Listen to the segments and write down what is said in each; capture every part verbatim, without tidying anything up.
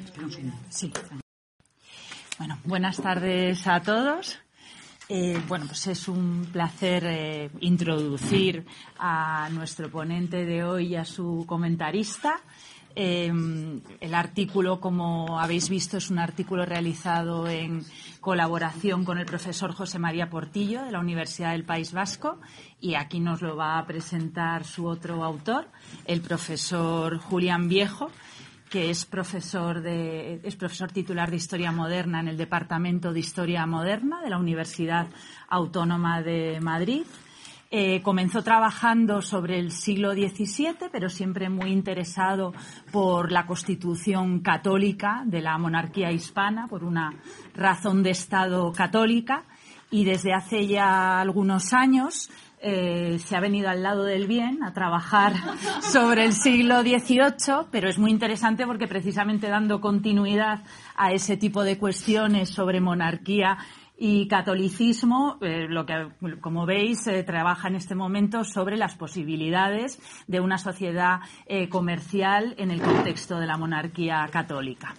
Espera un segundo. Sí. Bueno, buenas tardes a todos. Eh, bueno, pues es un placer eh, introducir a nuestro ponente de hoy y a su comentarista. Eh, el artículo, como habéis visto, es un artículo realizado en colaboración con el profesor José María Portillo de la Universidad del País Vasco, y aquí nos lo va a presentar su otro autor, el profesor Julián Viejo, que es profesor de, es profesor titular de Historia Moderna en el Departamento de Historia Moderna de la Universidad Autónoma de Madrid. Eh, comenzó trabajando sobre el siglo diecisiete, pero siempre muy interesado por la Constitución católica de la monarquía hispana, por una razón de Estado católica, y desde hace ya algunos años eh, se ha venido al lado del bien a trabajar sobre el siglo dieciocho, pero es muy interesante porque precisamente dando continuidad a ese tipo de cuestiones sobre monarquía y catolicismo, eh, lo que, como veis, eh, trabaja en este momento sobre las posibilidades de una sociedad eh, comercial en el contexto de la monarquía católica.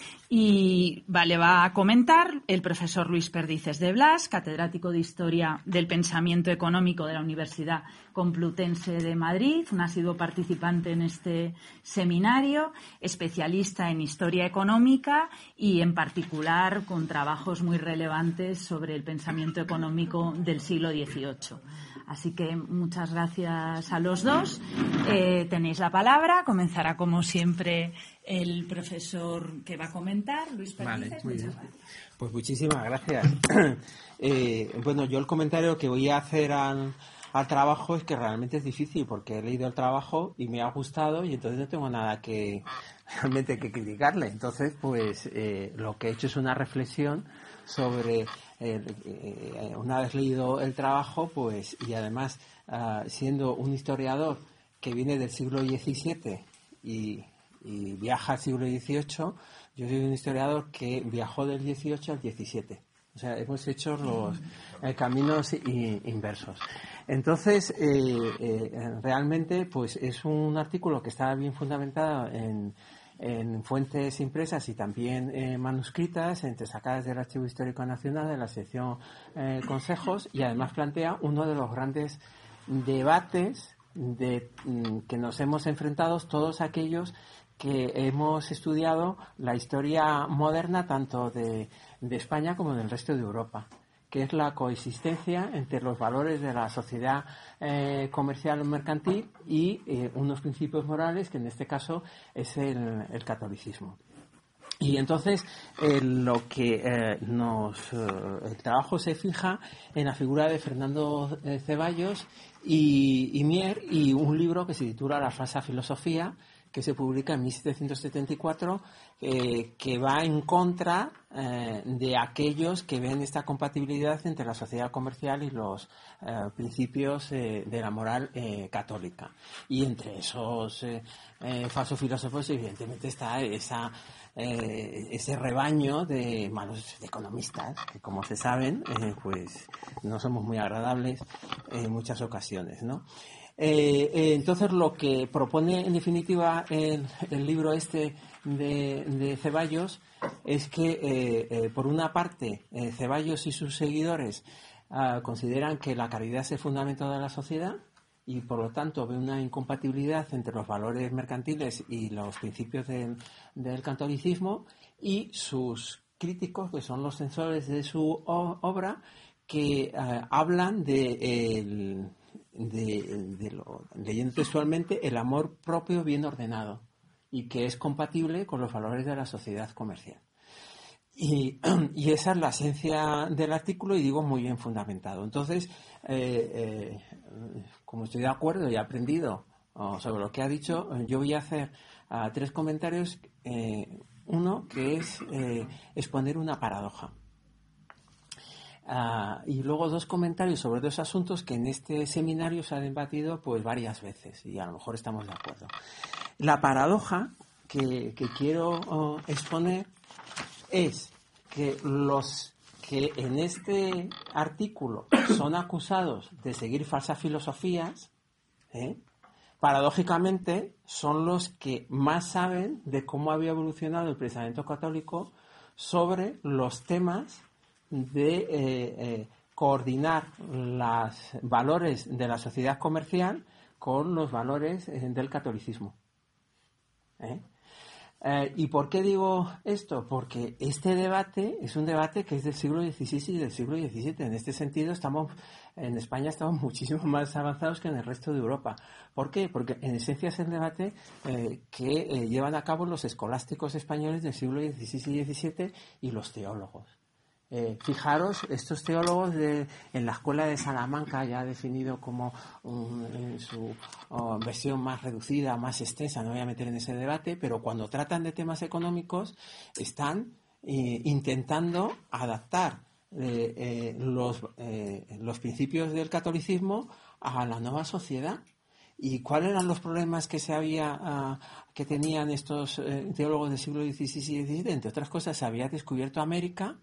Y vale, va a comentar el profesor Luis Perdices de Blas, catedrático de Historia del Pensamiento Económico de la Universidad Complutense de Madrid, un asiduo participante en este seminario, especialista en Historia Económica y, en particular, con trabajos muy relevantes sobre el pensamiento económico del siglo dieciocho. Así que muchas gracias a los dos. Eh, tenéis la palabra. Comenzará, como siempre, el profesor que va a comentar, Luis Perdices. Vale, muy muchas bien. gracias. Pues muchísimas gracias. eh, bueno, yo el comentario que voy a hacer al, al trabajo es que realmente es difícil, porque he leído el trabajo y me ha gustado y entonces no tengo nada que realmente que criticarle. Entonces, pues eh, lo que he hecho es una reflexión sobre eh, eh, una vez leído el trabajo, pues, y además uh, siendo un historiador que viene del siglo diecisiete y, y viaja al siglo dieciocho, yo soy un historiador que viajó del dieciocho al diecisiete. O sea, hemos hecho los eh, caminos i, inversos. Entonces, eh, eh, realmente, pues es un artículo que está bien fundamentado en en fuentes impresas y también eh, manuscritas, entresacadas del Archivo Histórico Nacional, de la sección eh, Consejos, y además plantea uno de los grandes debates de mm, que nos hemos enfrentado todos aquellos que hemos estudiado la historia moderna tanto de, de España como del resto de Europa, que es la coexistencia entre los valores de la sociedad eh, comercial o mercantil y eh, unos principios morales, que en este caso es el, el catolicismo. Y entonces eh, lo que eh, nos eh, el trabajo se fija en la figura de Fernando eh, Ceballos y, y Mier, y un libro que se titula La falsa filosofía, que se publica en mil setecientos setenta y cuatro, eh, que va en contra eh, de aquellos que ven esta compatibilidad entre la sociedad comercial y los eh, principios eh, de la moral eh, católica. Y entre esos eh, eh, falsos filósofos, evidentemente, está esa eh, ese rebaño de malos economistas, que, como se saben, eh, pues no somos muy agradables en muchas ocasiones, ¿no? Eh, eh, entonces, lo que propone en definitiva el, el libro este de, de Ceballos es que, eh, eh, por una parte, eh, Ceballos y sus seguidores uh, consideran que la caridad es el fundamento de la sociedad y, por lo tanto, ve una incompatibilidad entre los valores mercantiles y los principios del, del catolicismo, y sus críticos, que son los censores de su o, obra, que uh, hablan de el De, de lo, leyendo textualmente, el amor propio bien ordenado, y que es compatible con los valores de la sociedad comercial. Y, y esa es la esencia del artículo, y digo muy bien fundamentado. Entonces, eh, eh, como estoy de acuerdo y he aprendido oh, sobre lo que ha dicho, yo voy a hacer uh, tres comentarios. Eh, uno, que es eh, exponer una paradoja. Uh, y luego dos comentarios sobre dos asuntos que en este seminario se han debatido pues varias veces, y a lo mejor estamos de acuerdo. La paradoja que, que quiero uh, exponer es que los que en este artículo son acusados de seguir falsas filosofías, ¿eh? paradójicamente, son los que más saben de cómo había evolucionado el pensamiento católico sobre los temas de eh, eh, coordinar los valores de la sociedad comercial con los valores eh, del catolicismo. ¿Eh? Eh, ¿Y por qué digo esto? Porque este debate es un debate que es del siglo dieciséis y del siglo diecisiete. En este sentido, estamos en España estamos muchísimo más avanzados que en el resto de Europa. ¿Por qué? Porque en esencia es el debate eh, que eh, llevan a cabo los escolásticos españoles del siglo dieciséis y diecisiete y los teólogos. Eh, fijaros, estos teólogos de, en la escuela de Salamanca, ya definido como um, en su oh, versión más reducida, más extensa, no voy a meter en ese debate, pero cuando tratan de temas económicos están eh, intentando adaptar eh, eh, los, eh, los principios del catolicismo a la nueva sociedad. ¿Y cuáles eran los problemas que se había uh, que tenían estos eh, teólogos del siglo dieciséis y diecisiete? Entre otras cosas, se había descubierto América.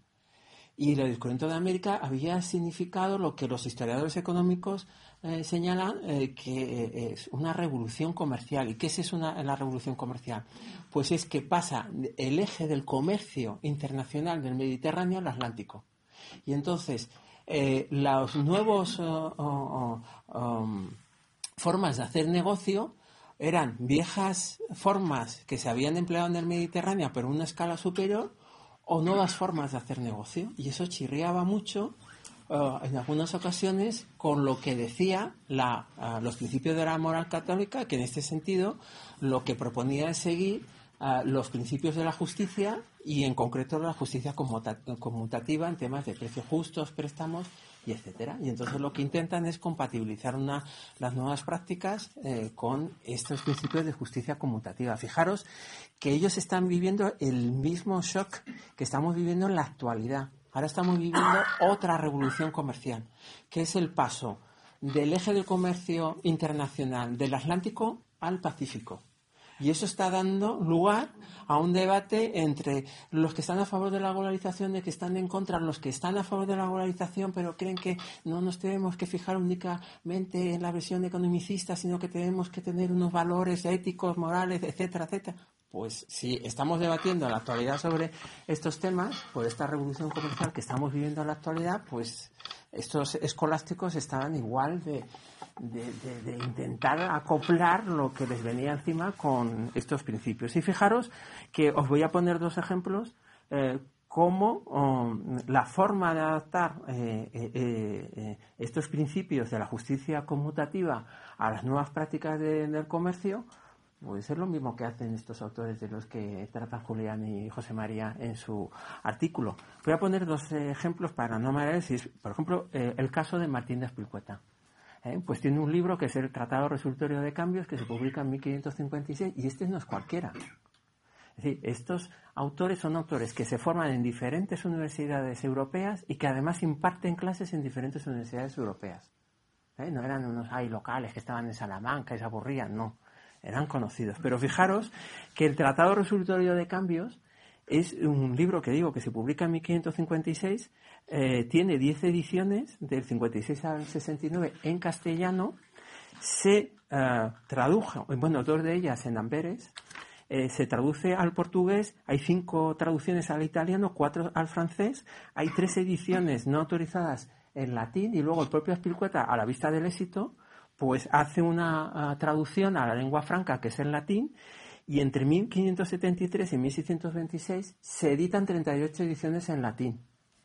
Y el descubrimiento de América había significado lo que los historiadores económicos eh, señalan eh, que eh, es una revolución comercial. ¿Y qué es eso, una, la revolución comercial? Pues es que pasa el eje del comercio internacional del Mediterráneo al Atlántico. Y entonces, eh, los nuevos oh, oh, oh, um, formas de hacer negocio eran viejas formas que se habían empleado en el Mediterráneo, pero en una escala superior, o nuevas formas de hacer negocio. Y eso chirriaba mucho uh, en algunas ocasiones con lo que decía la, uh, los principios de la moral católica, que en este sentido lo que proponía es seguir uh, los principios de la justicia y en concreto la justicia conmuta- conmutativa en temas de precios justos, préstamos y etcétera. Y entonces lo que intentan es compatibilizar una, las nuevas prácticas eh, con estos principios de justicia conmutativa. Fijaros que ellos están viviendo el mismo shock que estamos viviendo en la actualidad. Ahora estamos viviendo otra revolución comercial, que es el paso del eje del comercio internacional del Atlántico al Pacífico. Y eso está dando lugar a un debate entre los que están a favor de la globalización, de que están en contra, los que están a favor de la globalización, pero creen que no nos tenemos que fijar únicamente en la versión economicista, sino que tenemos que tener unos valores éticos, morales, etcétera, etcétera. Pues si estamos debatiendo en la actualidad sobre estos temas, por esta revolución comercial que estamos viviendo en la actualidad, pues estos escolásticos estaban igual de, de, de, de intentar acoplar lo que les venía encima con estos principios. Y fijaros que os voy a poner dos ejemplos, eh, cómo um, la forma de adaptar eh, eh, eh, estos principios de la justicia conmutativa a las nuevas prácticas de, del comercio, pues es lo mismo que hacen estos autores de los que tratan Julián y José María en su artículo. Voy a poner dos eh, ejemplos para no marear. Por ejemplo, eh, el caso de Martín de Azpilicueta. ¿Eh? Pues tiene un libro que es el Tratado Resultorio de Cambios, que se publica en mil quinientos cincuenta y seis, y este no es cualquiera. Es decir, estos autores son autores que se forman en diferentes universidades europeas y que además imparten clases en diferentes universidades europeas. ¿Eh? No eran unos ahí locales que estaban en Salamanca y se aburrían, no. Eran conocidos. Pero fijaros que el Tratado Resultorio de Cambios es un libro que digo que se publica en mil quinientos cincuenta y seis, eh, tiene diez ediciones, del cincuenta y seis al sesenta y nueve, en castellano, se uh, tradujo, bueno, dos de ellas en Amberes, eh, se traduce al portugués, hay cinco traducciones al italiano, cuatro al francés, hay tres ediciones no autorizadas en latín, y luego el propio Azpilicueta, a la vista del éxito, pues hace una uh, traducción a la lengua franca, que es el latín, y entre mil quinientos setenta y tres y mil seiscientos veintiséis se editan treinta y ocho ediciones en latín.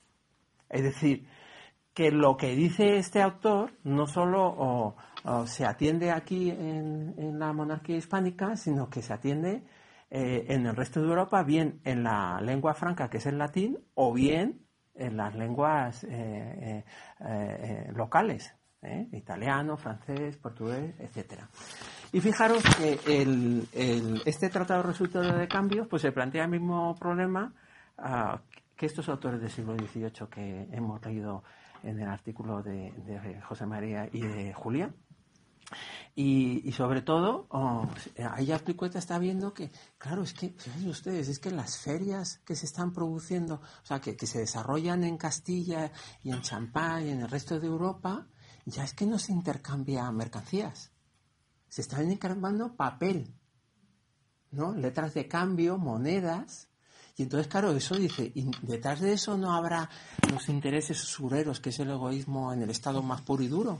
Es decir, que lo que dice este autor no solo oh, oh, se atiende aquí en, en la monarquía hispánica, sino que se atiende eh, en el resto de Europa, bien en la lengua franca, que es el latín, o bien en las lenguas eh, eh, eh, locales. ¿Eh? Italiano, francés, portugués, etcétera. Y fijaros que el, el, este Tratado Resultorio de Cambios pues se plantea el mismo problema uh, que estos autores del siglo dieciocho que hemos leído en el artículo de, de José María y de Julián. Y, y sobre todo, oh, ahí Azpilicueta está viendo que, claro, es que, fíjense ustedes, es que las ferias que se están produciendo, o sea, que, que se desarrollan en Castilla y en Champaña y en el resto de Europa, ya es que no se intercambia mercancías. se están encargando papel, ¿no? Letras de cambio, monedas. Y entonces, claro, eso dice, y detrás de eso no habrá los intereses usureros, que es el egoísmo en el estado más puro y duro.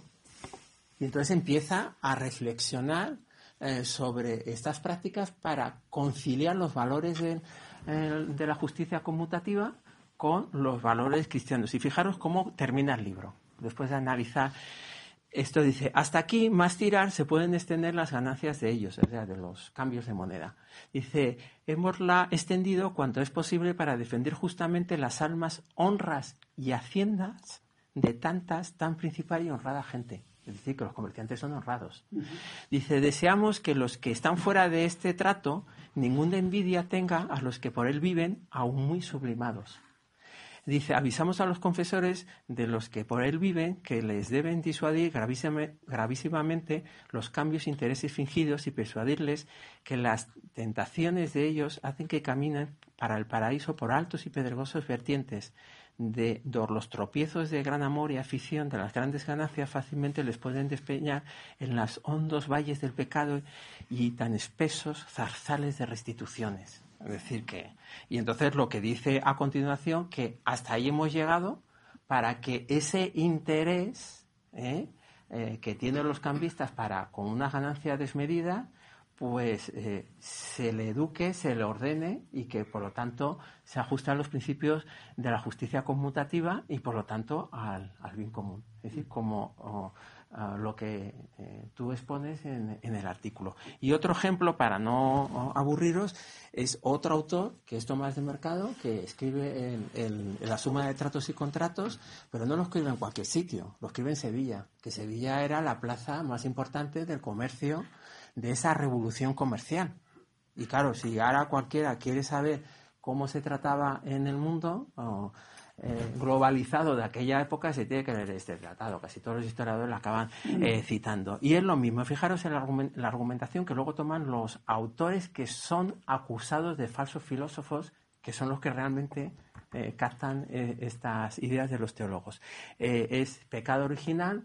Y entonces empieza a reflexionar eh, sobre estas prácticas para conciliar los valores de, eh, de la justicia conmutativa con los valores cristianos. Y fijaros cómo termina el libro. Después de analizar esto, dice, hasta aquí, más tirar, se pueden extender las ganancias de ellos, o sea, de los cambios de moneda. Dice, hemosla extendido cuanto es posible para defender justamente las almas, honras y haciendas de tantas, tan principal y honrada gente. Es decir, que los comerciantes son honrados. Uh-huh. Dice, deseamos que los que están fuera de este trato, ninguna envidia tenga a los que por él viven, aún muy sublimados. Dice, avisamos a los confesores de los que por él viven que les deben disuadir gravísimamente los cambios e intereses fingidos y persuadirles que las tentaciones de ellos hacen que caminen para el paraíso por altos y pedregosos vertientes, de dos los tropiezos de gran amor y afición de las grandes ganancias fácilmente les pueden despeñar en los hondos valles del pecado y tan espesos zarzales de restituciones. Es decir que, y entonces lo que dice a continuación, que hasta ahí hemos llegado para que ese interés ¿eh? Eh, que tienen los cambistas para con una ganancia desmedida, pues eh, se le eduque, se le ordene y que por lo tanto se ajuste a los principios de la justicia conmutativa y por lo tanto al, al bien común. Es decir, como oh, uh, lo que eh, tú expones en, en el artículo. Y otro ejemplo, para no oh, aburriros, es otro autor, que es Tomás de Mercado, que escribe el, el, la suma de tratos y contratos, pero no lo escribe en cualquier sitio, lo escribe en Sevilla, que Sevilla era la plaza más importante del comercio de esa revolución comercial. Y claro, si ahora cualquiera quiere saber cómo se trataba en el mundo oh, eh, globalizado de aquella época, se tiene que leer este tratado. Casi todos los historiadores lo acaban eh, citando. Y es lo mismo. Fijaros en la, argument- la argumentación que luego toman los autores que son acusados de falsos filósofos, que son los que realmente eh, captan eh, estas ideas de los teólogos. Eh, es pecado original,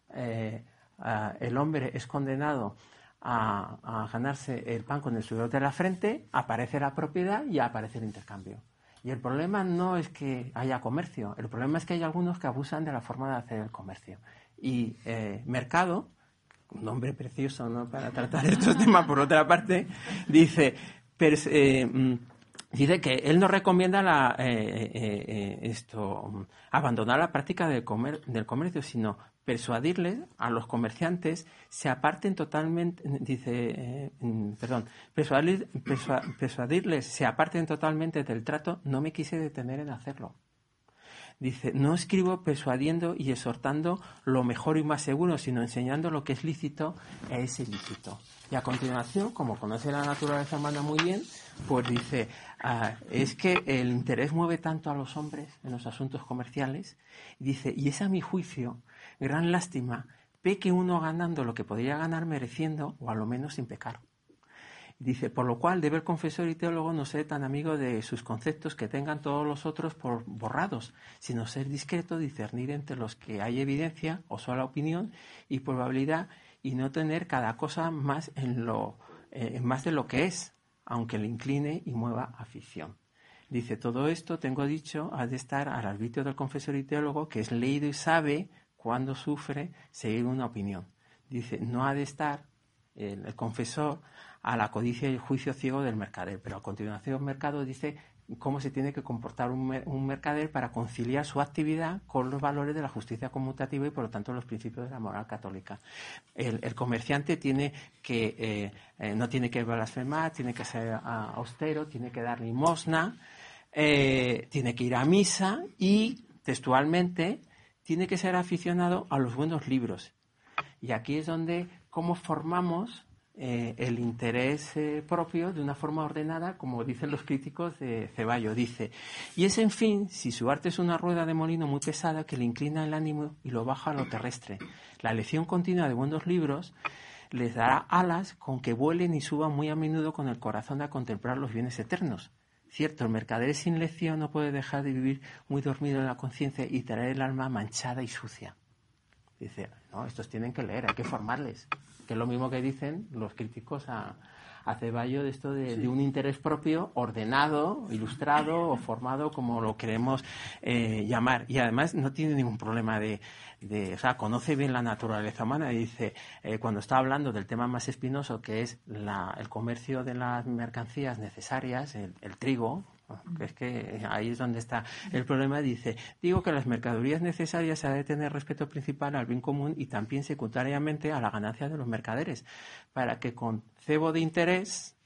eh, uh, el hombre es condenado A, a ganarse el pan con el sudor de la frente, aparece la propiedad y aparece el intercambio. Y el problema no es que haya comercio, el problema es que hay algunos que abusan de la forma de hacer el comercio. Y eh, Mercado, un nombre precioso, ¿no?, para tratar estos temas, por otra parte, dice, pers- eh, dice que él nos recomienda la, eh, eh, eh, esto, abandonar la práctica del, comer- del comercio, sino persuadirles a los comerciantes se aparten totalmente, dice, eh, perdón, persuadirles, persua, persuadirles se aparten totalmente del trato, no me quise detener en hacerlo. Dice, no escribo persuadiendo y exhortando lo mejor y más seguro, sino enseñando lo que es lícito e es ilícito. Y a continuación, como conoce la naturaleza humana muy bien, pues dice, ah, es que el interés mueve tanto a los hombres en los asuntos comerciales, dice, y es a mi juicio gran lástima, peque uno ganando lo que podría ganar mereciendo o a lo menos sin pecar. Dice, por lo cual debe el confesor y teólogo no ser tan amigo de sus conceptos que tengan todos los otros por borrados, sino ser discreto, discernir entre los que hay evidencia o sola opinión y probabilidad y no tener cada cosa más en lo eh, más de lo que es, aunque le incline y mueva afición. Dice, todo esto, tengo dicho, ha de estar al arbitrio del confesor y teólogo, que es leído y sabe cuando sufre seguir una opinión. Dice, no ha de estar el, el confesor a la codicia y el juicio ciego del mercader. Pero a continuación el mercado dice cómo se tiene que comportar un, mer- un mercader para conciliar su actividad con los valores de la justicia conmutativa y por lo tanto los principios de la moral católica. El, el comerciante tiene que eh, eh, no tiene que blasfemar, tiene que ser uh, austero, tiene que dar limosna, eh, tiene que ir a misa y textualmente tiene que ser aficionado a los buenos libros. Y aquí es donde cómo formamos Eh, el interés eh, propio de una forma ordenada, como dicen los críticos de Ceballos. Dice, y es en fin, si su arte es una rueda de molino muy pesada que le inclina el ánimo y lo baja a lo terrestre. La lección continua de buenos libros les dará alas con que vuelen y suban muy a menudo con el corazón a contemplar los bienes eternos. Cierto, el mercader sin lección no puede dejar de vivir muy dormido en la conciencia y traer el alma manchada y sucia. Dice, no, estos tienen que leer, hay que formarles. que es lo mismo que dicen los críticos a, a Ceballos de esto de, sí. de un interés propio, ordenado, ilustrado o formado, como lo queremos eh, llamar. Y además no tiene ningún problema de, de, o sea, conoce bien la naturaleza humana. Y dice, eh, cuando está hablando del tema más espinoso, que es la, el comercio de las mercancías necesarias, el, el trigo, que es que ahí es donde está el problema, dice, digo que las mercaderías necesarias se ha de tener respeto principal al bien común y también secundariamente a la ganancia de los mercaderes, para que con cebo de interés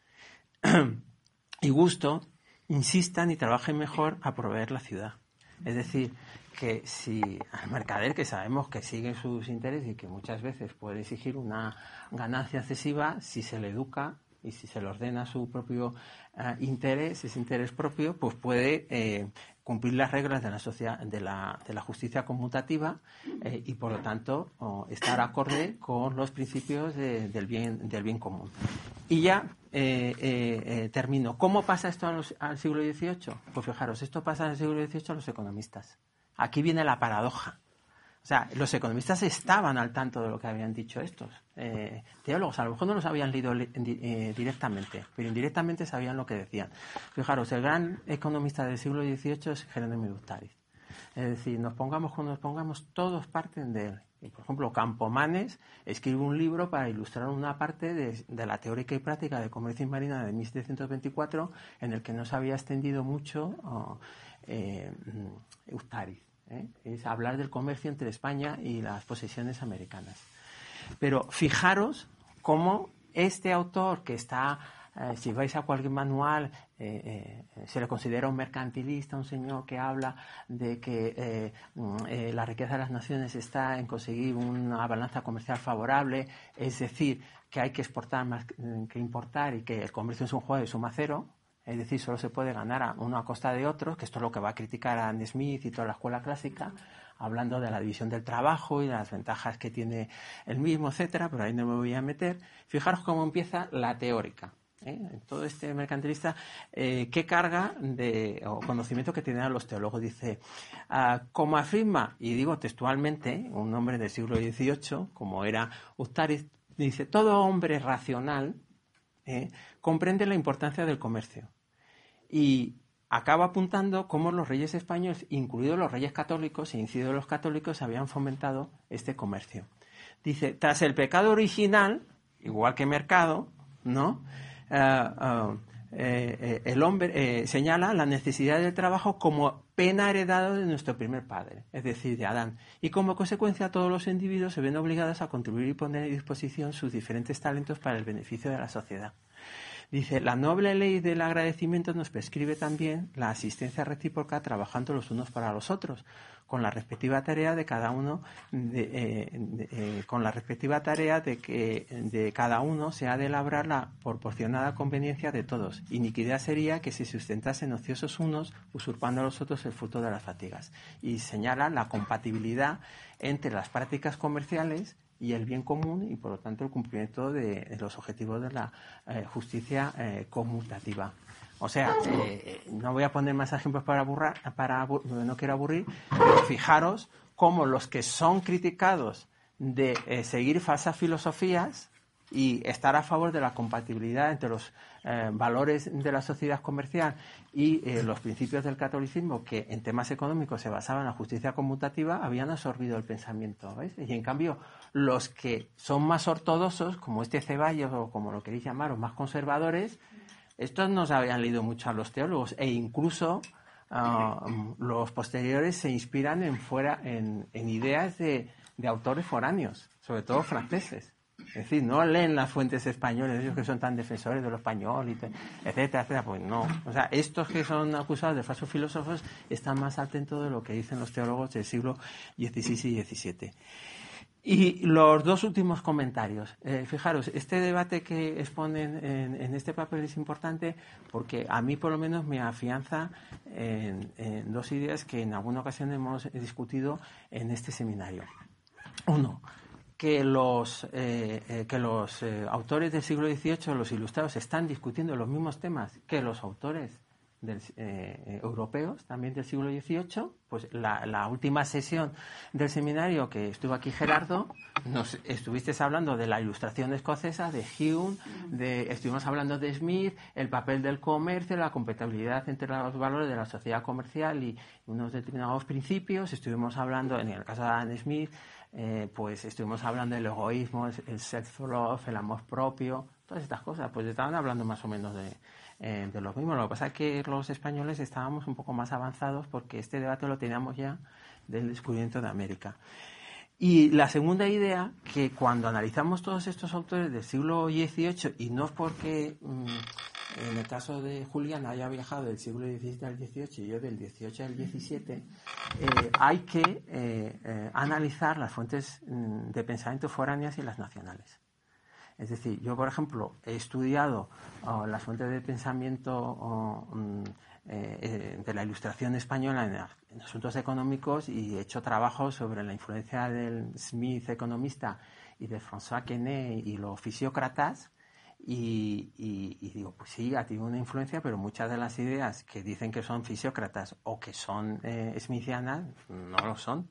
y gusto insistan y trabajen mejor a proveer la ciudad. Es decir, que si al mercader, que sabemos que sigue sus intereses y que muchas veces puede exigir una ganancia excesiva, si se le educa y si se le ordena su propio uh, interés, ese interés propio, pues puede eh, cumplir las reglas de la, sociedad, de la, de la justicia conmutativa eh, y, por lo tanto, oh, estar acorde con los principios de, del, bien, del bien común. Y ya eh, eh, eh, termino. ¿Cómo pasa esto a los, al siglo dieciocho? Pues fijaros, esto pasa en el siglo dieciocho a los economistas. Aquí viene la paradoja. O sea, los economistas estaban al tanto de lo que habían dicho estos eh, teólogos. A lo mejor no los habían leído eh, directamente, pero indirectamente sabían lo que decían. Fijaros, el gran economista del siglo dieciocho es Jerónimo de Ustariz. Es decir, nos pongamos como nos pongamos, todos parten de él. Y, por ejemplo, Campomanes escribe un libro para ilustrar una parte de, de la teórica y práctica de comercio y marina de mil setecientos veinticuatro, en el que no se había extendido mucho oh, eh, Ustariz. ¿Eh? Es hablar del comercio entre España y las posesiones americanas. Pero fijaros cómo este autor, que está, eh, si vais a cualquier manual, eh, eh, se le considera un mercantilista, un señor que habla de que eh, eh, la riqueza de las naciones está en conseguir una balanza comercial favorable, es decir, que hay que exportar más que importar y que el comercio es un juego de suma cero. Es decir, solo se puede ganar a uno a costa de otro, que esto es lo que va a criticar a Adam Smith y toda la escuela clásica, hablando de la división del trabajo y de las ventajas que tiene el mismo, etcétera, pero ahí no me voy a meter. Fijaros cómo empieza la teórica. ¿eh? Todo este mercantilista, eh, ¿qué carga de o conocimiento que tienen los teólogos? Dice, uh, como afirma, y digo textualmente, un hombre del siglo dieciocho, como era Ustariz, dice, todo hombre racional eh, comprende la importancia del comercio. Y acaba apuntando cómo los reyes españoles, incluidos los reyes católicos e incididos los católicos, habían fomentado este comercio. Dice, tras el pecado original, igual que mercado, ¿no? Uh, uh, eh, eh, el hombre eh, señala la necesidad del trabajo como pena heredada de nuestro primer padre, es decir, de Adán. Y como consecuencia todos los individuos se ven obligados a contribuir y poner a disposición sus diferentes talentos para el beneficio de la sociedad. Dice, la noble ley del agradecimiento nos prescribe también la asistencia recíproca trabajando los unos para los otros, con la respectiva tarea de cada uno, de, eh, de, eh, con la respectiva tarea de que de cada uno se ha de labrar la proporcionada conveniencia de todos. Iniquidad sería que se sustentasen ociosos unos, usurpando a los otros el fruto de las fatigas. Y señala la compatibilidad entre las prácticas comerciales y el bien común y, por lo tanto, el cumplimiento de, de los objetivos de la eh, justicia eh, conmutativa. O sea, eh, no voy a poner más ejemplos para aburrar, para abur- no quiero aburrir, pero fijaros cómo los que son criticados de eh, seguir falsas filosofías y estar a favor de la compatibilidad entre los eh, valores de la sociedad comercial y eh, los principios del catolicismo, que en temas económicos se basaban en la justicia conmutativa, habían absorbido el pensamiento, ¿veis? Y en cambio, los que son más ortodoxos, como este Ceballos o como lo queréis llamar, o más conservadores, estos no se habían leído mucho a los teólogos e incluso uh, los posteriores se inspiran en, fuera, en, en ideas de, de autores foráneos, sobre todo franceses. Es decir, no leen las fuentes españolas, ellos que son tan defensores de lo español, y te, etcétera, etcétera. Pues no. O sea, estos que son acusados de falsos filósofos están más atentos de lo que dicen los teólogos del siglo dieciséis y diecisiete. Y los dos últimos comentarios. Eh, fijaros, este debate que exponen en, en este papel es importante porque a mí por lo menos me afianza en, en dos ideas que en alguna ocasión hemos discutido en este seminario. Uno, que los, eh, eh, que los eh, autores del siglo dieciocho, los ilustrados, están discutiendo los mismos temas que los autores del, eh, europeos, también del siglo dieciocho. Pues la, la última sesión del seminario que estuvo aquí Gerardo, nos estuviste hablando de la Ilustración escocesa, de Hume, de, estuvimos hablando de Smith, el papel del comercio, la compatibilidad entre los valores de la sociedad comercial y unos determinados principios. Estuvimos hablando, en el caso de Adam Smith, eh, pues estuvimos hablando del egoísmo, el self-love, el amor propio, todas estas cosas. Pues estaban hablando más o menos de... Eh, de los mismos. Lo que pasa es que los españoles estábamos un poco más avanzados porque este debate lo teníamos ya del descubrimiento de América. Y la segunda idea, que cuando analizamos todos estos autores del siglo dieciocho, y no es porque mmm, en el caso de Julián haya viajado del siglo diecisiete al dieciocho y yo del dieciocho al diecisiete, eh, hay que eh, eh, analizar las fuentes mmm, de pensamiento foráneas y las nacionales. Es decir, yo, por ejemplo, he estudiado oh, las fuentes de pensamiento oh, um, eh, de la Ilustración española en, en asuntos económicos y he hecho trabajos sobre la influencia del Smith economista y de François Quesnay y los fisiócratas y, y, y digo, pues sí, ha tenido una influencia, pero muchas de las ideas que dicen que son fisiócratas o que son eh, smithianas no lo son.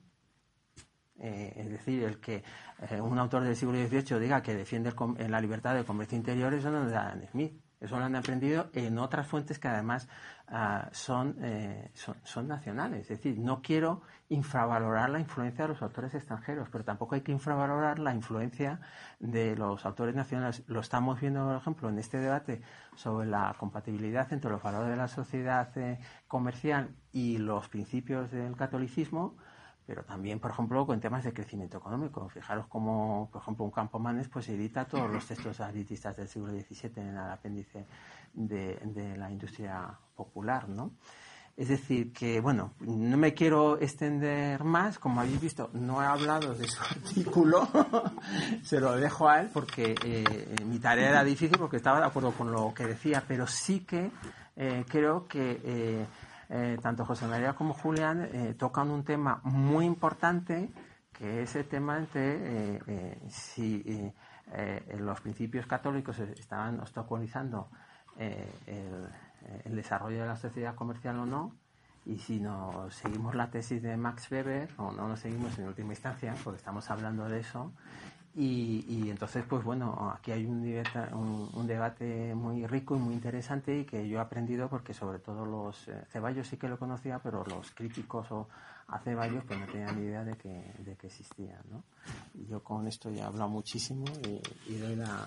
Eh, es decir, el que eh, un autor del siglo dieciocho diga que defiende el com- la libertad del comercio interior, eso no es de Adam Smith. Eso lo han aprendido en otras fuentes que además uh, son, eh, son, son nacionales. Es decir, no quiero infravalorar la influencia de los autores extranjeros, pero tampoco hay que infravalorar la influencia de los autores nacionales. Lo estamos viendo, por ejemplo, en este debate sobre la compatibilidad entre los valores de la sociedad eh, comercial y los principios del catolicismo, pero también, por ejemplo, con temas de crecimiento económico. Fijaros cómo, por ejemplo, un Campomanes pues edita todos los textos elitistas del siglo diecisiete en el apéndice de, de la industria popular, ¿no? Es decir, que, bueno, no me quiero extender más. Como habéis visto, no he hablado de su artículo. Se lo dejo a él porque eh, mi tarea era difícil porque estaba de acuerdo con lo que decía, pero sí que eh, creo que... Eh, Eh, tanto José María como Julián eh, tocan un tema muy importante, que es el tema entre eh, eh, si eh, eh, los principios católicos estaban obstaculizando eh, el, el desarrollo de la sociedad comercial o no, y si nos seguimos la tesis de Max Weber o no nos seguimos en última instancia, porque estamos hablando de eso. Y, y entonces, pues bueno, aquí hay un, un, un debate muy rico y muy interesante y que yo he aprendido porque sobre todo los eh, Ceballos sí que lo conocía, pero los críticos o a Ceballos pues no tenían ni idea de que, de que existían, ¿no? Y yo con esto ya he hablado muchísimo y, y doy la,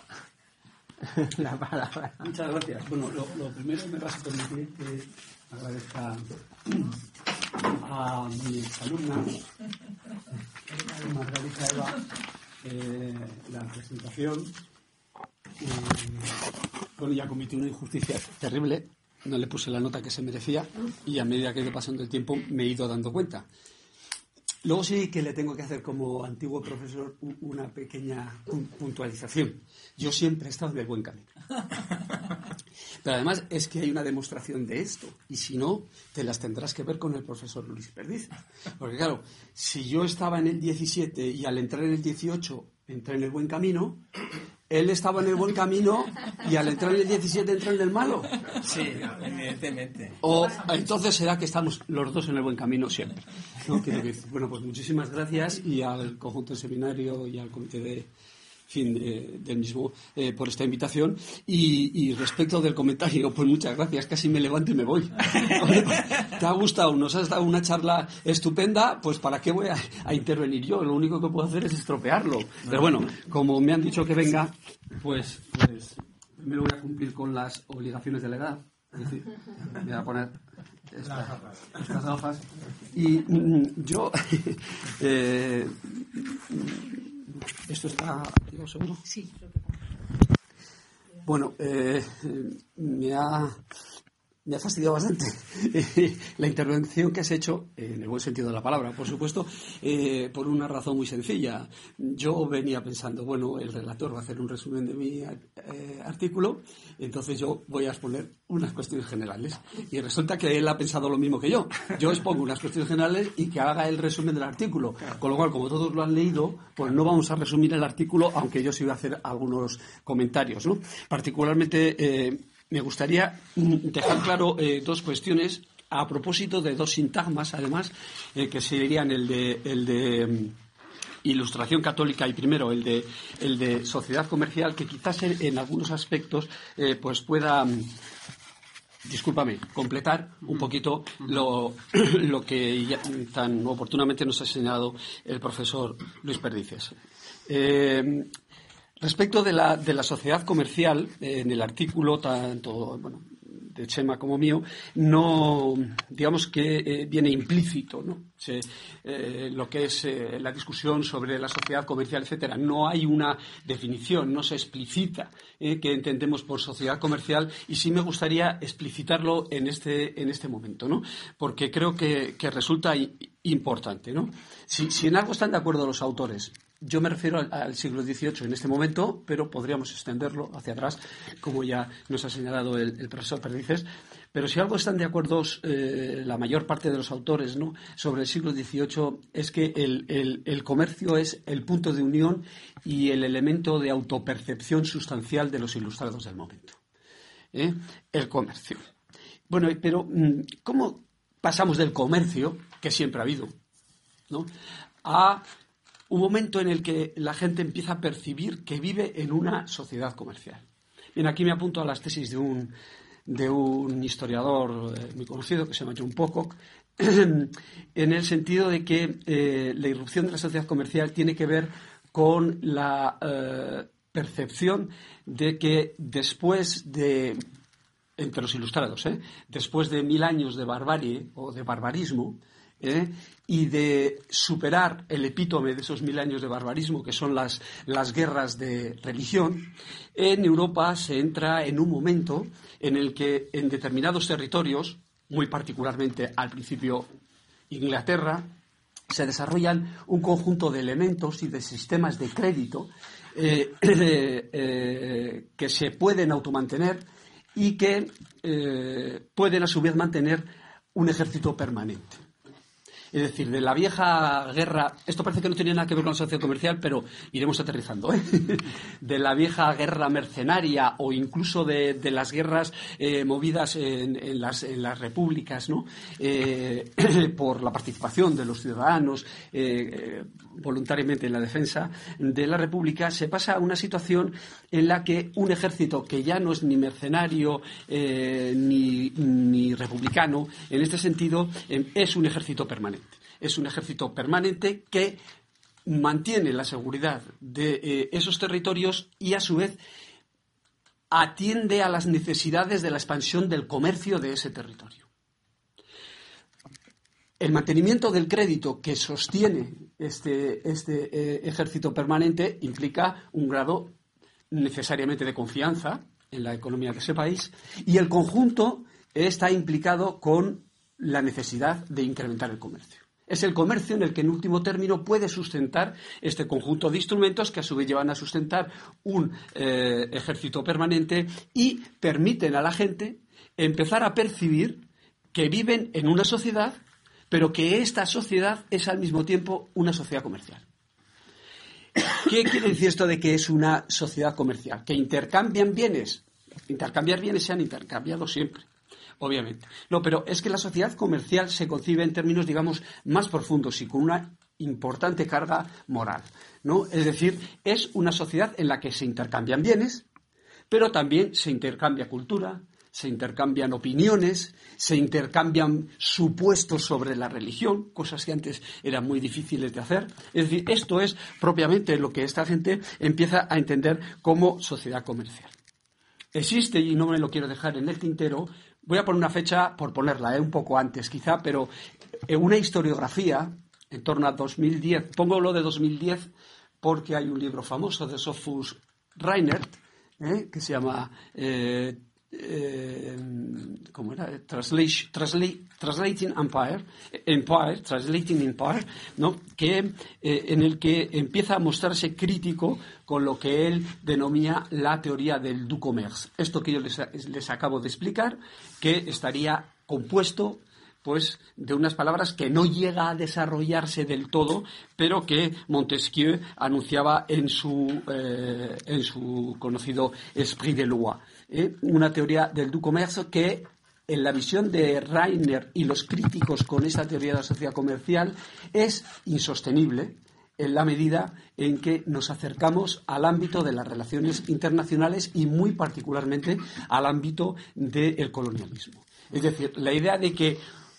la palabra. Muchas gracias. Bueno, lo, lo primero me vas a permitir que agradezca a mi alumna, Margarita Eva, Eh, la presentación. Eh, bueno, ya cometí una injusticia terrible, no le puse la nota que se merecía y a medida que iba pasando el tiempo me he ido dando cuenta. Luego sí que le tengo que hacer como antiguo profesor una pequeña puntualización. Yo siempre he estado en el buen camino. Pero además es que hay una demostración de esto. Y si no, te las tendrás que ver con el profesor Luis Perdiz. Porque claro, si yo estaba en el diecisiete y al entrar en el dieciocho entré en el buen camino, él estaba en el buen camino y al entrar en el diecisiete entró en el malo. Sí, evidentemente. O entonces será que estamos los dos en el buen camino siempre. ¿No? Quiero decir, bueno, pues muchísimas gracias y al conjunto del seminario y al comité de fin de, del mismo eh, por esta invitación y, y respecto del comentario, pues muchas gracias, casi me levanto y me voy. ¿Te ha gustado? ¿Nos has dado una charla estupenda? Pues ¿para qué voy a, a intervenir yo? Lo único que puedo hacer es estropearlo. Pero bueno, como me han dicho que venga, pues, pues primero voy a cumplir con las obligaciones de la edad. Es decir, voy a poner esta, estas gafas y mm, yo eh, ¿esto está digo, seguro? Sí. Bueno, eh, me ha me ha fastidiado bastante la intervención que has hecho, en el buen sentido de la palabra, por supuesto, eh, por una razón muy sencilla. Yo venía pensando, bueno, el relator va a hacer un resumen de mi eh, artículo, entonces yo voy a exponer unas cuestiones generales. Y resulta que él ha pensado lo mismo que yo. Yo expongo unas cuestiones generales y que haga el resumen del artículo. Con lo cual, como todos lo han leído, pues no vamos a resumir el artículo, aunque yo sí voy a hacer algunos comentarios, ¿no? Particularmente... Eh, me gustaría dejar claro eh, dos cuestiones a propósito de dos sintagmas, además, eh, que serían el de, el de um, Ilustración católica y primero el de, el de sociedad comercial, que quizás en, en algunos aspectos eh, pues pueda... Um, discúlpame, completar un poquito lo, lo que ya tan oportunamente nos ha señalado el profesor Luis Perdices. Eh, respecto de la, de la sociedad comercial, eh, en el artículo, tanto bueno, de Chema como mío, no, digamos que eh, viene implícito, ¿no? Se, eh, lo que es eh, la discusión sobre la sociedad comercial, etcétera. No hay una definición, no se explicita eh, qué entendemos por sociedad comercial, y sí me gustaría explicitarlo en este, en este momento, ¿no? Porque creo que, que resulta importante, ¿no? Si, si en algo están de acuerdo los autores, yo me refiero al, al siglo dieciocho en este momento, pero podríamos extenderlo hacia atrás, como ya nos ha señalado el, el profesor Perdices. Pero si algo están de acuerdo eh, la mayor parte de los autores, ¿no?, sobre el siglo dieciocho, es que el, el, el comercio es el punto de unión y el elemento de autopercepción sustancial de los ilustrados del momento. ¿Eh? El comercio. Bueno, pero ¿cómo pasamos del comercio, que siempre ha habido, ¿no?, a un momento en el que la gente empieza a percibir que vive en una sociedad comercial? Bien, aquí me apunto a las tesis de un, de un historiador eh, muy conocido que se llama John Pocock, en el sentido de que eh, la irrupción de la sociedad comercial tiene que ver con la eh, percepción de que después de, entre los ilustrados, ¿eh? después de mil años de barbarie o de barbarismo, ¿eh?, y de superar el epítome de esos mil años de barbarismo, que son las, las guerras de religión, en Europa se entra en un momento en el que en determinados territorios, muy particularmente al principio Inglaterra, se desarrollan un conjunto de elementos y de sistemas de crédito eh, eh, eh, que se pueden automantener y que eh, pueden a su vez mantener un ejército permanente. Es decir, de la vieja guerra, esto parece que no tiene nada que ver con la sociedad comercial, pero iremos aterrizando, ¿eh? De la vieja guerra mercenaria o incluso de, de las guerras eh, movidas en, en, las, en las repúblicas, ¿no?, eh, por la participación de los ciudadanos eh, voluntariamente en la defensa de la república, se pasa a una situación en la que un ejército que ya no es ni mercenario eh, ni, ni republicano, en este sentido, eh, es un ejército permanente. Es un ejército permanente que mantiene la seguridad de eh, esos territorios y, a su vez, atiende a las necesidades de la expansión del comercio de ese territorio. El mantenimiento del crédito que sostiene este, este eh, ejército permanente implica un grado necesariamente de confianza en la economía de ese país, y el conjunto está implicado con la necesidad de incrementar el comercio. Es el comercio en el que, en último término, puede sustentar este conjunto de instrumentos que, a su vez, llevan a sustentar un eh, ejército permanente y permiten a la gente empezar a percibir que viven en una sociedad, pero que esta sociedad es al mismo tiempo una sociedad comercial. ¿Qué quiere decir esto de que es una sociedad comercial? ¿Que intercambian bienes? Intercambiar bienes se han intercambiado siempre, obviamente. No, pero es que la sociedad comercial se concibe en términos, digamos, más profundos y con una importante carga moral, ¿no? Es decir, es una sociedad en la que se intercambian bienes, pero también se intercambia cultura, se intercambian opiniones, se intercambian supuestos sobre la religión, cosas que antes eran muy difíciles de hacer. Es decir, esto es propiamente lo que esta gente empieza a entender como sociedad comercial. Existe, y no me lo quiero dejar en el tintero, voy a poner una fecha por ponerla, ¿eh? un poco antes quizá, pero una historiografía en torno a dos mil diez, pongo lo de dos mil diez porque hay un libro famoso de Sophus Reinert, ¿eh? que se llama eh, eh, ¿cómo era? Translation, Translate, Translating Empire, Empire, Translating Empire, ¿no? que, eh, en el que empieza a mostrarse crítico con lo que él denomina la teoría del du commerce. Esto que yo les, les acabo de explicar, que estaría compuesto pues de unas palabras que no llega a desarrollarse del todo, pero que Montesquieu anunciaba en su, eh, en su conocido Esprit de Loi. ¿eh? Una teoría del du commerce que, en la visión de Reiner y los críticos con esta teoría de la sociedad comercial, es insostenible en la medida en que nos acercamos al ámbito de las relaciones internacionales y muy particularmente al ámbito del colonialismo. Es decir, la idea de que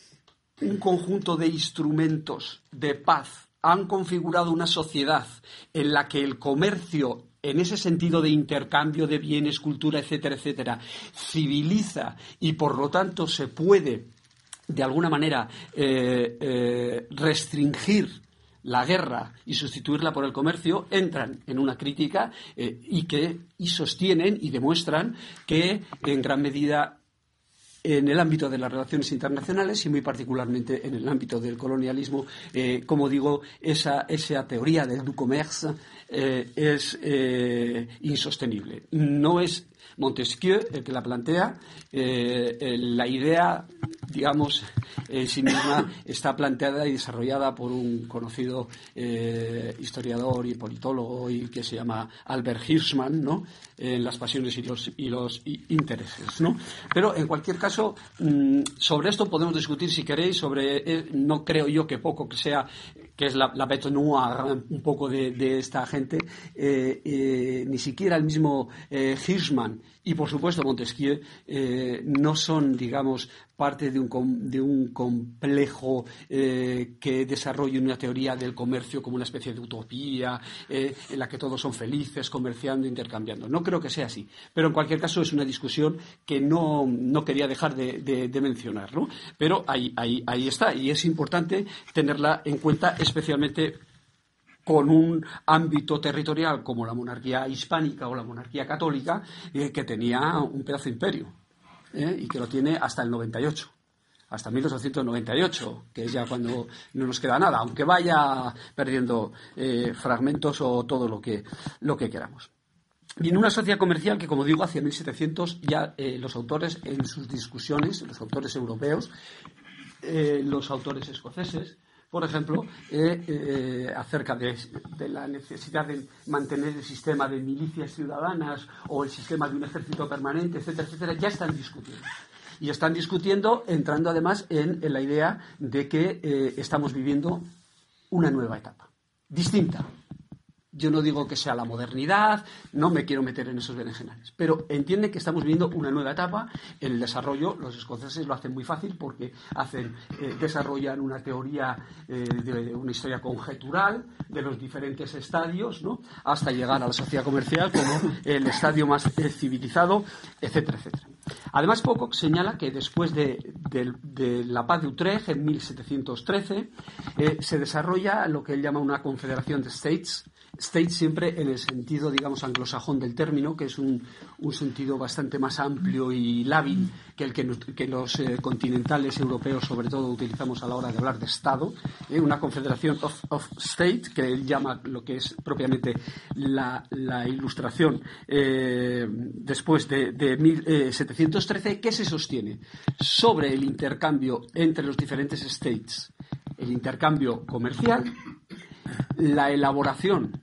un conjunto de instrumentos de paz han configurado una sociedad en la que el comercio, en ese sentido de intercambio de bienes, cultura, etcétera, etcétera, civiliza y por lo tanto se puede de alguna manera eh, eh, restringir la guerra y sustituirla por el comercio, entran en una crítica eh, y que y sostienen y demuestran que en gran medida en el ámbito de las relaciones internacionales y muy particularmente en el ámbito del colonialismo, eh, como digo, esa, esa teoría del du commerce eh, es eh, insostenible. No es Montesquieu el que la plantea, eh, eh, la idea, digamos, en sí misma está planteada y desarrollada por un conocido eh, historiador y politólogo y que se llama Albert Hirschman, ¿no?, en Las pasiones y los, y los intereses, ¿no? Pero en cualquier caso, mmm, sobre esto podemos discutir si queréis, sobre eh, no creo yo que poco que sea, que es la, la bête noire un poco de, de esta gente, eh, eh, ni siquiera el mismo eh, Hirschman y por supuesto Montesquieu eh, no son, digamos, parte de un, de un complejo eh, que desarrolle una teoría del comercio como una especie de utopía eh, en la que todos son felices comerciando, intercambiando. No creo que sea así, pero en cualquier caso es una discusión que no, no quería dejar de, de, de mencionar, ¿no? Pero ahí, ahí, ahí está y es importante tenerla en cuenta, especialmente con un ámbito territorial como la monarquía hispánica o la monarquía católica, eh, que tenía un pedazo de imperio, eh, y que lo tiene hasta el noventa y ocho, hasta mil ochocientos noventa y ocho, que es ya cuando no nos queda nada, aunque vaya perdiendo eh, fragmentos o todo lo que, lo que queramos. Y en una sociedad comercial que, como digo, hacia mil setecientos ya eh, los autores en sus discusiones, los autores europeos, eh, los autores escoceses, por ejemplo, eh, eh, acerca de, de la necesidad de mantener el sistema de milicias ciudadanas o el sistema de un ejército permanente, etcétera, etcétera, ya están discutiendo. Y están discutiendo entrando además en, en la idea de que eh, estamos viviendo una nueva etapa, distinta. Yo no digo que sea la modernidad, no me quiero meter en esos berenjenales, pero entienden que estamos viviendo una nueva etapa en el desarrollo. Los escoceses lo hacen muy fácil porque hacen, eh, desarrollan una teoría eh, de una historia conjetural de los diferentes estadios, ¿no?, hasta llegar a la sociedad comercial como el estadio más eh, civilizado, etcétera, etcétera. Además, Pocock señala que después de, de, de la paz de Utrecht en mil setecientos trece eh, se desarrolla lo que él llama una confederación de states. State siempre en el sentido, digamos, anglosajón del término, que es un, un sentido bastante más amplio y lábil que el que, que los eh, continentales europeos, sobre todo, utilizamos a la hora de hablar de Estado. Eh, una confederación of, of state, que él llama lo que es propiamente la, la ilustración eh, después de, de mil setecientos trece, que se sostiene sobre el intercambio entre los diferentes states, el intercambio comercial, la elaboración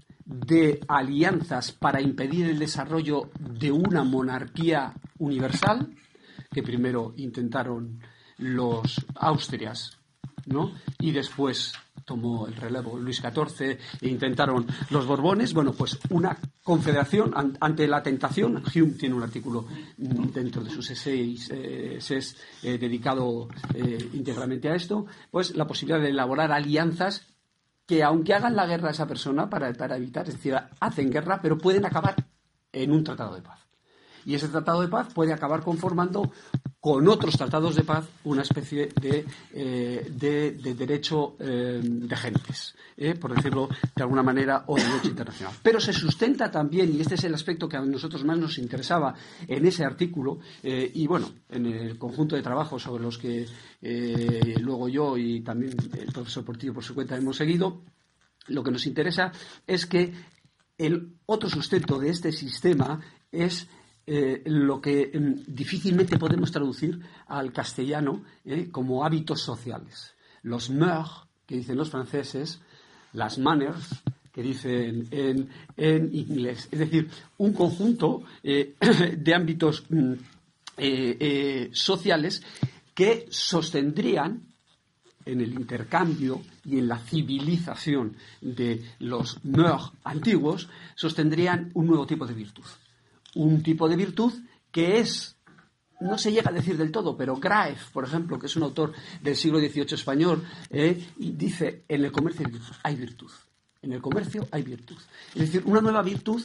de alianzas para impedir el desarrollo de una monarquía universal, que primero intentaron los Austrias, ¿no?, y después tomó el relevo Luis catorce e intentaron los Borbones. Bueno, pues una confederación ante la tentación. Hume tiene un artículo dentro de sus essays eh, eh, dedicado eh, íntegramente a esto, pues la posibilidad de elaborar alianzas que, aunque hagan la guerra a esa persona para, para evitar, es decir, hacen guerra, pero pueden acabar en un tratado de paz. Y ese tratado de paz puede acabar conformando con otros tratados de paz una especie de, eh, de, de derecho eh, de gentes, eh, por decirlo de alguna manera, o derecho internacional. Pero se sustenta también, y este es el aspecto que a nosotros más nos interesaba en ese artículo, eh, y bueno, en el conjunto de trabajos sobre los que eh, luego yo y también el profesor Portillo por su cuenta hemos seguido, lo que nos interesa es que el otro sustento de este sistema es Eh, lo que eh, difícilmente podemos traducir al castellano eh, como hábitos sociales. Los mœurs, que dicen los franceses, las manners, que dicen en, en inglés. Es decir, un conjunto eh, de ámbitos mm, eh, eh, sociales que sostendrían en el intercambio y en la civilización de los meurs antiguos, sostendrían un nuevo tipo de virtud. Un tipo de virtud que es, no se llega a decir del todo, pero Graeff, por ejemplo, que es un autor del siglo dieciocho español, eh, dice, en el comercio hay virtud. En el comercio hay virtud. Es decir, una nueva virtud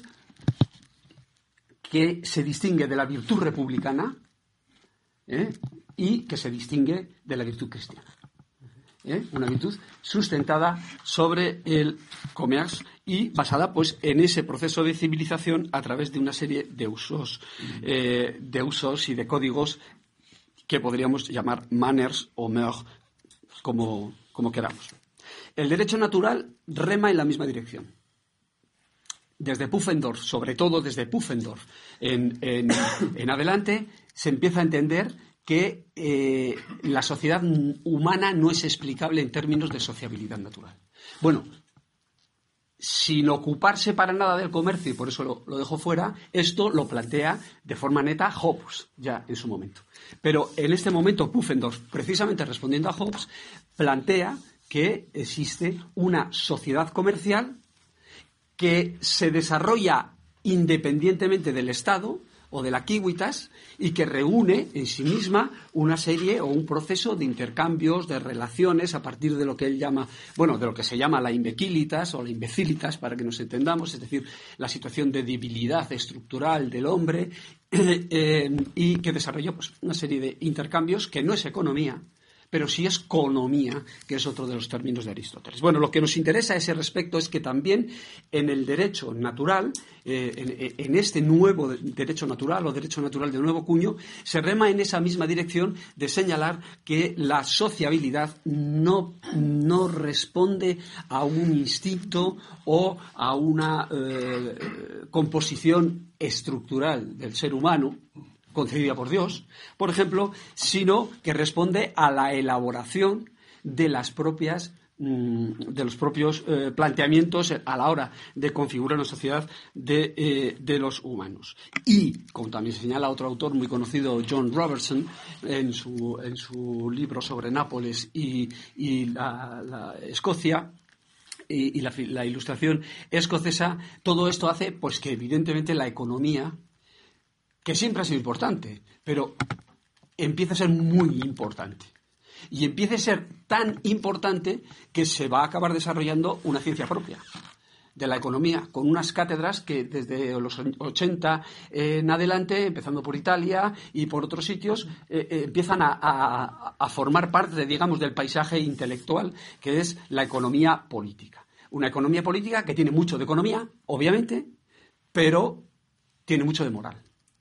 que se distingue de la virtud republicana eh, y que se distingue de la virtud cristiana. ¿Eh? Una virtud sustentada sobre el commerce y basada pues en ese proceso de civilización a través de una serie de usos eh, de usos y de códigos que podríamos llamar manners o mœurs, como, como queramos. El derecho natural rema en la misma dirección. Desde Pufendorf, sobre todo desde Pufendorf en, en, en adelante, se empieza a entender que eh, la sociedad humana no es explicable en términos de sociabilidad natural. Bueno, sin ocuparse para nada del comercio, y por eso lo, lo dejo fuera, esto lo plantea de forma neta Hobbes, ya en su momento. Pero en este momento Pufendorf, precisamente respondiendo a Hobbes, plantea que existe una sociedad comercial que se desarrolla independientemente del Estado o de la Civitas y que reúne en sí misma una serie o un proceso de intercambios, de relaciones a partir de lo que él llama, bueno, de lo que se llama la imbecilitas o la imbecilitas, para que nos entendamos, es decir, la situación de debilidad estructural del hombre eh, eh, y que desarrolló pues, una serie de intercambios que no es economía, pero sí es conomía, que es otro de los términos de Aristóteles. Bueno, lo que nos interesa a ese respecto es que también en el derecho natural, eh, en, en este nuevo derecho natural o derecho natural de nuevo cuño, se rema en esa misma dirección de señalar que la sociabilidad no, no responde a un instinto o a una eh, composición estructural del ser humano, concedida por Dios, por ejemplo, sino que responde a la elaboración de las propias de los propios eh, planteamientos a la hora de configurar una sociedad de, eh, de los humanos. Y, como también señala otro autor muy conocido, John Robertson, en su, en su libro sobre Nápoles y, y la, la Escocia, y, y la, la ilustración escocesa, todo esto hace pues que evidentemente la economía, que siempre ha sido importante, pero empieza a ser muy importante. Y empieza a ser tan importante que se va a acabar desarrollando una ciencia propia de la economía, con unas cátedras que desde los ochenta en adelante, empezando por Italia y por otros sitios, eh, eh, empiezan a, a, a formar parte, digamos, del paisaje intelectual, que es la economía política. Una economía política que tiene mucho de economía, obviamente, pero tiene mucho de moral.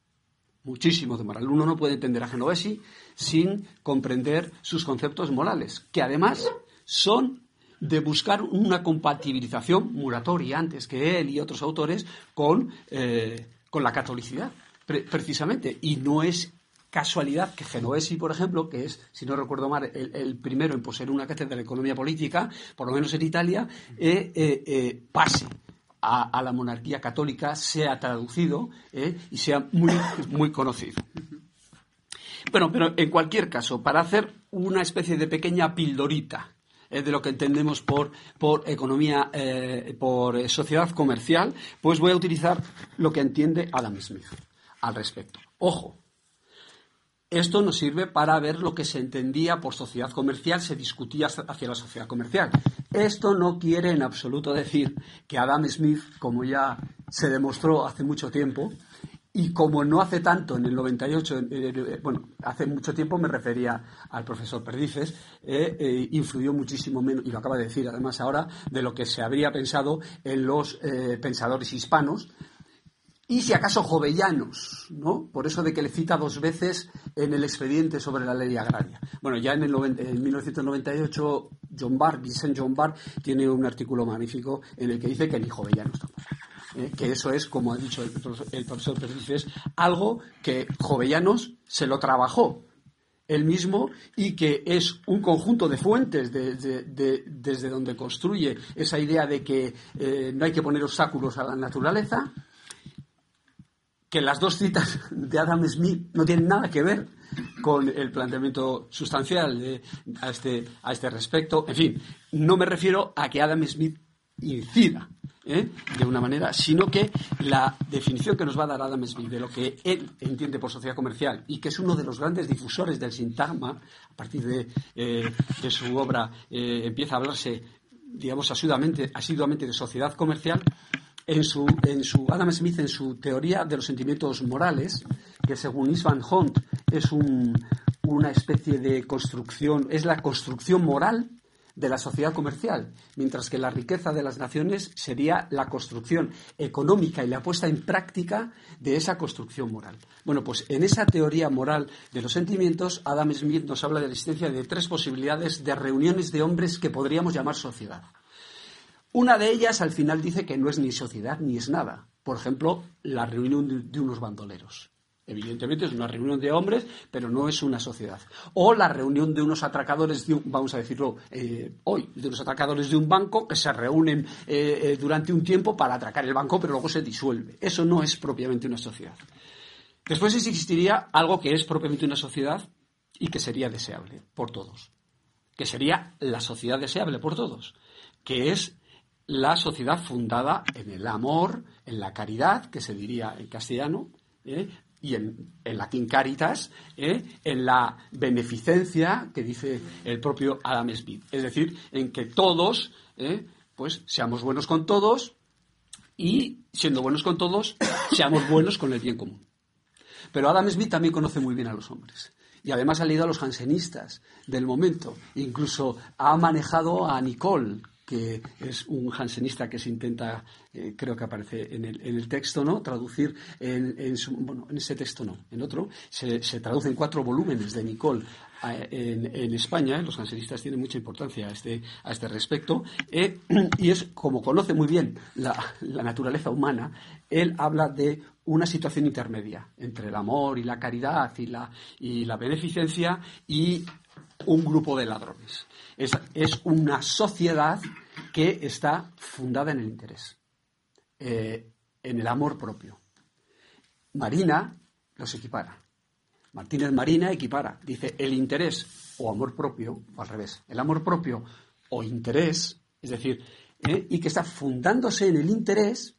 Muchísimo de moral. Uno no puede entender a Genovesi sin comprender sus conceptos morales, que además son de buscar una compatibilización, Muratori antes que él y otros autores, con, eh, con la catolicidad, pre- precisamente. Y no es casualidad que Genovesi, por ejemplo, que es, si no recuerdo mal, el, el primero en poseer una cátedra de economía política, por lo menos en Italia, eh, eh, eh, pase A, a la monarquía católica, sea traducido eh, y sea muy, muy conocido. Bueno, pero en cualquier caso, para hacer una especie de pequeña pildorita eh, de lo que entendemos por, por economía, eh, por eh, sociedad comercial, pues voy a utilizar lo que entiende Adam Smith al respecto. Ojo, esto nos sirve para ver lo que se entendía por sociedad comercial, se discutía hacia la sociedad comercial. Esto no quiere en absoluto decir que Adam Smith, como ya se demostró hace mucho tiempo, y como no hace tanto, en el noventa y ocho, eh, bueno, hace mucho tiempo me refería al profesor Perdices, eh, eh, influyó muchísimo menos, y lo acaba de decir además ahora, de lo que se habría pensado en los eh, pensadores hispanos, y si acaso jovellanos, ¿no? Por eso de que le cita dos veces en el expediente sobre la ley agraria. Bueno, ya en, el noventa, en mil novecientos noventa y ocho, John Barr, Vincent John Barr, tiene un artículo magnífico en el que dice que ni jovellanos tampoco. Eh, que eso es, como ha dicho el, el profesor Perdices, algo que Jovellanos se lo trabajó él mismo y que es un conjunto de fuentes de, de, de, desde donde construye esa idea de que eh, no hay que poner obstáculos a la naturaleza, que las dos citas de Adam Smith no tienen nada que ver con el planteamiento sustancial de, a, este, a este respecto. En fin, no me refiero a que Adam Smith incida ¿eh? de una manera, sino que la definición que nos va a dar Adam Smith de lo que él entiende por sociedad comercial y que es uno de los grandes difusores del sintagma, a partir de, eh, de su obra eh, empieza a hablarse, digamos, asiduamente, asiduamente de sociedad comercial. En su, en su Adam Smith, en su teoría de los sentimientos morales, que según István Hunt es un, una especie de construcción, es la construcción moral de la sociedad comercial, mientras que la riqueza de las naciones sería la construcción económica y la puesta en práctica de esa construcción moral. Bueno, pues en esa teoría moral de los sentimientos, Adam Smith nos habla de la existencia de tres posibilidades de reuniones de hombres que podríamos llamar sociedad. Una de ellas, al final, dice que no es ni sociedad ni es nada. Por ejemplo, la reunión de, de unos bandoleros. Evidentemente es una reunión de hombres, pero no es una sociedad. O la reunión de unos atracadores, de un, vamos a decirlo eh, hoy, de unos atracadores de un banco que se reúnen eh, eh, durante un tiempo para atracar el banco, pero luego se disuelve. Eso no es propiamente una sociedad. Después existiría algo que es propiamente una sociedad y que sería deseable por todos. Que sería la sociedad deseable por todos. Que es la sociedad fundada en el amor, en la caridad, que se diría en castellano, ¿eh? y en, en latín caritas, ¿eh? en la beneficencia, que dice el propio Adam Smith. Es decir, en que todos, ¿eh? pues seamos buenos con todos y, siendo buenos con todos, seamos buenos con el bien común. Pero Adam Smith también conoce muy bien a los hombres. Y además ha leído a los jansenistas del momento. Incluso ha manejado a Nicole, que es un jansenista que se intenta, eh, creo que aparece en el, en el texto, ¿no? Traducir en, en su, bueno, en ese texto no, en otro, se, se traducen cuatro volúmenes de Nicole a, en, en España. ¿eh? Los jansenistas tienen mucha importancia a este, a este respecto, eh, y es, como conoce muy bien la, la naturaleza humana, él habla de una situación intermedia entre el amor y la caridad y la, y la beneficencia y un grupo de ladrones. Es, es una sociedad que está fundada en el interés, eh, en el amor propio. Marina los equipara. Martínez Marina equipara. Dice el interés o amor propio, o al revés, el amor propio o interés, es decir, eh, y que está fundándose en el interés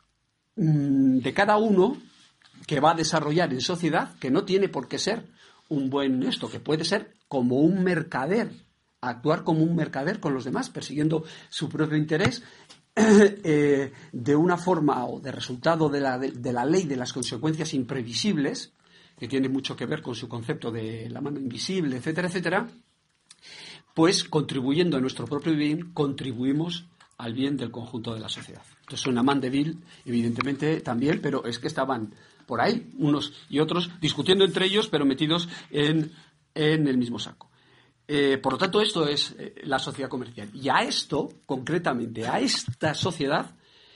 mmm, de cada uno que va a desarrollar en sociedad, que no tiene por qué ser un buen esto, que puede ser como un mercader, actuar como un mercader con los demás, persiguiendo su propio interés, eh, de una forma o de resultado de la, de, de la ley de las consecuencias imprevisibles, que tiene mucho que ver con su concepto de la mano invisible, etcétera, etcétera, pues contribuyendo a nuestro propio bien, contribuimos al bien del conjunto de la sociedad. Entonces suena Mandeville, evidentemente, también, pero es que estaban por ahí unos y otros discutiendo entre ellos, pero metidos en, en el mismo saco. Eh, por lo tanto, esto es eh, la sociedad comercial. Y a esto, concretamente, a esta sociedad,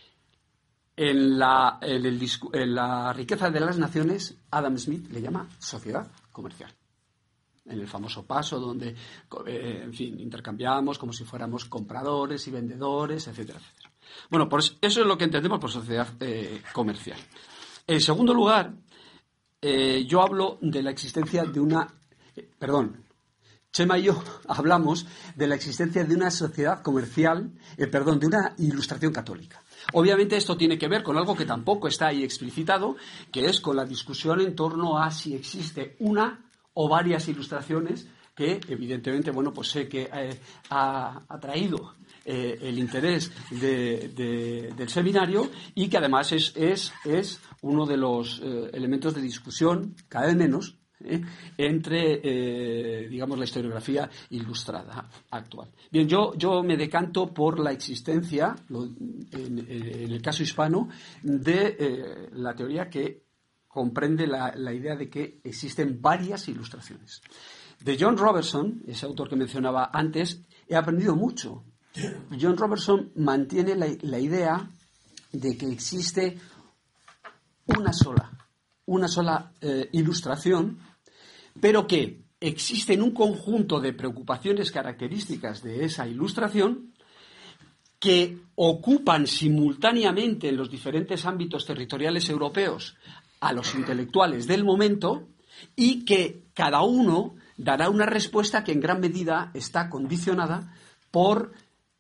en la, en, el, en la riqueza de las naciones, Adam Smith le llama sociedad comercial. En el famoso paso donde, eh, en fin, intercambiamos como si fuéramos compradores y vendedores, etcétera, etcétera. Bueno, pues eso es lo que entendemos por sociedad eh, comercial. En segundo lugar, eh, yo hablo de la existencia de una... Eh, perdón, Chema y yo hablamos de la existencia de una sociedad comercial, eh, perdón, de una ilustración católica. Obviamente esto tiene que ver con algo que tampoco está ahí explicitado, que es con la discusión en torno a si existe una o varias ilustraciones que, evidentemente, bueno, pues sé que eh, ha atraído eh, el interés de, de, del seminario y que además es, es, es uno de los eh, elementos de discusión, cada vez menos, ¿Eh? entre, eh, digamos, la historiografía ilustrada actual. Bien, yo, yo me decanto por la existencia, lo, en, en el caso hispano, de eh, la teoría que comprende la, la idea de que existen varias ilustraciones. De John Robertson, ese autor que mencionaba antes, he aprendido mucho. John Robertson mantiene la, la idea de que existe una sola, una sola eh, ilustración, pero que existen un conjunto de preocupaciones características de esa Ilustración que ocupan simultáneamente en los diferentes ámbitos territoriales europeos a los intelectuales del momento y que cada uno dará una respuesta que en gran medida está condicionada por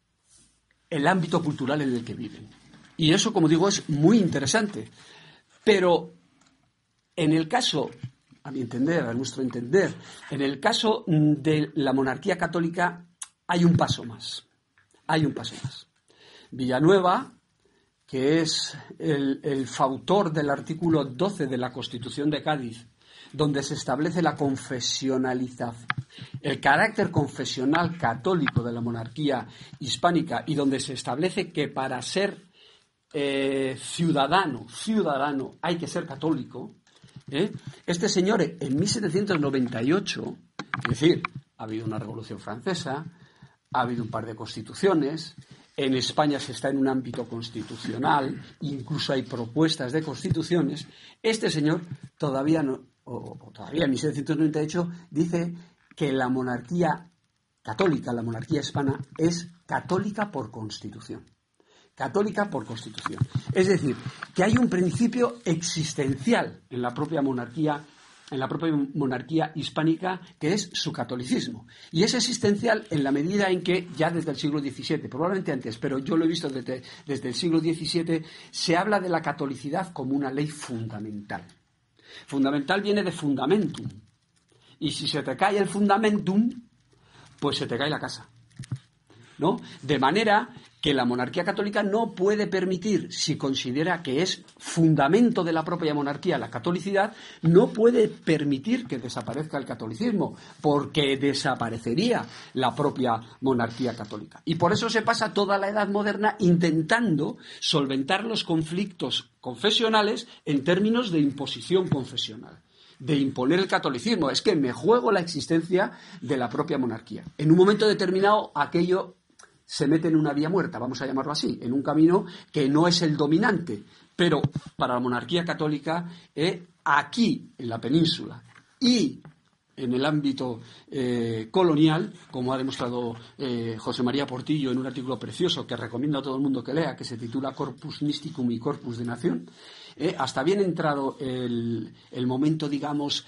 el ámbito cultural en el que viven. Y eso, como digo, es muy interesante. Pero en el caso, a mi entender, a nuestro entender, en el caso de la monarquía católica hay un paso más. Hay un paso más. Villanueva, que es el, el fautor del artículo doce de la Constitución de Cádiz, donde se establece la confesionalización, el carácter confesional católico de la monarquía hispánica y donde se establece que para ser eh, ciudadano, ciudadano hay que ser católico, ¿eh? Este señor en mil setecientos noventa y ocho, es decir, ha habido una Revolución Francesa, ha habido un par de constituciones, en España se está en un ámbito constitucional, incluso hay propuestas de constituciones, este señor todavía no, o, o todavía en mil setecientos noventa y ocho dice que la monarquía católica, la monarquía hispana, es católica por constitución. Católica por constitución. Es decir, que hay un principio existencial en la propia monarquía en la propia monarquía hispánica, que es su catolicismo. Y es existencial en la medida en que ya desde el siglo diecisiete, probablemente antes, pero yo lo he visto desde, desde el siglo diecisiete, se habla de la catolicidad como una ley fundamental. Fundamental viene de fundamentum. Y si se te cae el fundamentum, pues se te cae la casa, ¿no? De manera que la monarquía católica no puede permitir, si considera que es fundamento de la propia monarquía la catolicidad, no puede permitir que desaparezca el catolicismo, porque desaparecería la propia monarquía católica. Y por eso se pasa toda la Edad Moderna intentando solventar los conflictos confesionales en términos de imposición confesional, de imponer el catolicismo. Es que me juego la existencia de la propia monarquía. En un momento determinado aquello se mete en una vía muerta, vamos a llamarlo así, en un camino que no es el dominante, pero para la monarquía católica, eh, aquí en la península y en el ámbito eh, colonial, como ha demostrado eh, José María Portillo en un artículo precioso que recomiendo a todo el mundo que lea, que se titula Corpus Mysticum y Corpus de Nación, eh, hasta bien entrado el, el momento, digamos,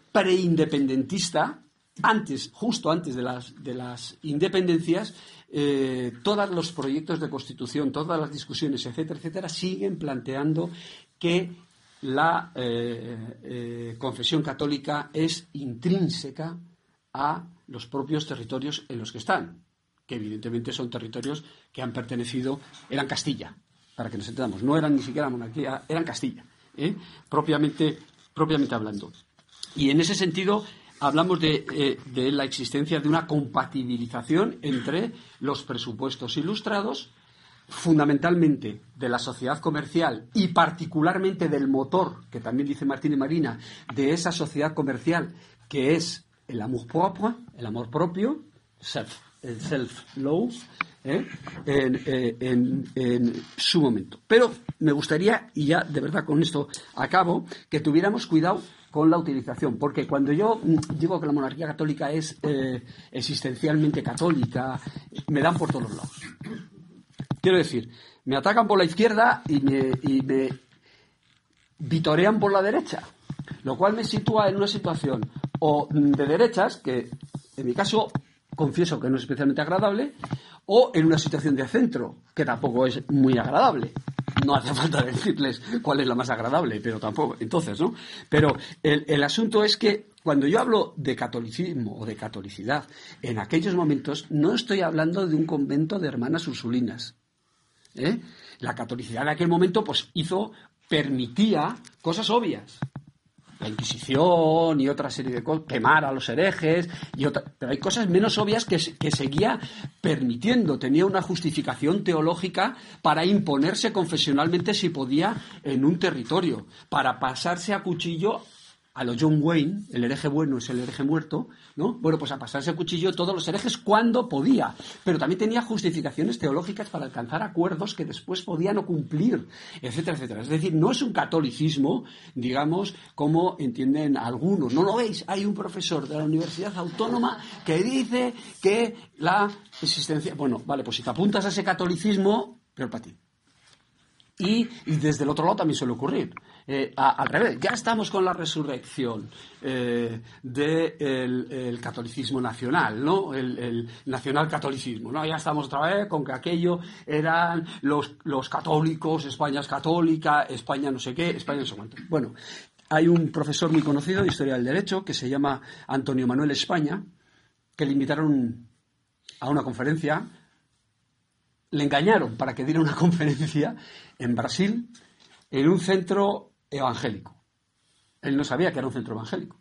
preindependentista, antes, justo antes de las, de las independencias, eh, todos los proyectos de constitución, todas las discusiones, etcétera, etcétera, siguen planteando que la eh, eh, confesión católica es intrínseca a los propios territorios en los que están, que evidentemente son territorios que han pertenecido, eran Castilla, para que nos entendamos, no eran ni siquiera monarquía, eran Castilla, ¿eh? propiamente, propiamente hablando. Y en ese sentido hablamos de, eh, de la existencia de una compatibilización entre los presupuestos ilustrados, fundamentalmente de la sociedad comercial y particularmente del motor, que también dice Martín y Marina, de esa sociedad comercial que es el amour propre, el amor propio, self, el self-love, ¿eh? en, eh, en, en su momento. Pero me gustaría, y ya de verdad con esto acabo, que tuviéramos cuidado con la utilización, porque cuando yo digo que la monarquía católica es eh, existencialmente católica, me dan por todos lados. Quiero decir, me atacan por la izquierda y me, y me vitorean por la derecha, lo cual me sitúa en una situación o de derechas, que en mi caso confieso que no es especialmente agradable, o en una situación de centro, que tampoco es muy agradable. No hace falta decirles cuál es la más agradable, pero tampoco, entonces, ¿no? Pero el, el asunto es que cuando yo hablo de catolicismo o de catolicidad, en aquellos momentos no estoy hablando de un convento de hermanas ursulinas, ¿eh? La catolicidad en aquel momento pues hizo, permitía cosas obvias. La Inquisición y otra serie de cosas, quemar a los herejes, y otra, pero hay cosas menos obvias que, que seguía permitiendo, tenía una justificación teológica para imponerse confesionalmente si podía en un territorio, para pasarse a cuchillo a lo John Wayne, el hereje bueno es el hereje muerto, ¿no? Bueno, pues a pasarse el cuchillo todos los herejes cuando podía, pero también tenía justificaciones teológicas para alcanzar acuerdos que después podían no cumplir, etcétera, etcétera. Es decir, no es un catolicismo, digamos, como entienden algunos. ¿No lo veis? Hay un profesor de la Universidad Autónoma que dice que la existencia... Bueno, vale, pues si te apuntas a ese catolicismo, peor para ti. Y, y desde el otro lado también suele ocurrir. Eh, a, al revés, ya estamos con la resurrección eh, del el catolicismo nacional, ¿no? El, el nacional-catolicismo, ¿no? Ya estamos otra vez con que aquello eran los, los católicos, España es católica, España no sé qué, España no sé cuánto. Bueno, hay un profesor muy conocido de Historia del Derecho que se llama Antonio Manuel España, que le invitaron a una conferencia, le engañaron para que diera una conferencia en Brasil, en un centro evangélico. Él no sabía que era un centro evangélico.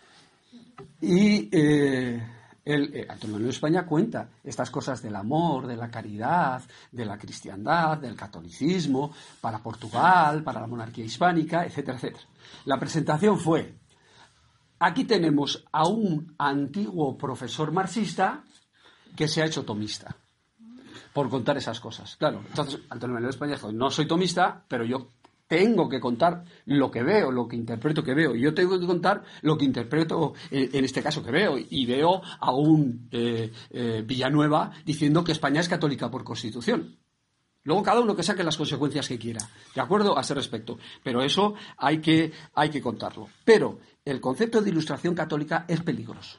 Y eh, él, eh, Antonio Manuel España cuenta estas cosas del amor, de la caridad, de la cristiandad, del catolicismo, para Portugal, para la monarquía hispánica, etcétera, etcétera. La presentación fue: aquí tenemos a un antiguo profesor marxista que se ha hecho tomista, por contar esas cosas. Claro, entonces Antonio Manuel España dijo: no soy tomista, pero yo tengo que contar lo que veo, lo que interpreto que veo. Y yo tengo que contar lo que interpreto, eh, en este caso que veo. Y veo a un eh, eh, Villanueva diciendo que España es católica por Constitución. Luego cada uno que saque las consecuencias que quiera, ¿de acuerdo? A ese respecto. Pero eso hay que, hay que contarlo. Pero el concepto de ilustración católica es peligroso.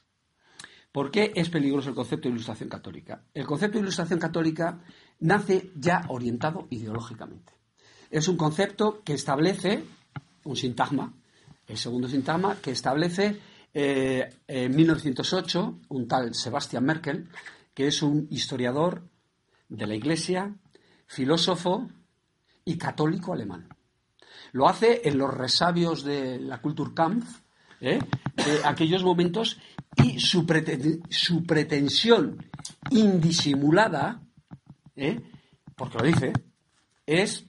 ¿Por qué es peligroso el concepto de ilustración católica? El concepto de ilustración católica nace ya orientado ideológicamente. Es un concepto que establece un sintagma, el segundo sintagma, que establece eh, en mil novecientos ocho un tal Sebastian Merkel, que es un historiador de la Iglesia, filósofo y católico alemán. Lo hace en los resabios de la Kulturkampf, ¿eh? de aquellos momentos, y su, preten- su pretensión indisimulada, ¿eh? porque lo dice, es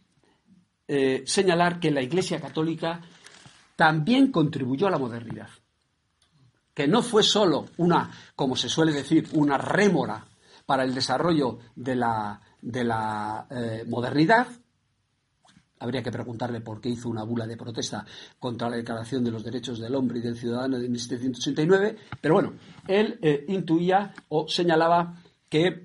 eh, señalar que la Iglesia católica también contribuyó a la modernidad, que no fue solo una, como se suele decir, una rémora para el desarrollo de la, de la eh, modernidad. Habría que preguntarle por qué hizo una bula de protesta contra la Declaración de los Derechos del Hombre y del Ciudadano de mil setecientos ochenta y nueve, pero bueno, él eh, intuía o señalaba que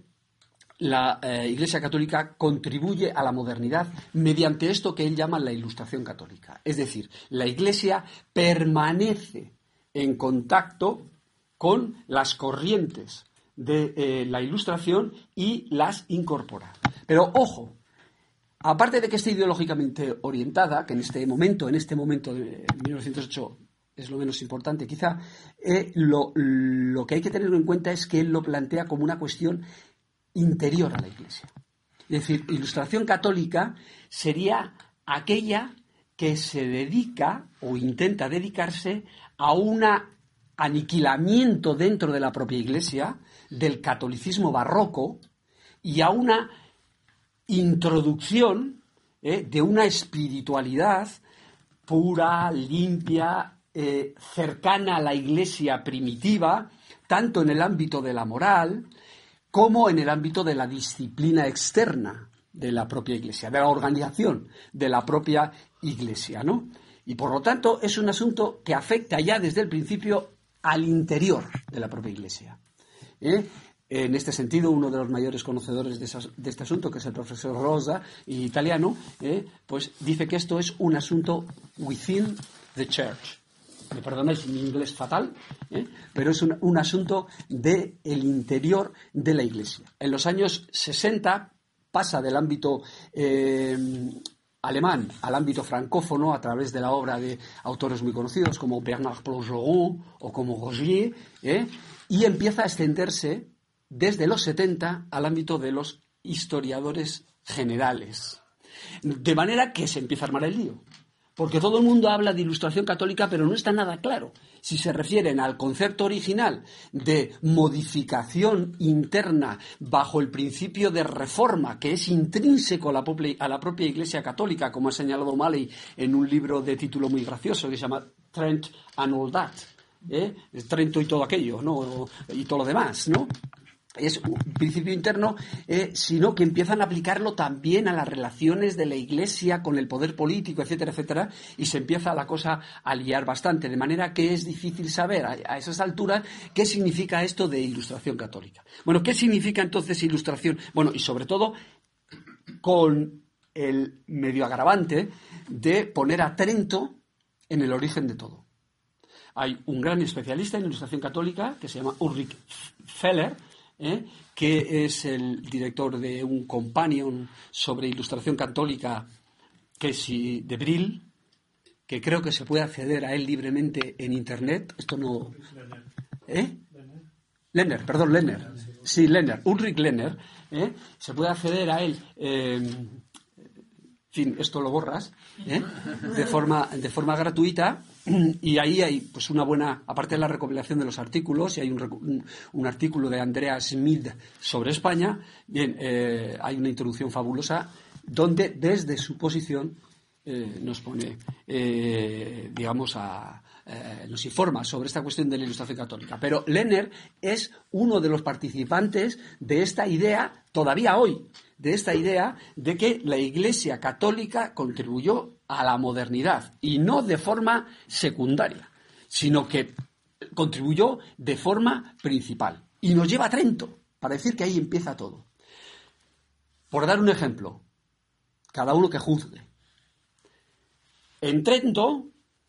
la eh, Iglesia Católica contribuye a la modernidad mediante esto que él llama la Ilustración Católica. Es decir, la Iglesia permanece en contacto con las corrientes de eh, la Ilustración y las incorpora. Pero ojo, aparte de que esté ideológicamente orientada, que en este momento, en este momento de mil novecientos ocho es lo menos importante quizá, eh, lo, lo que hay que tener en cuenta es que él lo plantea como una cuestión interior a la Iglesia. Es decir, Ilustración católica sería aquella que se dedica o intenta dedicarse a un aniquilamiento dentro de la propia Iglesia del catolicismo barroco y a una introducción eh, de una espiritualidad pura, limpia, eh, cercana a la Iglesia primitiva, tanto en el ámbito de la moral como en el ámbito de la disciplina externa de la propia Iglesia, de la organización de la propia Iglesia, ¿no? Y por lo tanto es un asunto que afecta ya desde el principio al interior de la propia Iglesia. ¿eh? En este sentido, uno de los mayores conocedores de, esas, de este asunto, que es el profesor Rosa, italiano, eh, pues dice que esto es un asunto within the church. Me perdonáis mi inglés fatal, ¿eh? pero es un, un asunto del interior de la Iglesia. En los años sesenta pasa del ámbito eh, alemán al ámbito francófono a través de la obra de autores muy conocidos como Bernard Plogeron o como Rogier, ¿eh? y empieza a extenderse desde los setenta al ámbito de los historiadores generales. De manera que se empieza a armar el lío. Porque todo el mundo habla de Ilustración católica, pero no está nada claro si se refieren al concepto original de modificación interna bajo el principio de reforma, que es intrínseco a la, propia, a la propia Iglesia católica, como ha señalado Malley en un libro de título muy gracioso que se llama Trent and all that, ¿eh? Trento y todo aquello, ¿no? Y todo lo demás, ¿no? Es un principio interno, eh, sino que empiezan a aplicarlo también a las relaciones de la Iglesia con el poder político, etcétera, etcétera, y se empieza la cosa a liar bastante, de manera que es difícil saber a, a esas alturas qué significa esto de Ilustración católica. Bueno, ¿qué significa entonces Ilustración? Bueno, y sobre todo con el medio agravante de poner a Trento en el origen de todo. Hay un gran especialista en Ilustración católica que se llama Ulrich Feller, ¿Eh? que es el director de un companion sobre Ilustración católica, que es de Brill, que creo que se puede acceder a él libremente en Internet. Esto no... ¿Eh? Lenner, perdón, Lenner. Sí, Lenner, Ulrich Lenner. ¿eh? Se puede acceder a él... Eh, en fin, esto lo borras, ¿eh? de forma, de forma gratuita, y ahí hay pues una buena, aparte de la recopilación de los artículos, y hay un, un, un artículo de Andrea Schmid sobre España, bien, eh, hay una introducción fabulosa donde desde su posición eh, nos pone, eh, digamos, a, eh, nos informa sobre esta cuestión de la Ilustración católica. Pero Lenner es uno de los participantes de esta idea, todavía hoy, de esta idea de que la Iglesia católica contribuyó a la modernidad, y no de forma secundaria, sino que contribuyó de forma principal. Y nos lleva a Trento, para decir que ahí empieza todo. Por dar un ejemplo, cada uno que juzgue. En Trento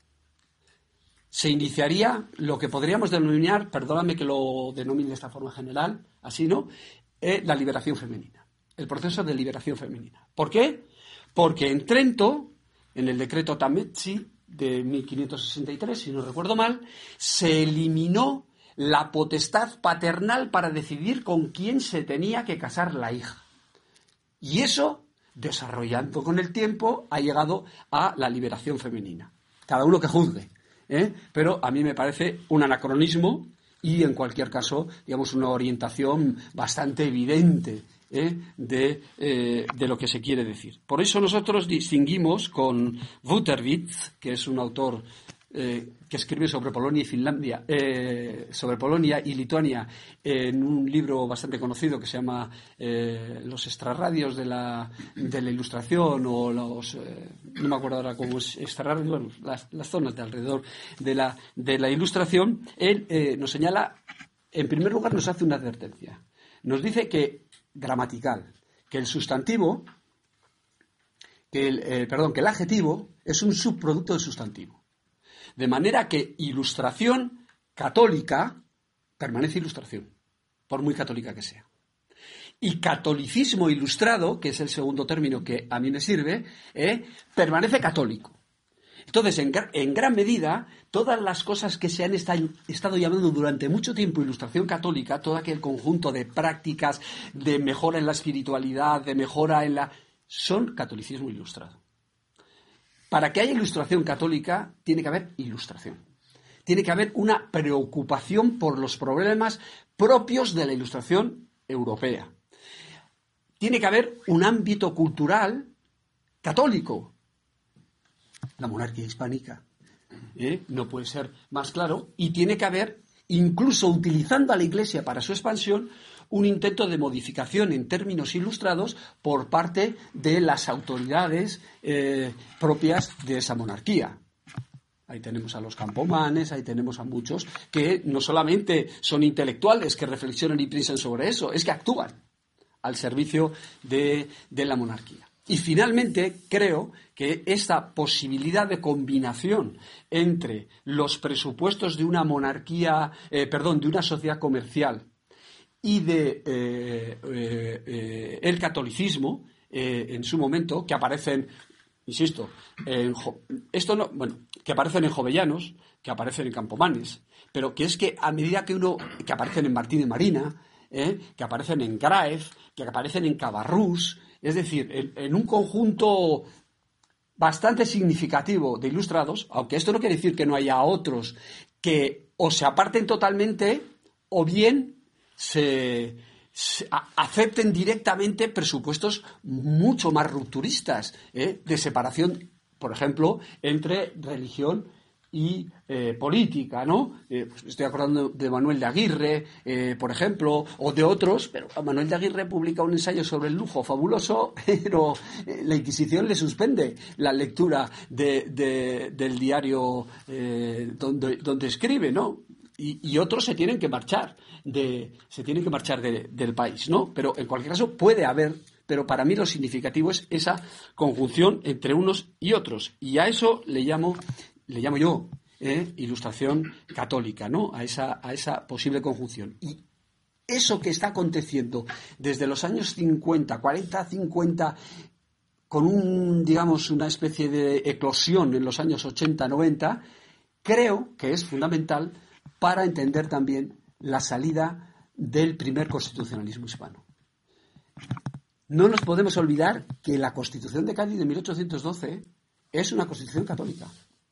se iniciaría lo que podríamos denominar, perdóname que lo denomine de esta forma general, así, ¿no?, eh, la liberación femenina. El proceso de liberación femenina. ¿Por qué? Porque en Trento, en el decreto Tamezzi de mil quinientos sesenta y tres, si no recuerdo mal, se eliminó la potestad paternal para decidir con quién se tenía que casar la hija. Y eso, desarrollando con el tiempo, ha llegado a la liberación femenina. Cada uno que juzgue, ¿eh? Pero a mí me parece un anacronismo y, en cualquier caso, digamos, una orientación bastante evidente ¿Eh? De, eh, de lo que se quiere decir. Por eso nosotros distinguimos con Wouterwitz, que es un autor eh, que escribe sobre Polonia y Finlandia, eh, sobre Polonia y Lituania, en un libro bastante conocido que se llama eh, Los extrarradios de la, de la Ilustración, o los, eh, no me acuerdo ahora cómo es, extrarradios, bueno, las, las zonas de alrededor de la, de la Ilustración. Él eh, nos señala, en primer lugar nos hace una advertencia. Nos dice que gramatical, que el sustantivo, que el, eh, perdón, que el adjetivo es un subproducto del sustantivo. De manera que Ilustración católica permanece Ilustración, por muy católica que sea. Y catolicismo ilustrado, que es el segundo término que a mí me sirve, eh, permanece católico. Entonces, en, en gran medida, todas las cosas que se han esta, estado llamando durante mucho tiempo Ilustración católica, todo aquel conjunto de prácticas de mejora en la espiritualidad, de mejora en la... son catolicismo ilustrado. Para que haya Ilustración católica, tiene que haber ilustración. Tiene que haber una preocupación por los problemas propios de la Ilustración europea. Tiene que haber un ámbito cultural católico. La monarquía hispánica, ¿eh? no puede ser más claro, y tiene que haber, incluso utilizando a la Iglesia para su expansión, un intento de modificación en términos ilustrados por parte de las autoridades eh, propias de esa monarquía. Ahí tenemos a los Campomanes, ahí tenemos a muchos que no solamente son intelectuales que reflexionan y piensan sobre eso, es que actúan al servicio de, de la monarquía. Y finalmente creo que esta posibilidad de combinación entre los presupuestos de una monarquía, eh, perdón, de una sociedad comercial y de eh, eh, eh, el catolicismo eh, en su momento, que aparecen, insisto, en, esto no, bueno, que aparecen en Jovellanos, que aparecen en Campomanes, pero que es que a medida que uno, que aparecen en Martín de Marina, eh, que aparecen en Graef, que aparecen en Cabarrús, es decir, en, en un conjunto bastante significativo de ilustrados, aunque esto no quiere decir que no haya otros que o se aparten totalmente o bien se, se a, acepten directamente presupuestos mucho más rupturistas, ¿eh? de separación, por ejemplo, entre religión y eh, política, ¿no? Eh, pues estoy acordando de Manuel de Aguirre, eh, por ejemplo, o de otros, pero Manuel de Aguirre publica un ensayo sobre el lujo fabuloso, pero eh, la Inquisición le suspende la lectura de, de, del diario eh, donde, donde escribe, ¿no? Y, y otros se tienen que marchar de, se tienen que marchar de, del país, ¿no? Pero en cualquier caso puede haber, pero para mí lo significativo es esa conjunción entre unos y otros, y a eso le llamo le llamo yo eh, ilustración católica, ¿no? A esa, a esa posible conjunción. Y eso que está aconteciendo desde los años cincuenta, cuarenta, cincuenta, con un, digamos, una especie de eclosión en los años ochenta, noventa, creo que es fundamental para entender también la salida del primer constitucionalismo hispano. No nos podemos olvidar que la Constitución de Cádiz de mil ochocientos doce es una constitución católica,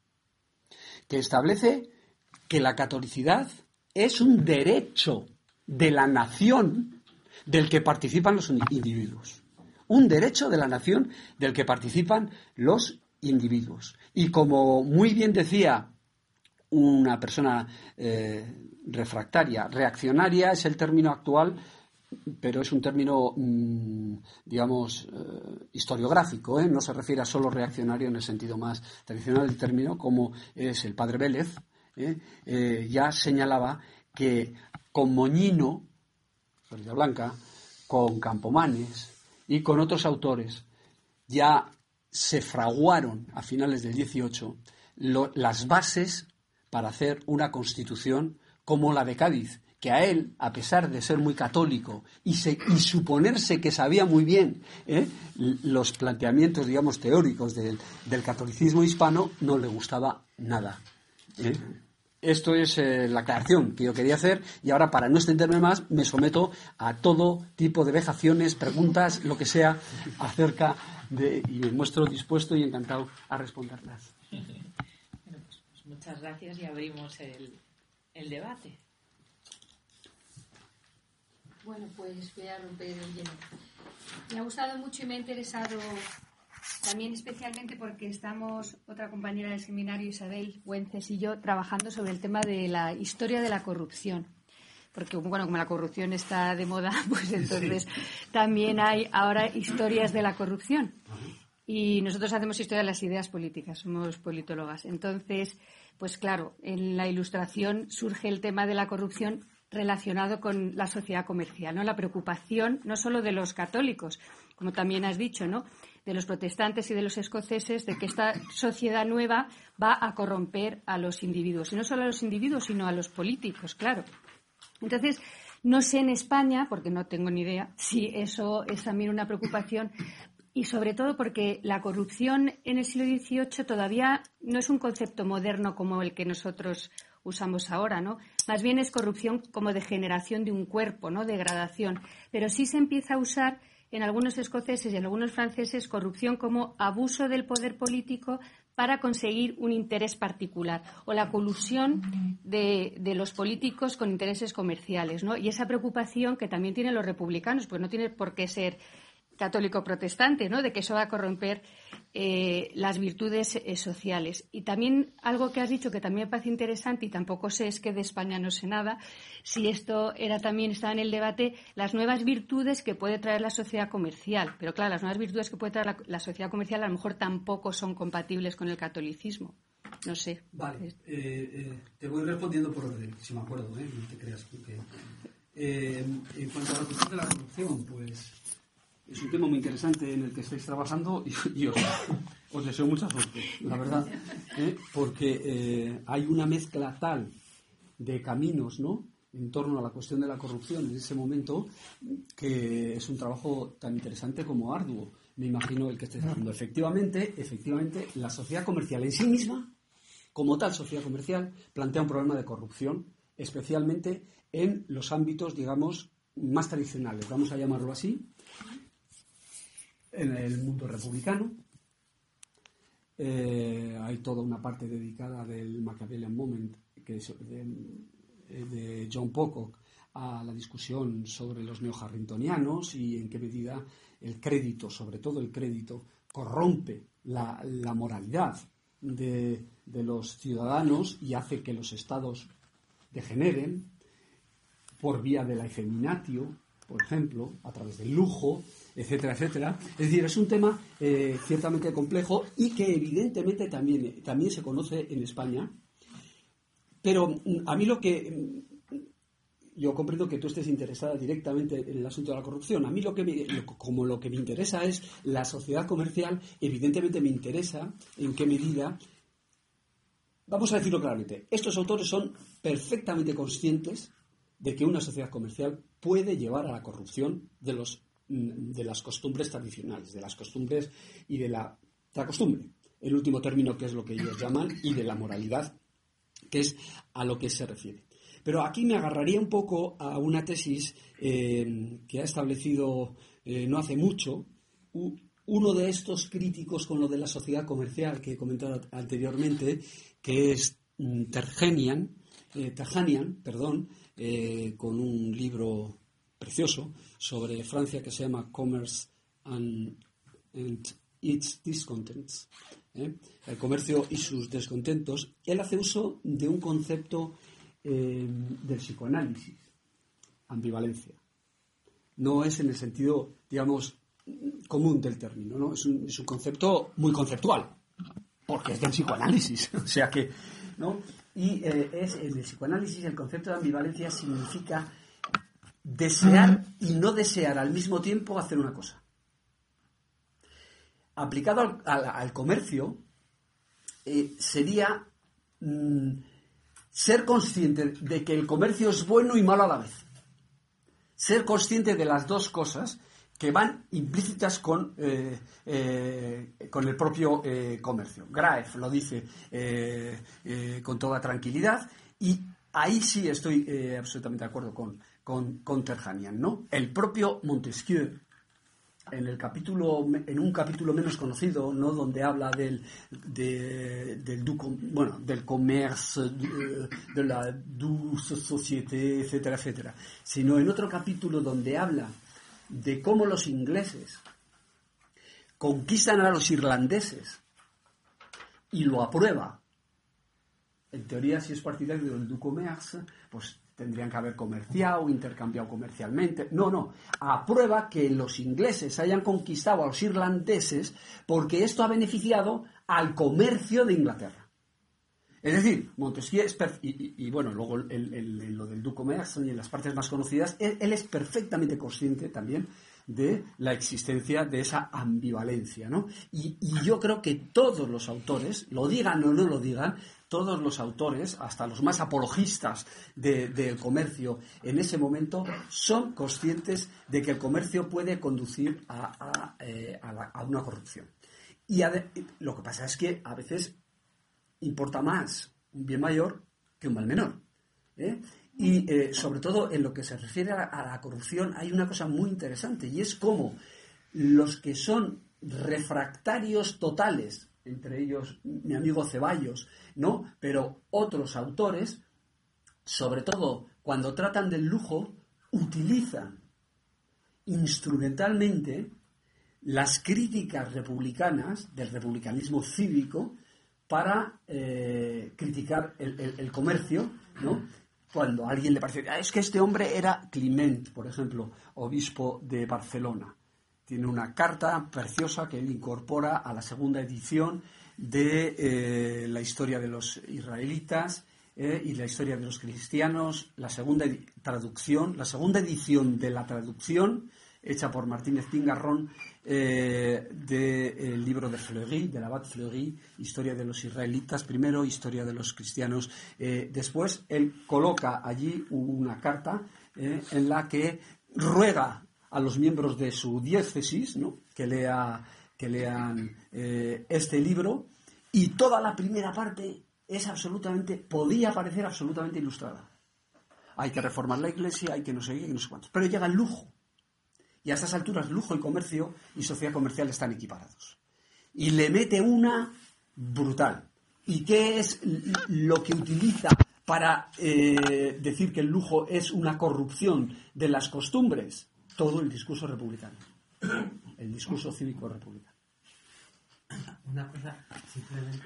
que establece que la catolicidad es un derecho de la nación del que participan los individuos. Un derecho de la nación del que participan los individuos. Y como muy bien decía una persona eh, refractaria, reaccionaria es el término actual, pero es un término, mmm, digamos, eh, historiográfico, ¿eh? No se refiere a solo reaccionario en el sentido más tradicional del término, como es el padre Vélez, ¿eh? Eh, ya señalaba que con Moñino, Florida Blanca, con Campomanes y con otros autores ya se fraguaron a finales del dieciocho lo, las bases para hacer una constitución como la de Cádiz, que a él, a pesar de ser muy católico y, se, y suponerse que sabía muy bien ¿eh? los planteamientos, digamos, teóricos del, del catolicismo hispano, no le gustaba nada. ¿eh? Esto es eh, la aclaración que yo quería hacer, y ahora, para no extenderme más, me someto a todo tipo de vejaciones, preguntas, lo que sea, acerca de... y me muestro dispuesto y encantado a responderlas. Bueno, pues, pues muchas gracias y abrimos el, el debate. Bueno, pues voy a romper el hielo. Me ha gustado mucho y me ha interesado también, especialmente porque estamos, otra compañera del seminario, Isabel Güences, y yo, trabajando sobre el tema de la historia de la corrupción. Porque, bueno, como la corrupción está de moda, pues entonces sí. También hay ahora historias de la corrupción. Y nosotros hacemos historia de las ideas políticas, somos politólogas. Entonces, pues claro, en la Ilustración surge el tema de la corrupción relacionado con la sociedad comercial, ¿no? La preocupación no solo de los católicos, como también has dicho, ¿no? De los protestantes y de los escoceses, de que esta sociedad nueva va a corromper a los individuos. Y no solo a los individuos, sino a los políticos, claro. Entonces, no sé en España, porque no tengo ni idea, si eso es también una preocupación, y sobre todo porque la corrupción en el siglo dieciocho todavía no es un concepto moderno como el que nosotros usamos ahora, ¿no? Más bien es corrupción como degeneración de un cuerpo, ¿no? Degradación. Pero sí se empieza a usar en algunos escoceses y en algunos franceses corrupción como abuso del poder político para conseguir un interés particular, o la colusión de, de los políticos con intereses comerciales, ¿no? Y esa preocupación que también tienen los republicanos, pues no tiene por qué ser católico protestante, ¿no? De que eso va a corromper eh, las virtudes eh, sociales. Y también algo que has dicho que también me parece interesante, y tampoco sé, es que de España no sé nada, si esto era también estaba en el debate, las nuevas virtudes que puede traer la sociedad comercial. Pero claro, las nuevas virtudes que puede traer la, la sociedad comercial a lo mejor tampoco son compatibles con el catolicismo. No sé. Vale, eh, eh, te voy respondiendo por orden, si me acuerdo, ¿eh? No te creas. Porque, eh, en cuanto a la cuestión de la corrupción, pues es un tema muy interesante en el que estáis trabajando y, y os, os deseo mucha suerte, la verdad, ¿eh? Porque eh, hay una mezcla tal de caminos, ¿no?, en torno a la cuestión de la corrupción en ese momento, que es un trabajo tan interesante como arduo, me imagino, el que estáis haciendo. Efectivamente, efectivamente, la sociedad comercial en sí misma, como tal sociedad comercial, plantea un problema de corrupción, especialmente en los ámbitos, digamos, más tradicionales, vamos a llamarlo así, en el mundo republicano. Eh, hay toda una parte dedicada del Machiavellian Moment, que es de, de John Pocock, a la discusión sobre los neoharringtonianos y en qué medida el crédito, sobre todo el crédito, corrompe la, la moralidad de, de los ciudadanos y hace que los estados degeneren por vía de la efeminatio, por ejemplo, a través del lujo, etcétera, etcétera. Es decir, es un tema eh, ciertamente complejo y que evidentemente también, también se conoce en España. Pero a mí lo que... Yo comprendo que tú estés interesada directamente en el asunto de la corrupción. A mí lo que me, lo, como lo que me interesa es la sociedad comercial, evidentemente me interesa en qué medida... Vamos a decirlo claramente, estos autores son perfectamente conscientes de que una sociedad comercial puede llevar a la corrupción de, los, de las costumbres tradicionales, de las costumbres y de la, de la costumbre. El último término, que es lo que ellos llaman, y de la moralidad, que es a lo que se refiere. Pero aquí me agarraría un poco a una tesis eh, que ha establecido eh, no hace mucho u, uno de estos críticos con lo de la sociedad comercial que he comentado anteriormente, que es mm, Terhanian, eh, Terhanian, perdón, eh, con un libro precioso sobre Francia que se llama Commerce and, and its Discontents, ¿eh? El comercio y sus descontentos. Él hace uso de un concepto Eh, del psicoanálisis, ambivalencia. No es en el sentido, digamos, común del término, ¿no? Es un, es un concepto muy conceptual, porque es del psicoanálisis, o sea que, ¿no? Y eh, es en el psicoanálisis el concepto de ambivalencia significa desear y no desear al mismo tiempo hacer una cosa. Aplicado al, al, al comercio, eh, sería mmm, ser consciente de que el comercio es bueno y malo a la vez. Ser consciente de las dos cosas que van implícitas con, eh, eh, con el propio eh, comercio. Graeff lo dice eh, eh, con toda tranquilidad y ahí sí estoy eh, absolutamente de acuerdo con, con, con Terhanian, ¿no? El propio Montesquieu, en el capítulo, en un capítulo menos conocido, ¿no? Donde habla del de, del du, bueno, del commerce, de, de la douce société, etcétera, etcétera, sino en otro capítulo donde habla de cómo los ingleses conquistan a los irlandeses y lo aprueba. En teoría, si es partidario del du commerce, pues tendrían que haber comerciado, intercambiado comercialmente. No, no. Aprueba que los ingleses hayan conquistado a los irlandeses porque esto ha beneficiado al comercio de Inglaterra. Es decir, Montesquieu es... Perf- y, y, y bueno, luego el, el, el, lo del du commerce y en las partes más conocidas, él, él es perfectamente consciente también de la existencia de esa ambivalencia, ¿no? Y, y yo creo que todos los autores, lo digan o no lo digan, todos los autores, hasta los más apologistas de, del comercio en ese momento, son conscientes de que el comercio puede conducir a, a, eh, a, la, a una corrupción. Y a, lo que pasa es que a veces importa más un bien mayor que un mal menor, ¿eh? Y eh, sobre todo en lo que se refiere a la, a la corrupción hay una cosa muy interesante y es cómo los que son refractarios totales, entre ellos mi amigo Ceballos, ¿no? Pero otros autores, sobre todo cuando tratan del lujo, utilizan instrumentalmente las críticas republicanas del republicanismo cívico para eh, criticar el, el, el comercio, ¿no? Cuando a alguien le parece, ah, es que este hombre era Climent, por ejemplo, obispo de Barcelona. Tiene una carta preciosa que él incorpora a la segunda edición de eh, la historia de los israelitas eh, y la historia de los cristianos, la segunda edi- traducción, la segunda edición de la traducción hecha por Martínez Pingarrón eh, del libro de Fleury, del abad Fleury, historia de los israelitas primero, historia de los cristianos eh, después. Él coloca allí una carta eh, en la que ruega a los miembros de su diócesis, ¿no?, que, lea, que lean eh, este libro, y toda la primera parte es absolutamente, podía parecer absolutamente ilustrada. Hay que reformar la iglesia, hay que no sé qué, no sé cuántos. Pero llega el lujo. Y a estas alturas lujo y comercio y sociedad comercial están equiparados. Y le mete una brutal. ¿Y qué es lo que utiliza para eh, decir que el lujo es una corrupción de las costumbres? Todo el discurso republicano. El discurso cívico republicano. Una cosa, simplemente,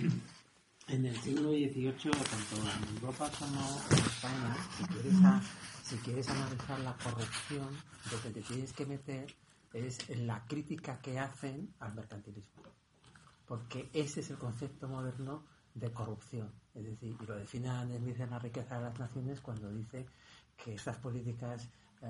en el siglo dieciocho, tanto en Europa como en España, si quieres, a, si quieres analizar la corrupción, lo que te tienes que meter es en la crítica que hacen al mercantilismo. Porque ese es el concepto moderno de corrupción. Es decir, y lo define Adam Smith en La riqueza de las naciones cuando dice que estas políticas eh,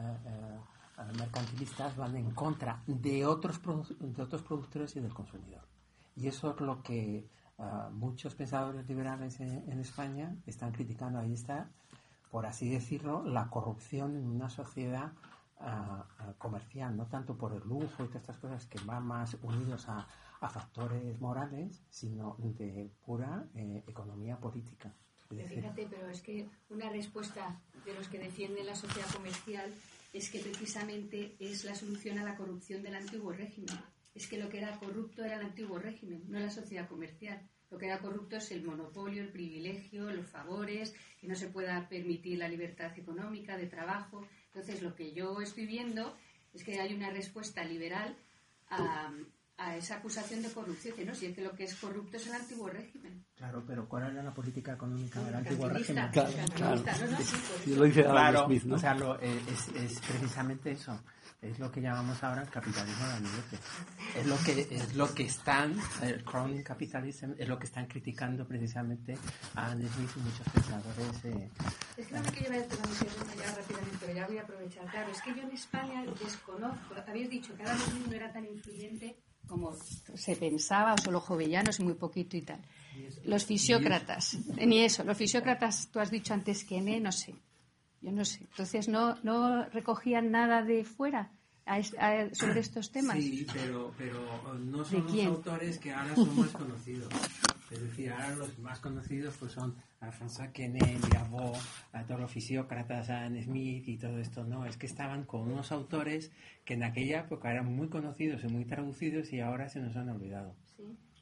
eh, mercantilistas van en contra de otros, produ- de otros productores y del consumidor. Y eso es lo que uh, muchos pensadores liberales en, en España están criticando. Ahí está, por así decirlo, la corrupción en una sociedad uh, uh, comercial, no tanto por el lujo y todas estas cosas que van más unidos a, a factores morales, sino de pura eh, economía política. Es decir, fíjate, pero es que una respuesta de los que defienden la sociedad comercial es que precisamente es la solución a la corrupción del antiguo régimen. Es que lo que era corrupto era el antiguo régimen, no la sociedad comercial. Lo que era corrupto es el monopolio, el privilegio, los favores, que no se pueda permitir la libertad económica, de trabajo. Entonces, lo que yo estoy viendo es que hay una respuesta liberal a, a esa acusación de corrupción, que no, si es que lo que es corrupto es el antiguo régimen. Claro, pero ¿cuál era la política económica No, del antiguo régimen? Claro, claro. No, no, sí, por Y eso. lo dice Adam Claro, Smith, ¿no? o sea, lo, eh, es, es precisamente eso. Es lo que llamamos ahora el capitalismo de amiguete. Es lo que es lo que están, el crony capitalism, es lo que están criticando precisamente a Adam Smith y muchos pensadores. Eh, Es que no me quiero llevar esto con ya rápidamente, pero ya voy a aprovechar. Claro, es que yo en España desconozco, habéis dicho que Adam Smith no era tan influyente como se pensaba, o solo jovellanos y muy poquito y tal. Los fisiócratas, ni eso, los fisiócratas, tú has dicho antes que ne, no sé. Yo no sé. Entonces, ¿no, no recogían nada de fuera a es, a, sobre estos temas? Sí, pero, pero no son los quién? autores que ahora son más conocidos. Es decir, ahora los más conocidos pues son Alphonse Quenet, Mirabeau, a todos los fisiócratas, Adam Smith y todo esto. No, es que estaban con unos autores que en aquella época eran muy conocidos y muy traducidos y ahora se nos han olvidado. Sí.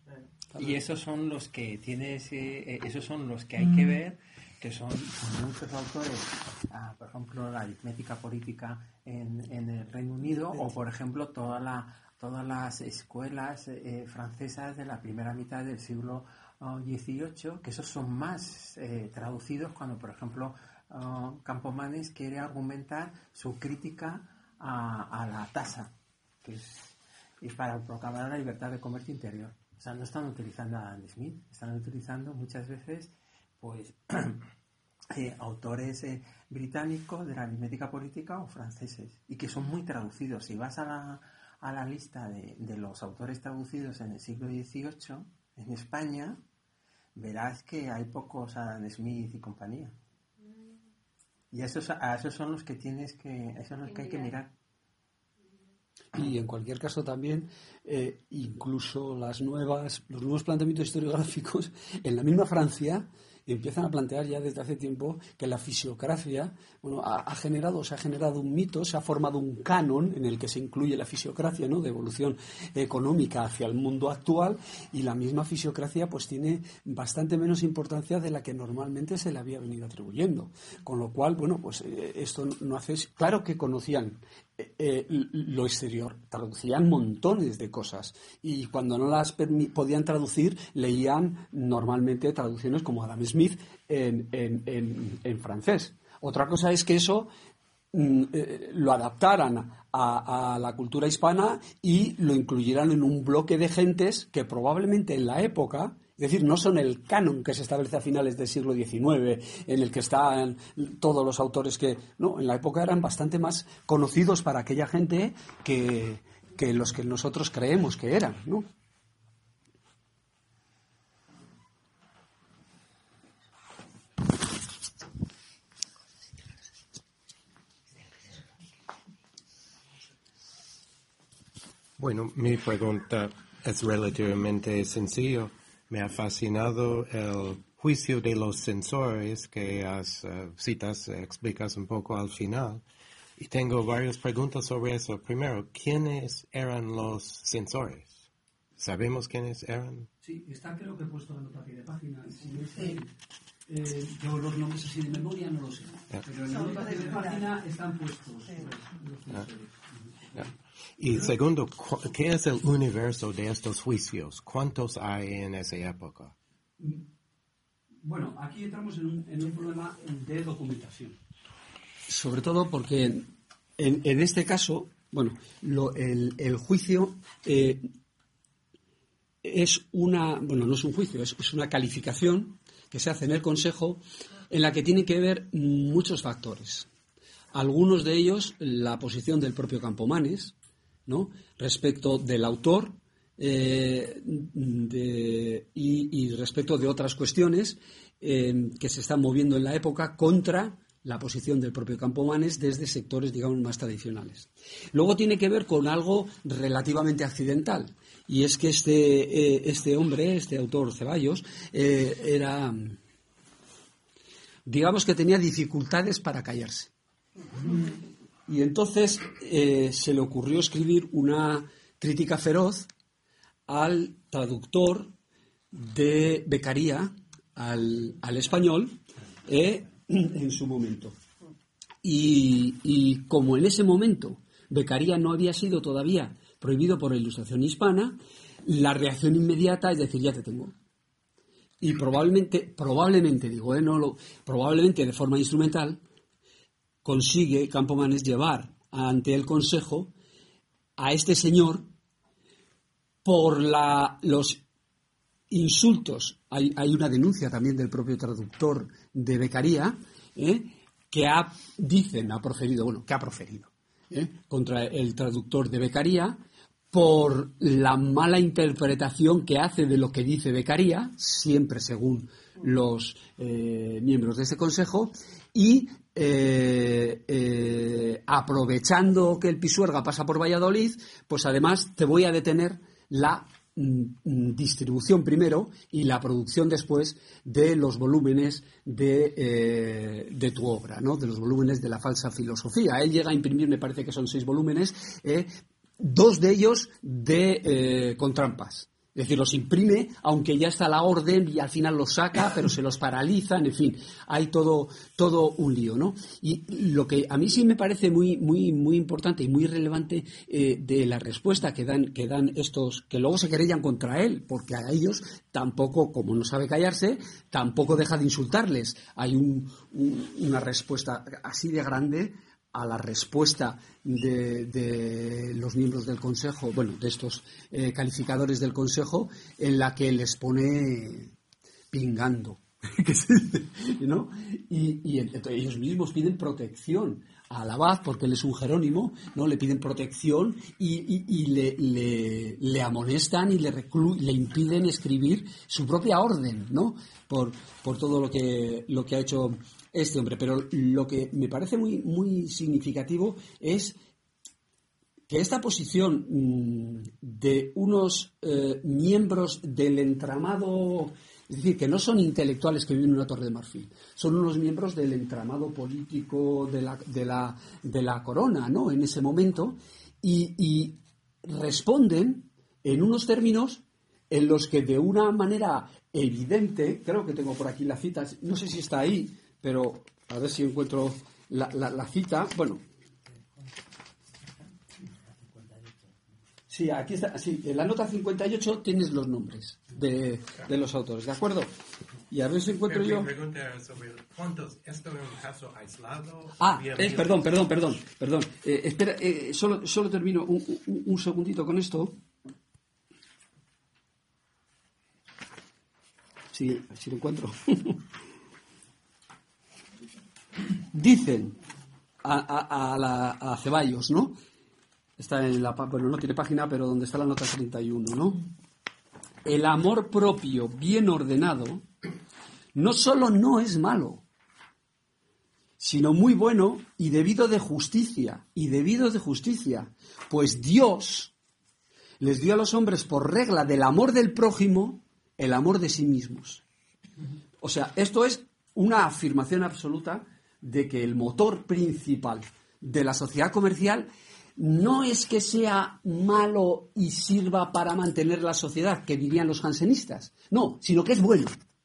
Y esos son los que tienes, eh, esos son los que hay que ver, que son muchos autores, ah, por ejemplo, la aritmética política en, en el Reino Unido, o por ejemplo toda la, todas las escuelas eh, francesas de la primera mitad del siglo dieciocho, que esos son más eh, traducidos cuando, por ejemplo, uh, Campomanes quiere argumentar su crítica a, a la tasa, que es, es para proclamar la libertad de comercio interior. O sea, no están utilizando a Adam Smith, están utilizando muchas veces pues eh, autores eh, británicos de la aritmética política o franceses, y que son muy traducidos. Si vas a la, a la lista de, de los autores traducidos en el siglo dieciocho en España, verás que hay pocos Adam Smith y compañía. Y esos, a esos son los que tienes que, esos son los que hay que mirar. Y en cualquier caso también, eh, incluso las nuevas, los nuevos planteamientos historiográficos en la misma Francia empiezan a plantear ya desde hace tiempo que la fisiocracia, bueno, ha, ha generado, se ha generado un mito, se ha formado un canon en el que se incluye la fisiocracia, ¿no?, de evolución económica hacia el mundo actual, y la misma fisiocracia pues tiene bastante menos importancia de la que normalmente se le había venido atribuyendo. Con lo cual, bueno, pues eh, esto no hace... Claro que conocían Eh, lo exterior, traducían montones de cosas, y cuando no las permi- podían traducir, leían normalmente traducciones como Adam Smith en, en, en, en francés. Otra cosa es que eso mm, eh, lo adaptaran a, a la cultura hispana y lo incluyeran en un bloque de gentes que probablemente en la época, es decir, no son el canon que se establece a finales del siglo diecinueve, en el que están todos los autores que... No, en la época eran bastante más conocidos para aquella gente que, que los que nosotros creemos que eran, ¿no? Bueno, mi pregunta es relativamente sencilla. Me ha fascinado el juicio de los censores que has, uh, citas, uh, explicas un poco al final. Y tengo varias preguntas sobre eso. Primero, ¿quiénes eran los censores? ¿Sabemos quiénes eran? Sí, está creo que he puesto la nota a pie de página. Si no es el, Eh, yo los nombres así de memoria no los sé, pero en la nota de página están puestos. Yeah. Yeah. Y segundo, ¿qué es el universo de estos juicios? ¿Cuántos hay en esa época? Bueno, aquí entramos en un, en un problema de documentación. Sobre todo porque en, en este caso, bueno, lo, el, el juicio eh, es una, bueno, no es un juicio, es, es una calificación que se hace en el Consejo en la que tienen que ver muchos factores. Algunos de ellos, la posición del propio Campomanes, ¿no?, respecto del autor eh, de, y, y respecto de otras cuestiones eh, que se están moviendo en la época contra la posición del propio Campomanes desde sectores, digamos, más tradicionales. Luego tiene que ver con algo relativamente accidental, y es que este, eh, este hombre, este autor Ceballos, eh, era, digamos que tenía dificultades para callarse. Y entonces eh, se le ocurrió escribir una crítica feroz al traductor de Beccaria al, al español eh, en su momento. Y, y como en ese momento Beccaria no había sido todavía prohibido por la Ilustración hispana, la reacción inmediata es decir, ya te tengo. Y probablemente, probablemente digo, eh, no lo, probablemente de forma instrumental, consigue Campomanes llevar ante el Consejo a este señor por la, los insultos. Hay, hay una denuncia también del propio traductor de Beccaria, ¿eh? que ha, dicen, ha proferido, bueno, que ha proferido ¿eh? contra el traductor de Beccaria por la mala interpretación que hace de lo que dice Beccaria, siempre según los eh, miembros de ese consejo, y eh, eh, aprovechando que el Pisuerga pasa por Valladolid, pues además te voy a detener la mm, distribución primero y la producción después de los volúmenes de, eh, de tu obra, ¿no?, de los volúmenes de la falsa filosofía. Él llega a imprimir, me parece que son seis volúmenes, eh, dos de ellos de eh, con trampas. Es decir, los imprime, aunque ya está la orden, y al final los saca, pero se los paralizan, en fin, hay todo, todo un lío, ¿no? Y lo que a mí sí me parece muy, muy, muy importante y muy relevante eh, de la respuesta que dan, que dan estos, que luego se querellan contra él, porque a ellos tampoco, como no sabe callarse, tampoco deja de insultarles. Hay un, un, una respuesta así de grande a la respuesta de, de los miembros del Consejo, bueno, de estos eh, calificadores del Consejo, en la que les pone pingando, ¿no? Y, y entonces ellos mismos piden protección al abad, porque él es un jerónimo, ¿no? Le piden protección y, y, y le, le, le amonestan y le, reclu- le impiden escribir su propia orden, ¿no? Por, por todo lo que, lo que ha hecho este hombre. Pero lo que me parece muy, muy significativo es que esta posición mmm, de unos eh, miembros del entramado, es decir, que no son intelectuales que viven en una torre de marfil, son unos miembros del entramado político de la, de la, de la corona, ¿no?, en ese momento, y, y responden en unos términos en los que de una manera evidente, creo que tengo por aquí la cita, no sé si está ahí, pero a ver si encuentro la, la, la cita, bueno. Sí, aquí está, sí, en la nota cincuenta y ocho tienes los nombres de, de los autores, ¿de acuerdo? Y a ver si encuentro yo... ¿Cuántos? ¿Esto es un caso aislado? Ah, eh, perdón, perdón, perdón, perdón. Eh, espera, eh, solo, solo termino un, un, un segundito con esto. Sí, si lo encuentro. Dicen a, a, a, la, a Ceballos, ¿no? Está en la, bueno, no tiene página, pero donde está la nota treinta y uno, ¿no? El amor propio bien ordenado no solo no es malo, sino muy bueno y debido de justicia, y debido de justicia, pues Dios les dio a los hombres por regla del amor del prójimo el amor de sí mismos. O sea, esto es una afirmación absoluta de que el motor principal de la sociedad comercial no es que sea malo y sirva para mantener la sociedad, que dirían los jansenistas, no, sino que es bueno.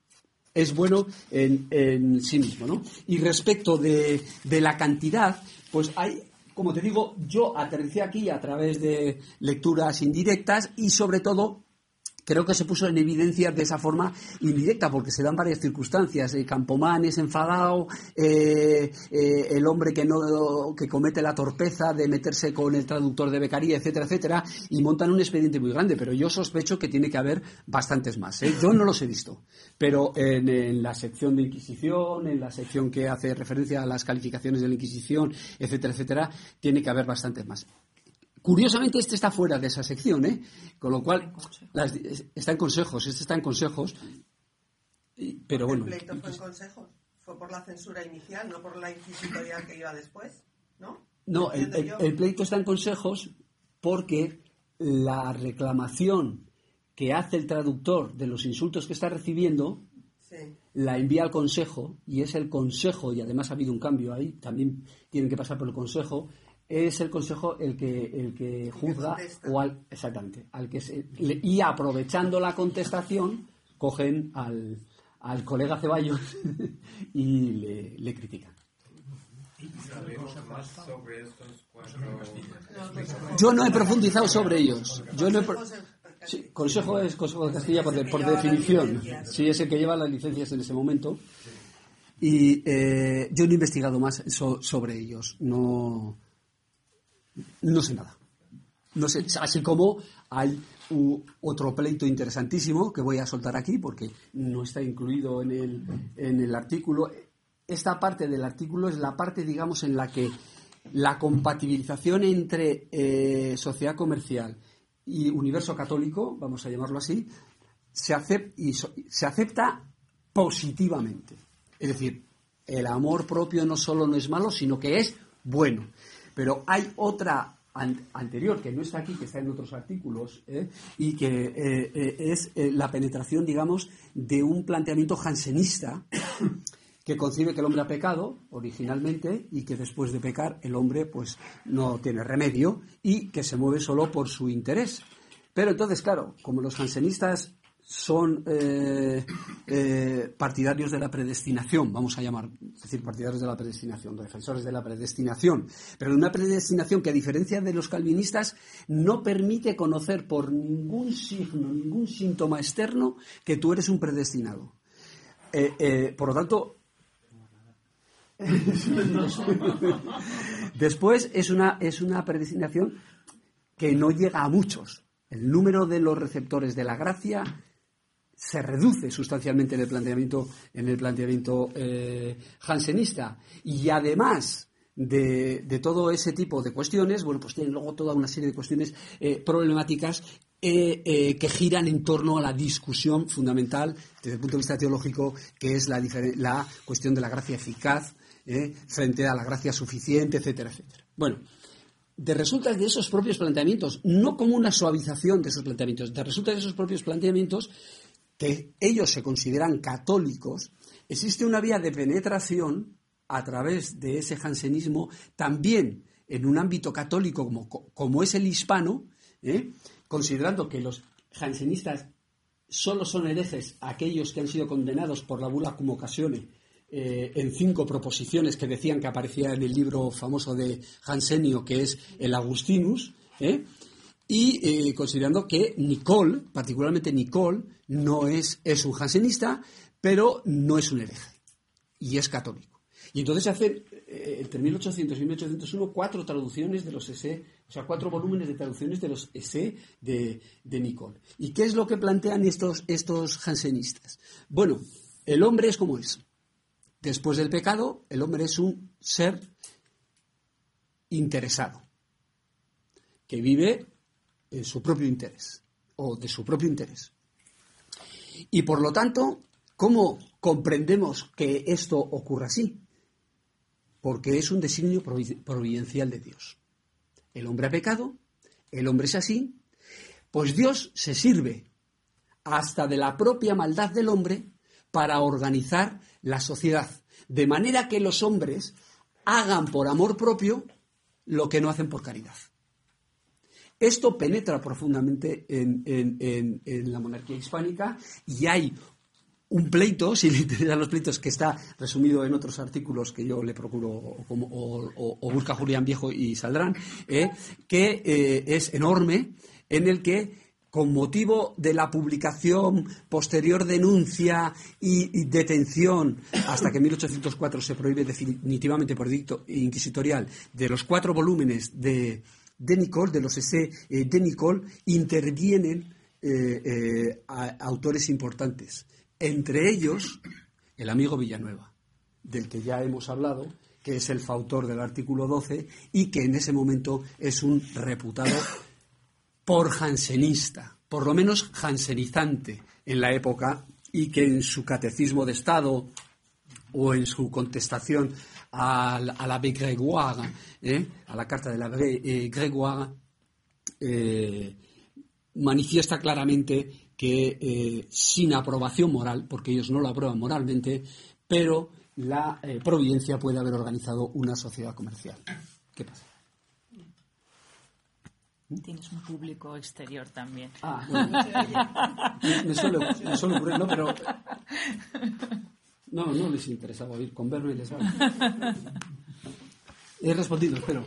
es bueno en, en sí mismo, ¿no? Y respecto de, de la cantidad, pues hay, como te digo, yo aterricé aquí a través de lecturas indirectas y sobre todo creo que se puso en evidencia de esa forma indirecta, porque se dan varias circunstancias. El Campoman es enfadado, eh, eh, el hombre que no que comete la torpeza de meterse con el traductor de Beccaria, etcétera, etcétera, y montan un expediente muy grande, pero yo sospecho que tiene que haber bastantes más, ¿eh? Yo no los he visto, pero en, en la sección de Inquisición, en la sección que hace referencia a las calificaciones de la Inquisición, etcétera, etcétera, tiene que haber bastantes más. Curiosamente, este está fuera de esa sección, ¿eh? Con lo cual, las, está en consejos, este está en consejos, pero bueno. El pleito fue en consejos, fue por la censura inicial, no por la inquisitorial que iba después, ¿no? No, el, el, el pleito está en consejos porque la reclamación que hace el traductor de los insultos que está recibiendo, sí, la envía al consejo, y es el consejo, y además ha habido un cambio ahí, también tienen que pasar por el consejo. Es el consejo el que el que juzga o al exactamente al que se, le, y aprovechando la contestación cogen al, al colega Ceballos y le, le critican. Yo no he profundizado sobre ellos. Yo no he pro... sí, consejo es Consejo de Castilla por, de, por definición. Sí, es el que lleva las licencias en ese momento. Y eh, yo no he investigado más so, sobre ellos. No. No sé nada. No sé, así como hay uh, otro pleito interesantísimo que voy a soltar aquí porque no está incluido en el, en el artículo. Esta parte del artículo es la parte, digamos, en la que la compatibilización entre eh, sociedad comercial y universo católico, vamos a llamarlo así, se, acep- y so- se acepta positivamente. Es decir, el amor propio no solo no es malo, sino que es bueno. Pero hay otra an- anterior, que no está aquí, que está en otros artículos, ¿eh? y que eh, eh, es eh, la penetración, digamos, de un planteamiento jansenista que concibe que el hombre ha pecado originalmente y que después de pecar el hombre pues no tiene remedio y que se mueve solo por su interés. Pero entonces, claro, como los jansenistas son eh, eh, partidarios de la predestinación, vamos a llamar, es decir, partidarios de la predestinación, defensores de la predestinación, pero de una predestinación que, a diferencia de los calvinistas, no permite conocer por ningún signo, ningún síntoma externo que tú eres un predestinado. Eh, eh, por lo tanto, después es una, es una predestinación que no llega a muchos. El número de los receptores de la gracia se reduce sustancialmente en el planteamiento, en el planteamiento eh, jansenista. Y además de, de todo ese tipo de cuestiones, bueno, pues tienen luego toda una serie de cuestiones eh, problemáticas eh, eh, que giran en torno a la discusión fundamental desde el punto de vista teológico, que es la, difer- la cuestión de la gracia eficaz eh, frente a la gracia suficiente, etcétera, etcétera. Bueno, de resultas de esos propios planteamientos, no como una suavización de esos planteamientos, de resultas de esos propios planteamientos, que ellos se consideran católicos, existe una vía de penetración a través de ese jansenismo también en un ámbito católico como, como es el hispano, ¿eh? Considerando que los jansenistas solo son herejes aquellos que han sido condenados por la bula cum occasione eh, en cinco proposiciones que decían que aparecía en el libro famoso de Jansenio, que es el Augustinus, ¿eh? Y eh, considerando que Nicole, particularmente Nicole, no es, es un jansenista, pero no es un hereje, y es católico. Y entonces se hacen, eh, entre mil ochocientos y mil ochocientos uno, cuatro traducciones de los esé, o sea, cuatro volúmenes de traducciones de los esé de, de Nicole. ¿Y qué es lo que plantean estos, estos jansenistas? Bueno, el hombre es como es. Después del pecado, el hombre es un ser interesado, que vive en su propio interés, o de su propio interés. Y por lo tanto, ¿cómo comprendemos que esto ocurra así? Porque es un designio providencial de Dios. El hombre ha pecado, el hombre es así, pues Dios se sirve hasta de la propia maldad del hombre para organizar la sociedad, de manera que los hombres hagan por amor propio lo que no hacen por caridad. Esto penetra profundamente en, en, en, en la monarquía hispánica y hay un pleito, si le interesan los pleitos, que está resumido en otros artículos que yo le procuro o, o, o, o busca Julián Viejo y saldrán, eh, que eh, es enorme, en el que con motivo de la publicación, posterior denuncia y, y detención, hasta que en mil ochocientos cuatro se prohíbe definitivamente por edicto inquisitorial, de los cuatro volúmenes de, de Nicole, de los essais eh, de Nicole, intervienen eh, eh, a, autores importantes. Entre ellos, el amigo Villanueva, del que ya hemos hablado, que es el fautor del artículo doce y que en ese momento es un reputado por jansenista, por lo menos jansenizante en la época, y que en su catecismo de Estado o en su contestación a la, a la Grégoire, ¿eh? a la carta de la eh, Grégoire, eh, manifiesta claramente que eh, sin aprobación moral, porque ellos no lo aprueban moralmente, pero la eh, providencia puede haber organizado una sociedad comercial. ¿Qué pasa? Tienes un público exterior también. Ah, bueno. me, me, suele, me suele ocurrir, ¿no? Pero no, no les interesaba oír, con verme les vale. He respondido, espero.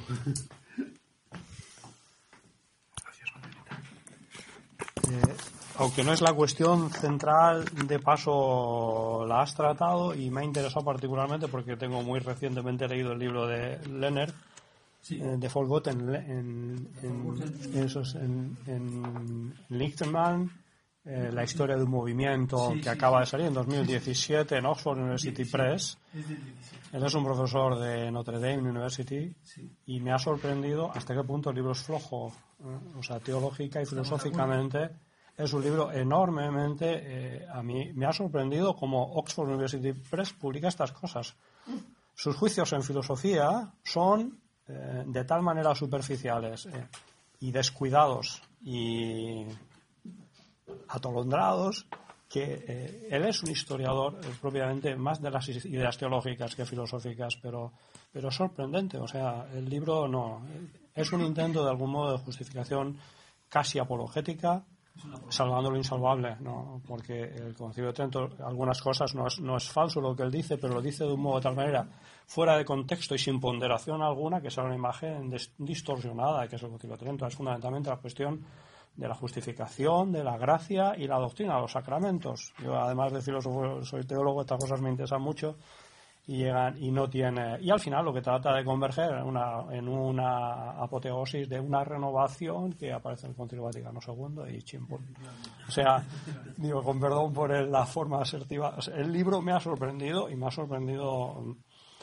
Eh, aunque no es la cuestión central, de paso la has tratado y me ha interesado particularmente porque tengo muy recientemente leído el libro de Lennert, sí. eh, de Forgotten en, en, en, esos, en, en Lichtenman, eh, la historia de un movimiento sí, que sí, acaba de salir en dos mil diecisiete en Oxford University sí, Press. Es del diecisiete. Él es un profesor de Notre Dame University sí. y me ha sorprendido hasta qué punto el libro es flojo, eh, o sea, teológica y filosóficamente. Es un libro enormemente, eh, a mí me ha sorprendido cómo Oxford University Press publica estas cosas. Sus juicios en filosofía son eh, de tal manera superficiales eh, y descuidados y atolondrados que eh, él es un historiador eh, propiamente más de las ideas teológicas que filosóficas, pero, pero es sorprendente. O sea, el libro no es un intento de algún modo de justificación casi apologética, salvando lo insalvable, ¿no? Porque el Concilio de Trento, algunas cosas no es, no es falso lo que él dice, pero lo dice de un modo de tal manera fuera de contexto y sin ponderación alguna que sea una imagen des, distorsionada de que es el Concilio de Trento. Es fundamentalmente la cuestión de la justificación, de la gracia y la doctrina, los sacramentos. Yo, además de filósofo, soy teólogo, estas cosas me interesan mucho y llegan y no tiene y al final lo que trata de converger en una en una apoteosis de una renovación que aparece en el Concilio Vaticano segundo y chimpón. O sea, digo, con perdón por el, la forma asertiva, o sea, el libro me ha sorprendido y me ha sorprendido,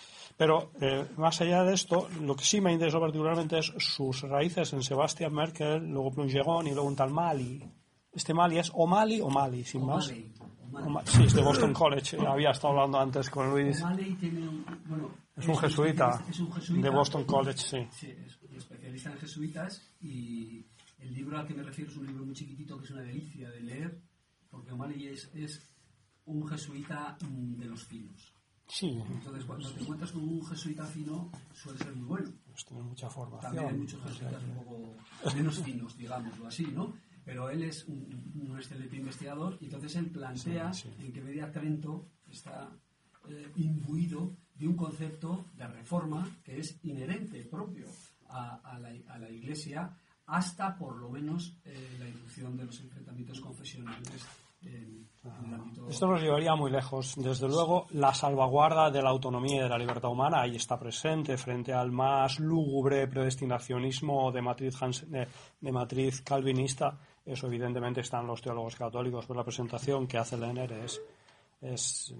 pero eh, más allá de esto, lo que sí me interesó particularmente es sus raíces en Sebastian Merkel, luego Plungeron y luego un tal Mali. Este Mali es O'Malley o Mali, sin más. Sí, es de Boston College. Había estado hablando antes con Luis. Tiene un, bueno, es, un jesuita, es un jesuita de Boston College, sí. Sí, es un especialista en jesuitas y el libro al que me refiero es un libro muy chiquitito que es una delicia de leer porque O'Malley es, es un jesuita de los finos. Sí. Entonces, cuando te encuentras con un jesuita fino, suele ser muy bueno. Pues tiene mucha formación. También hay muchos jesuitas un poco menos finos, digámoslo así, ¿no? Pero él es un, un excelente investigador y entonces él plantea sí, sí. en qué medida Trento está eh, imbuido de un concepto de reforma que es inherente, propio a, a, la, a la Iglesia, hasta por lo menos eh, la irrupción de los enfrentamientos confesionales en, en el ámbito. Esto nos llevaría muy lejos. Desde luego, la salvaguarda de la autonomía y de la libertad humana ahí está presente frente al más lúgubre predestinacionismo de matriz, Hans, de, de matriz calvinista. Eso evidentemente están los teólogos católicos, pero la presentación que hace Lennert es, es,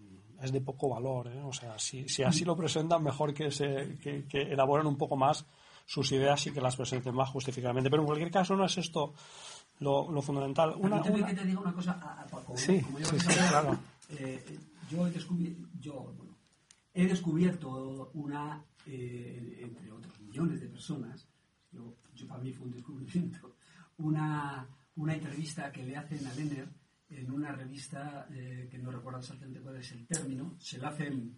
es de poco valor, ¿eh? O sea, si, si así lo presentan, mejor que, se, que, que elaboren un poco más sus ideas y que las presenten más justificadamente. Pero en cualquier caso no es esto lo, lo fundamental. Una, Permíteme una... que te diga una cosa a, a Paco. Sí, como yo sí, sí, claro. Eh, yo he descubierto, yo, bueno, he descubierto una, eh, entre otros millones de personas, yo, yo para mí fue un descubrimiento, Una, una entrevista que le hacen a Lennert en una revista eh, que no recuerdo exactamente cuál es el término, se la hacen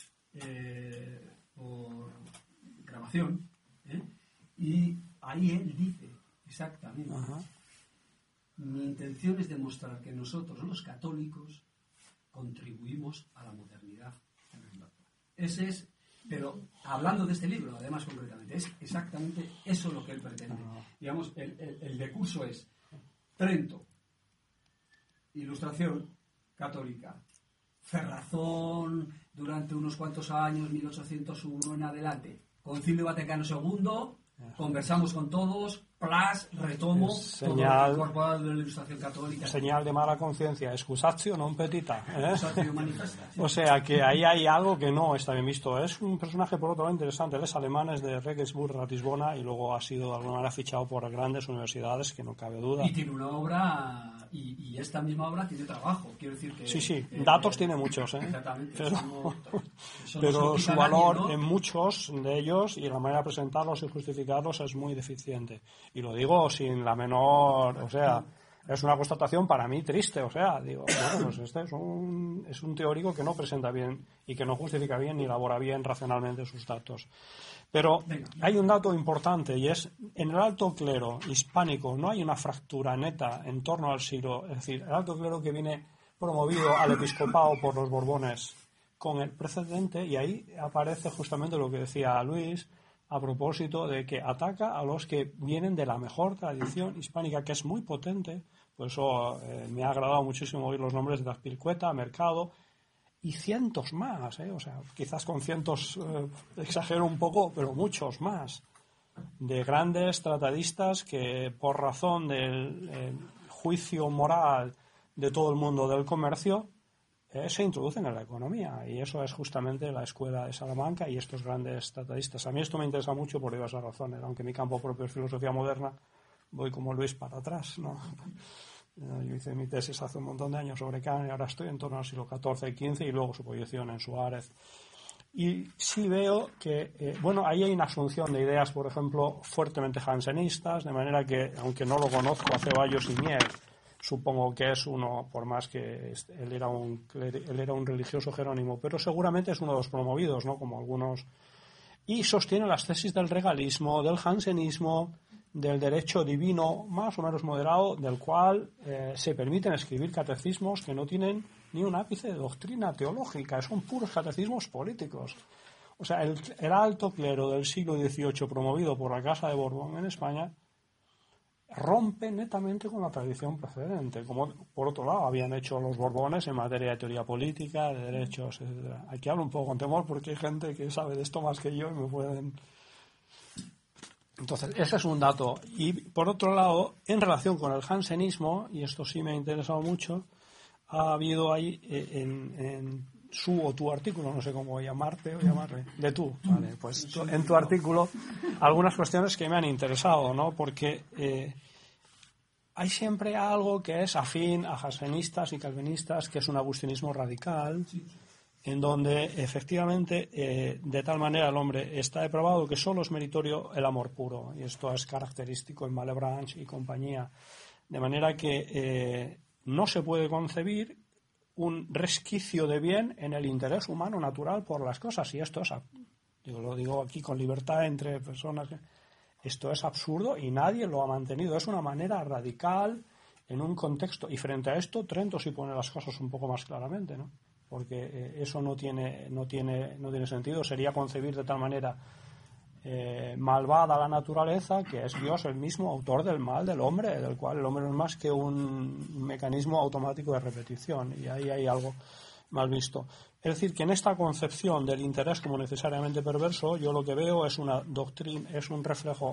eh, por grabación, ¿eh? Y ahí él dice exactamente: uh-huh. Mi intención es demostrar que nosotros los católicos contribuimos a la modernidad. Ese es, pero hablando de este libro, además concretamente, es exactamente eso lo que él pretende. Uh-huh. Digamos, el, el, el decurso es Trento, Ilustración católica, Cerrazón durante unos cuantos años, mil ochocientos uno en adelante, Concilio Vaticano segundo, conversamos con todos, plas, retomo, señal, todo el corporal de la Ilustración católica. Señal de mala conciencia, excusatio non petita. ¿eh? Excusatio manifesta. Sí. O sea que ahí hay algo que no está bien visto. Es un personaje, por otro lado, interesante. Él es alemán, es de Regensburg, Ratisbona, y luego ha sido de alguna manera fichado por grandes universidades, que no cabe duda. Y tiene una obra, y, y esta misma obra tiene trabajo. Quiero decir que... Sí, sí, eh, datos eh, tiene muchos, ¿eh? Exactamente. Pero, no, pero su valor nadie, ¿no? en muchos de ellos y la manera de presentarlos y justificarlos es muy deficiente. Y lo digo sin la menor... O sea, es una constatación para mí triste. O sea, digo, bueno, pues este es un, es un teórico que no presenta bien y que no justifica bien ni elabora bien racionalmente sus datos. Pero hay un dato importante y es, en el alto clero hispánico no hay una fractura neta en torno al siglo, es decir, el alto clero que viene promovido al episcopado por los Borbones con el precedente, y ahí aparece justamente lo que decía Luis a propósito de que ataca a los que vienen de la mejor tradición hispánica, que es muy potente. Por eso eh, me ha agradado muchísimo oír los nombres de Azpilicueta, Mercado y cientos más, ¿eh? O sea, quizás con cientos eh, exagero un poco, pero muchos más, de grandes tratadistas que por razón del eh, juicio moral de todo el mundo del comercio eh, se introducen en la economía, y eso es justamente la escuela de Salamanca y estos grandes tratadistas. A mí esto me interesa mucho por diversas razones, aunque mi campo propio es filosofía moderna, voy como Luis para atrás, ¿no? Yo hice mi tesis hace un montón de años sobre Kant y ahora estoy en torno al siglo catorce y quince, y luego su proyección en Suárez. Y sí veo que, eh, bueno, ahí hay una asunción de ideas, por ejemplo, fuertemente jansenistas, de manera que, aunque no lo conozco a Ceballos y Mier, supongo que es uno, por más que él era un, él era un religioso jerónimo, pero seguramente es uno de los promovidos, ¿no? Como algunos. Y sostiene las tesis del regalismo, del jansenismo, del derecho divino más o menos moderado, del cual eh, se permiten escribir catecismos que no tienen ni un ápice de doctrina teológica, son puros catecismos políticos. O sea, el, el alto clero del siglo dieciocho, promovido por la Casa de Borbón en España, rompe netamente con la tradición precedente, como por otro lado habían hecho los Borbones en materia de teoría política, de derechos, etcétera. Aquí hablo un poco con temor porque hay gente que sabe de esto más que yo y me pueden... Entonces, ese es un dato. Y por otro lado, en relación con el jansenismo, y esto sí me ha interesado mucho, ha habido ahí en, en su o tu artículo, no sé cómo llamarte o llamarle, de tú, vale, pues tú, en tu artículo, algunas cuestiones que me han interesado, ¿no? Porque eh, hay siempre algo que es afín a jansenistas y calvinistas, que es un agustinismo radical, en donde efectivamente eh, de tal manera el hombre está depravado que solo es meritorio el amor puro, y esto es característico en Malebranche y compañía, de manera que eh, no se puede concebir un resquicio de bien en el interés humano natural por las cosas, y esto es, digo, lo digo aquí con libertad entre personas, esto es absurdo y nadie lo ha mantenido, es una manera radical en un contexto, y frente a esto Trento sí pone las cosas un poco más claramente, ¿no? Porque eh, eso no tiene, no, tiene, no tiene sentido, sería concebir de tal manera eh, malvada la naturaleza, que es Dios el mismo autor del mal del hombre, del cual el hombre no es más que un mecanismo automático de repetición, y ahí hay algo mal visto. Es decir, que en esta concepción del interés como necesariamente perverso, yo lo que veo es una doctrina, es un reflejo,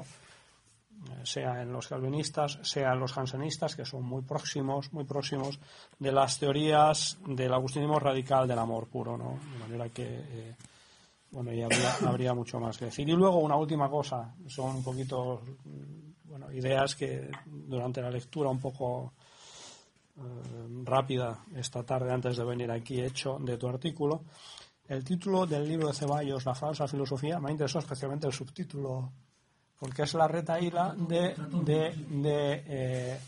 sea en los calvinistas, sea en los jansenistas, que son muy próximos, muy próximos de las teorías del agustinismo radical del amor puro, ¿no? De manera que, eh, bueno, y habría, habría mucho más que decir. Y luego una última cosa, son un poquito, bueno, ideas que durante la lectura un poco eh, rápida esta tarde antes de venir aquí he hecho de tu artículo. El título del libro de Ceballos, La falsa filosofía, me ha interesado especialmente el subtítulo, porque es la retahíla de, de, de eh,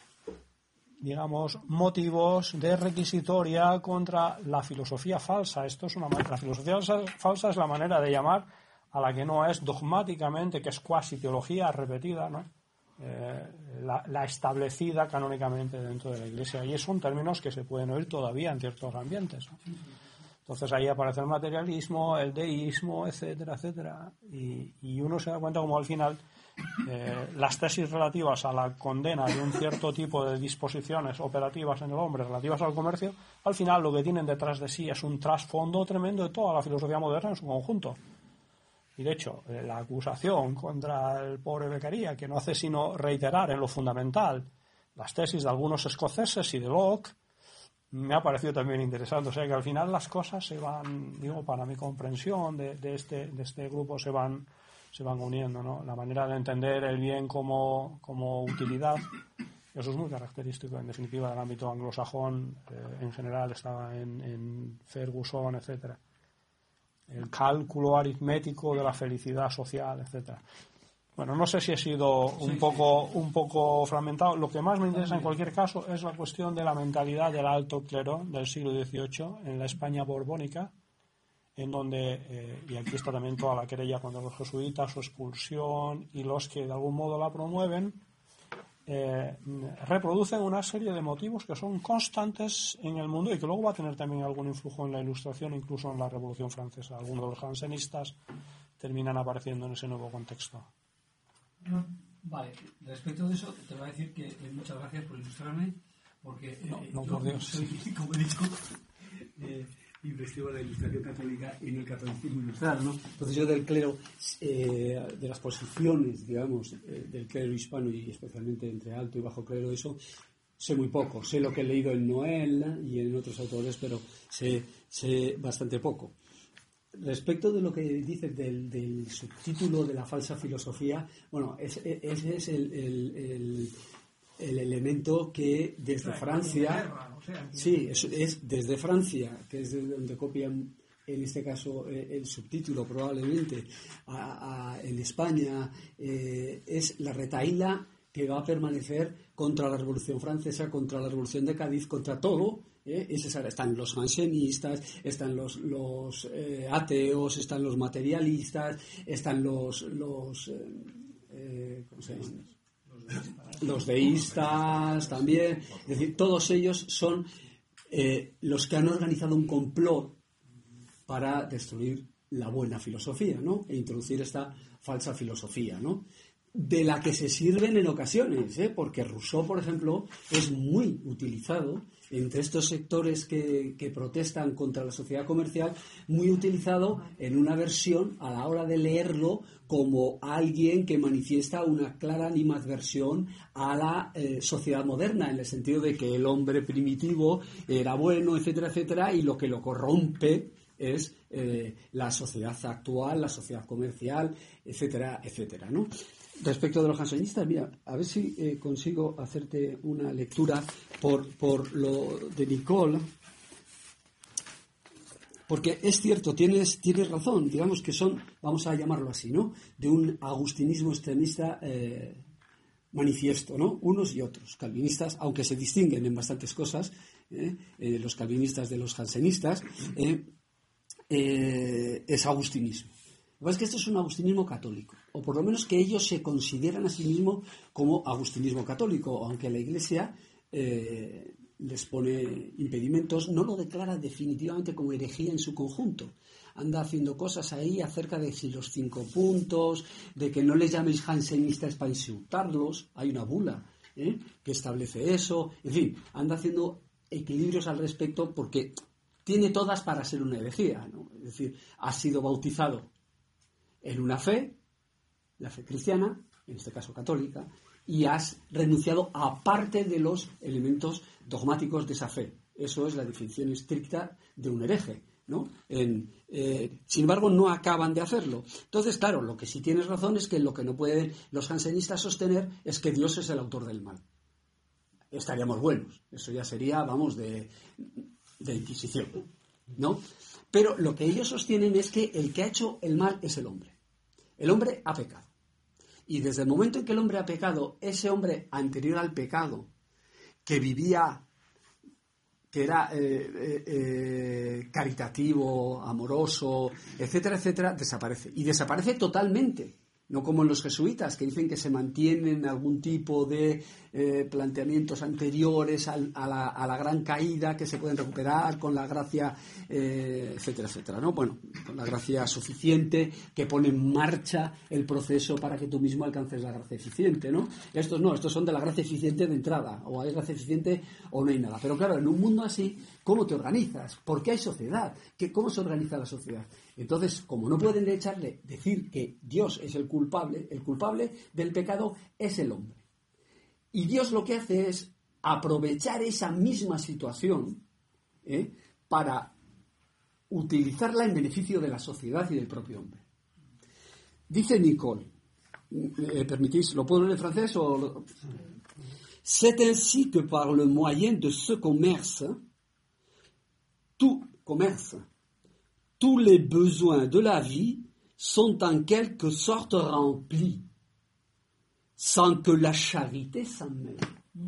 digamos, motivos de requisitoria contra la filosofía falsa. Esto es una, la filosofía falsa es la manera de llamar a la que no es dogmáticamente, que es cuasi teología repetida, ¿no? eh, la, la establecida canónicamente dentro de la Iglesia. Y son términos que se pueden oír todavía en ciertos ambientes, ¿no? Entonces ahí aparece el materialismo, el deísmo, etcétera, etcétera. Y, y uno se da cuenta como al final eh, las tesis relativas a la condena de un cierto tipo de disposiciones operativas en el hombre relativas al comercio, al final lo que tienen detrás de sí es un trasfondo tremendo de toda la filosofía moderna en su conjunto. Y de hecho, eh, la acusación contra el pobre Beccaria, que no hace sino reiterar en lo fundamental las tesis de algunos escoceses y de Locke, me ha parecido también interesante. O sea que al final las cosas se van, digo, para mi comprensión de, de, este, de este grupo se van, se van uniendo, ¿no? La manera de entender el bien como, como utilidad, eso es muy característico, en definitiva, del ámbito anglosajón, eh, en general estaba en, en Ferguson, etcétera. El cálculo aritmético de la felicidad social, etcétera. Bueno, no sé si he sido un poco, un poco fragmentado. Lo que más me interesa en cualquier caso es la cuestión de la mentalidad del alto clero del siglo dieciocho en la España borbónica, en donde, eh, y aquí está también toda la querella contra los jesuitas, su expulsión y los que de algún modo la promueven, eh, reproducen una serie de motivos que son constantes en el mundo y que luego va a tener también algún influjo en la Ilustración, incluso en la Revolución Francesa. Algunos de los jansenistas terminan apareciendo en ese nuevo contexto. Vale, respecto de eso te voy a decir que eh, muchas gracias por ilustrarme, porque eh, no, no, yo por Dios. soy, como he dicho, eh, investigo la Ilustración católica y no el catolicismo ilustrado, ¿no? Entonces yo del clero, eh, de las posiciones, digamos, eh, del clero hispano y especialmente entre alto y bajo clero, eso sé muy poco. Sé lo que he leído en Noel y en otros autores, pero sé, sé bastante poco. Respecto de lo que dices del, del subtítulo de la falsa filosofía, bueno, ese es, es, es el, el, el, el elemento que desde Francia, sí, es, es desde Francia, que es de donde copian en este caso el subtítulo probablemente a, a, en España, eh, es la retahíla que va a permanecer contra la Revolución Francesa, contra la Revolución de Cádiz, contra todo. ¿Eh? Están los jansenistas, están los, los eh, ateos, están los materialistas, están los los, eh, eh, ¿cómo se llama? los deístas también. Es decir, todos ellos son eh, los que han organizado un complot para destruir la buena filosofía, ¿no? E introducir esta falsa filosofía, ¿no? De la que se sirven en ocasiones, ¿eh? Porque Rousseau, por ejemplo, es muy utilizado entre estos sectores que, que protestan contra la sociedad comercial, muy utilizado en una versión a la hora de leerlo como alguien que manifiesta una clara animadversión a la eh, sociedad moderna, en el sentido de que el hombre primitivo era bueno, etcétera, etcétera, y lo que lo corrompe es eh, la sociedad actual, la sociedad comercial, etcétera, etcétera, ¿no? Respecto de los jansenistas, mira, a ver si eh, consigo hacerte una lectura por, por lo de Nicole, porque es cierto, tienes, tienes razón, digamos que son, vamos a llamarlo así, ¿no?, de un agustinismo extremista eh, manifiesto, ¿no?, unos y otros, calvinistas, aunque se distinguen en bastantes cosas, eh, eh, los calvinistas de los jansenistas, eh, eh, es agustinismo. Lo que pasa es que esto es un agustinismo católico, o por lo menos que ellos se consideran a sí mismos como agustinismo católico, aunque la Iglesia eh, les pone impedimentos, no lo declara definitivamente como herejía en su conjunto. Anda haciendo cosas ahí acerca de si los cinco puntos, de que no les llaméis jansenistas para insultarlos, hay una bula ¿eh? que establece eso, en fin, anda haciendo equilibrios al respecto porque tiene todas para ser una herejía, ¿no? Es decir, ha sido bautizado en una fe, la fe cristiana, en este caso católica, y has renunciado a parte de los elementos dogmáticos de esa fe. Eso es la definición estricta de un hereje, ¿no? En, eh, sin embargo, no acaban de hacerlo. Entonces, claro, lo que sí tienes razón es que lo que no pueden los jansenistas sostener es que Dios es el autor del mal. Estaríamos buenos. Eso ya sería, vamos, de, de Inquisición, ¿no? Pero lo que ellos sostienen es que el que ha hecho el mal es el hombre. El hombre ha pecado. Y desde el momento en que el hombre ha pecado, ese hombre anterior al pecado, que vivía, que era eh, eh, eh, caritativo, amoroso, etcétera, etcétera, desaparece. Y desaparece totalmente. No como en los jesuitas, que dicen que se mantienen algún tipo de eh, planteamientos anteriores al, a, la, a la gran caída, que se pueden recuperar con la gracia, eh, etcétera, etcétera, ¿no? Bueno, con la gracia suficiente, que pone en marcha el proceso para que tú mismo alcances la gracia eficiente, ¿no? Estos no, estos son de la gracia eficiente de entrada, o hay gracia eficiente o no hay nada. Pero claro, en un mundo así, ¿cómo te organizas? ¿Por qué hay sociedad? ¿Qué, ¿Cómo se organiza la sociedad? Entonces, como no pueden echarle, decir que Dios es el culpable, el culpable del pecado es el hombre. Y Dios lo que hace es aprovechar esa misma situación ¿eh? para utilizarla en beneficio de la sociedad y del propio hombre. Dice Nicole, eh, ¿permitís? ¿Lo puedo leer en francés o lo... C'est ainsi que par le moyen de ce commerce, tout commerce, tous les besoins de la vie sont en quelque sorte remplis, sans que la charité s'en mêle,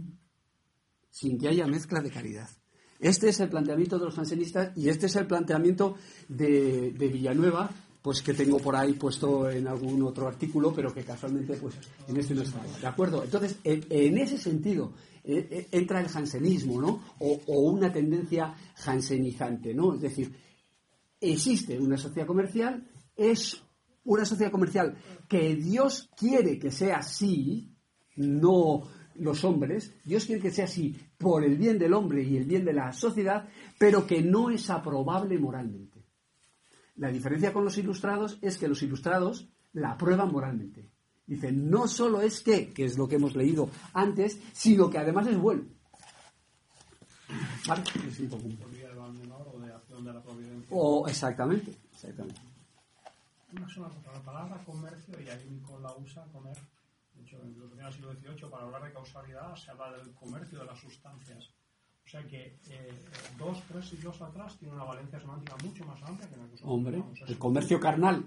sin que haya mezcla de caridad. Este es el planteamiento de los jansenistas y este es el planteamiento de, de Villanueva, pues que tengo por ahí puesto en algún otro artículo, pero que casualmente pues en este no está. ¿De acuerdo? Entonces, en, en ese sentido eh, eh, entra el jansenismo, ¿no? O, o una tendencia jansenizante, ¿no? Es decir, existe una sociedad comercial, es una sociedad comercial que Dios quiere que sea así, no los hombres, Dios quiere que sea así por el bien del hombre y el bien de la sociedad, pero que no es aprobable moralmente. La diferencia con los ilustrados es que los ilustrados la aprueban moralmente. Dicen, no solo es que, que es lo que hemos leído antes, sino que además es bueno. ¿Vale? Es un poco un poco. O de acción de la providencia. O, exactamente, exactamente. Una sola cosa, la palabra comercio, y ahí Nicole la usa, comer, de hecho, en el siglo dieciocho, para hablar de causalidad, se habla del comercio de las sustancias. O sea que eh, dos, tres siglos atrás tiene una valencia semántica mucho más amplia que la que nosotros. Hombre, tenemos. el comercio carnal.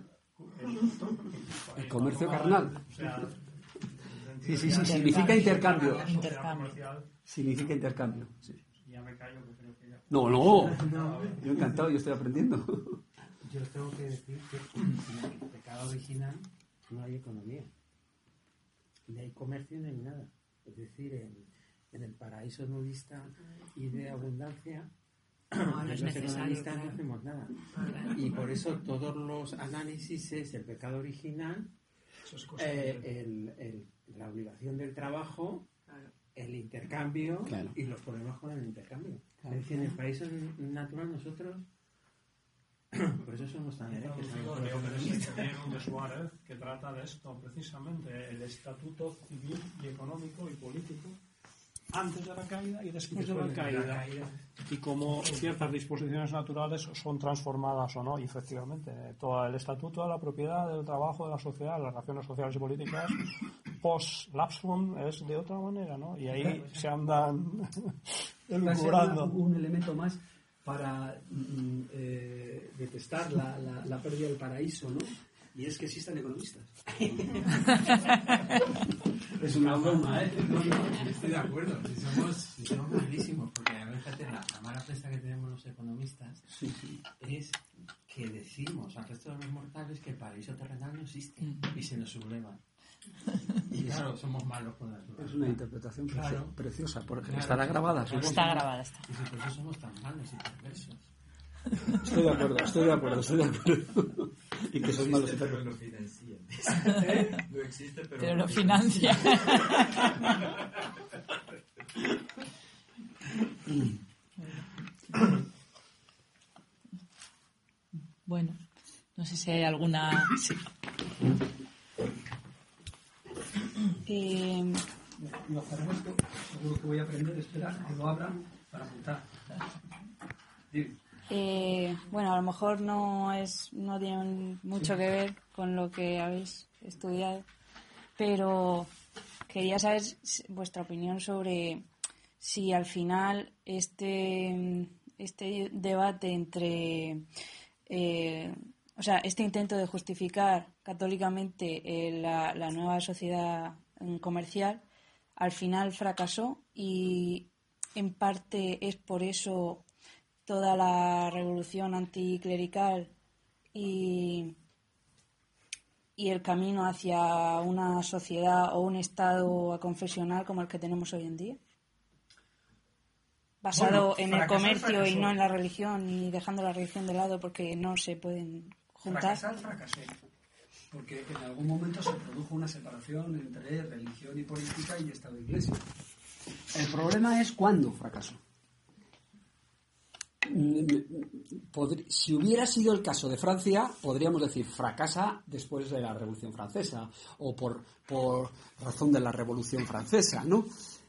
El comercio carnal. O sea, sí, sí, sí, significa intercambio. Intercambio. Significa intercambio. Sí. Ya me callo, que creo que ya... No, no, yo encantado, yo estoy aprendiendo. Yo tengo que decir que en el pecado original no hay economía, ni hay comercio ni hay nada. Es decir, en, en el paraíso nudista y de abundancia, no, no es los necesario, economistas claro. no hacemos nada. Y por eso todos los análisis es el pecado original, eh, el, el, la obligación del trabajo, el intercambio Claro. y los problemas con el intercambio. Claro. Es decir, en el paraíso natural nosotros, por eso somos tan herejes. de Suárez, que trata de esto precisamente, el estatuto civil y económico y político antes de la caída y después de la caída, y cómo ciertas disposiciones naturales son transformadas o no. Y efectivamente, todo el estatuto de la propiedad, del trabajo, de la sociedad, las relaciones sociales y políticas post lapsum es de otra manera, ¿no? Y ahí se andan elucubrando. Un elemento más para mm, eh, detestar la, la, la pérdida del paraíso, ¿no? Y es que existan economistas. Es una broma, ¿eh? No, no, estoy de acuerdo. Si somos, si somos malísimos, porque a veces la, la mala prensa que tenemos los economistas Sí, sí. es que decimos al resto de los mortales que el paraíso terrenal no existe y se nos subleva. Y claro, somos malos con las dudas. Es una interpretación precio- Claro. preciosa, porque Claro. estará grabada. Claro. Está grabada, está. Y si por eso somos tan malos y perversos. Estoy de acuerdo, estoy de acuerdo, estoy de acuerdo. Y que son malos y Pero perversos. lo financian. No existe, pero, Pero lo financia. Bueno, no sé si hay alguna... Sí. Eh, No hacer esto, seguro que voy a aprender, espera que lo abran para apuntar. Dime. eh, bueno, a lo mejor no es no tiene mucho que ver con lo que habéis estudiado, pero quería saber s- vuestra opinión sobre si al final este este debate entre eh, o sea, este intento de justificar católicamente eh, la, la nueva sociedad mm, comercial al final fracasó, y en parte es por eso toda la revolución anticlerical y, y el camino hacia una sociedad o un estado confesional como el que tenemos hoy en día? Basado Bueno, en el fracasar, comercio fracasó. y no en la religión, y dejando la religión de lado porque no se pueden juntar. Fracasar, fracasé. Porque en algún momento se produjo una separación entre religión y política y Estado e Iglesia. El problema es cuándo fracasó. Podr- Si hubiera sido el caso de Francia, podríamos decir fracasa después de la Revolución Francesa o por, por razón de la Revolución Francesa, ¿no?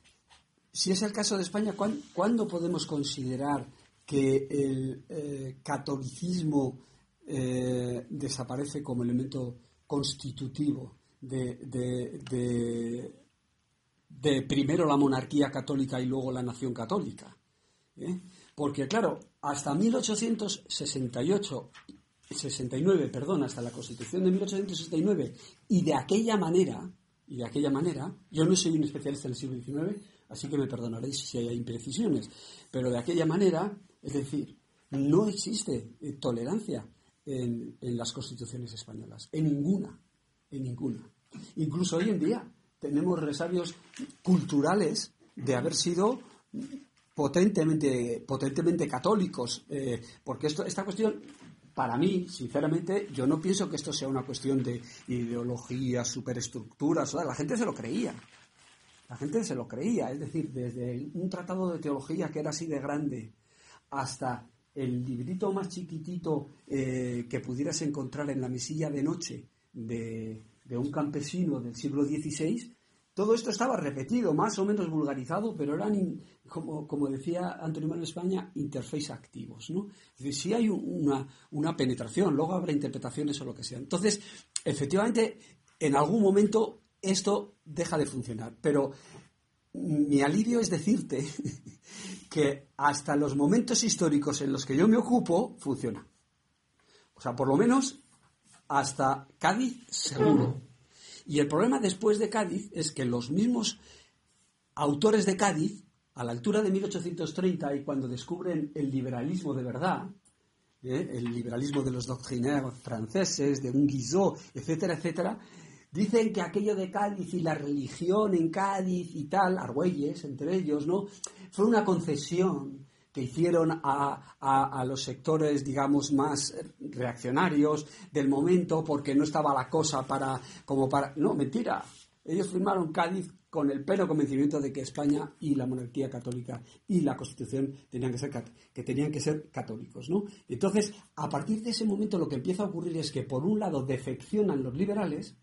Si es el caso de España, ¿cuán- ¿cuándo podemos considerar que el eh, catolicismo eh, desaparece como elemento constitutivo de, de, de, de primero la monarquía católica y luego la nación católica? ¿Eh? Porque, claro, hasta mil ochocientos sesenta y ocho, sesenta y nueve, perdón, hasta la Constitución de mil ochocientos sesenta y nueve, y de aquella manera, y de aquella manera, yo no soy un especialista en el siglo diecinueve, así que me perdonaréis si hay imprecisiones, pero de aquella manera, es decir, no existe eh, tolerancia en, en las constituciones españolas, en ninguna, en ninguna. Incluso hoy en día tenemos resabios culturales de haber sido potentemente, potentemente católicos, eh, porque esto, esta cuestión, para mí, sinceramente, yo no pienso que esto sea una cuestión de ideología, superestructuras, o sea, la gente se lo creía. La gente se lo creía, es decir, desde un tratado de teología que era así de grande hasta el librito más chiquitito eh, que pudieras encontrar en la mesilla de noche de, de un campesino del siglo dieciséis, todo esto estaba repetido, más o menos vulgarizado, pero eran, in, como, como decía Antonio Manuel España, interface activos, ¿no? Es decir, sí hay una, una penetración, luego habrá interpretaciones o lo que sea. Entonces, efectivamente, en algún momento esto deja de funcionar, pero mi alivio es decirte que hasta los momentos históricos en los que yo me ocupo, funciona. O sea, por lo menos hasta Cádiz, seguro. Y el problema después de Cádiz es que los mismos autores de Cádiz, a la altura de mil ochocientos treinta y cuando descubren el liberalismo de verdad, ¿eh? el liberalismo de los doctrinaires franceses, de un Guizot, etcétera, etcétera, dicen que aquello de Cádiz y la religión en Cádiz y tal, Argüelles entre ellos, ¿no?, fue una concesión que hicieron a, a, a los sectores, digamos, más reaccionarios del momento, porque no estaba la cosa para, como para... No, mentira. Ellos firmaron Cádiz con el pleno convencimiento de que España y la monarquía católica y la Constitución tenían que ser, que tenían que ser católicos, ¿no? Entonces, a partir de ese momento lo que empieza a ocurrir es que, por un lado, defeccionan los liberales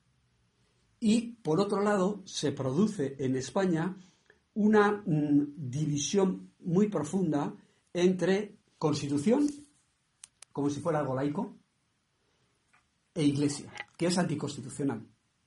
y, por otro lado, se produce en España una mm, división muy profunda entre Constitución, como si fuera algo laico, e Iglesia, que es anticonstitucional.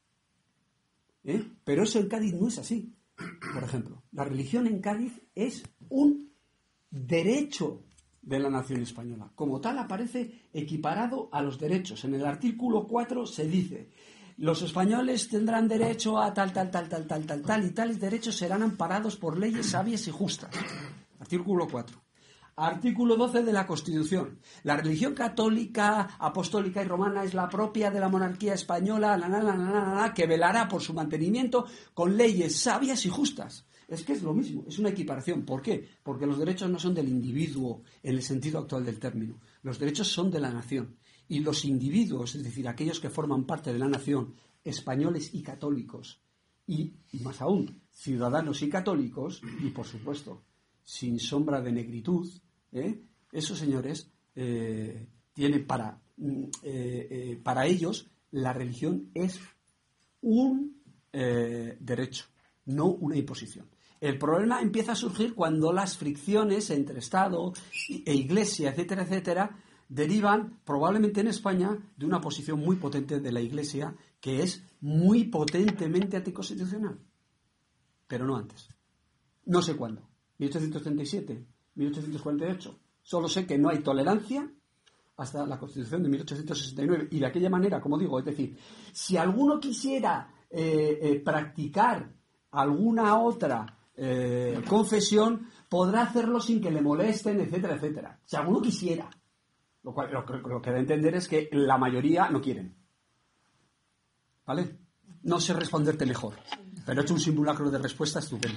¿Eh? Pero eso en Cádiz no es así. Por ejemplo, la religión en Cádiz es un derecho de la nación española. Como tal, aparece equiparado a los derechos. En el artículo cuatro se dice: los españoles tendrán derecho a tal, tal, tal, tal, tal, tal, tal, y tales derechos serán amparados por leyes sabias y justas. Artículo cuatro. Artículo doce de la Constitución. La religión católica, apostólica y romana es la propia de la monarquía española, la, la, la, la, la, la, que velará por su mantenimiento con leyes sabias y justas. Es que es lo mismo, es una equiparación. ¿Por qué? Porque los derechos no son del individuo en el sentido actual del término. Los derechos son de la nación. Y los individuos, es decir, aquellos que forman parte de la nación, españoles y católicos, y, y más aún, ciudadanos y católicos, y por supuesto, sin sombra de negritud, ¿eh? esos señores eh, tienen para, eh, eh, para ellos la religión es un eh, derecho, no una imposición. El problema empieza a surgir cuando las fricciones entre Estado e Iglesia, etcétera, etcétera, derivan probablemente en España de una posición muy potente de la Iglesia, que es muy potentemente anticonstitucional, pero no antes. No sé cuándo. mil ochocientos treinta y siete, mil ochocientos cuarenta y ocho. Solo sé que no hay tolerancia hasta la Constitución de mil ochocientos sesenta y nueve. Y de aquella manera, como digo, es decir, si alguno quisiera eh, eh, practicar alguna otra eh, confesión, podrá hacerlo sin que le molesten, etcétera, etcétera. Si alguno quisiera. Lo cual lo, lo que da a entender es que la mayoría no quieren. ¿vale? No sé responderte mejor, pero he hecho un simulacro de respuesta estupendo.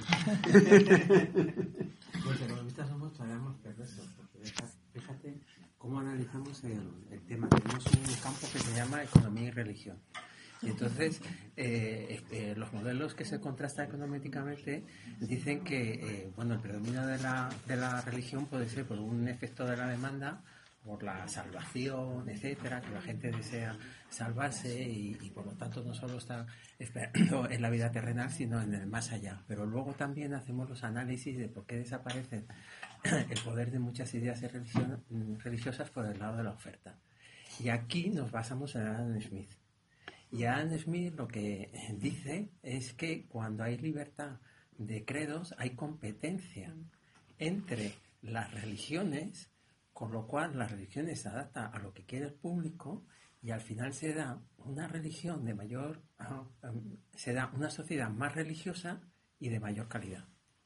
Los economistas somos todavía más perversos, porque fíjate cómo analizamos el, el tema. Tenemos un campo que se llama economía y religión. Y entonces, eh, eh, los modelos que se contrastan económicamente dicen que eh, bueno, el predominio de la, de la religión puede ser por un efecto de la demanda, por la salvación, etcétera, que la gente desea salvarse y, y por lo tanto no solo está esperando en la vida terrenal, sino en el más allá. Pero luego también hacemos los análisis de por qué desaparecen el poder de muchas ideas de religión, religiosas por el lado de la oferta. Y aquí nos basamos en Adam Smith. Y Adam Smith lo que dice es que cuando hay libertad de credos hay competencia entre las religiones, con lo cual las religiones se adaptan a lo que quiere el público y al final se da una religión de mayor, uh, um, se da una sociedad más religiosa y de mayor calidad.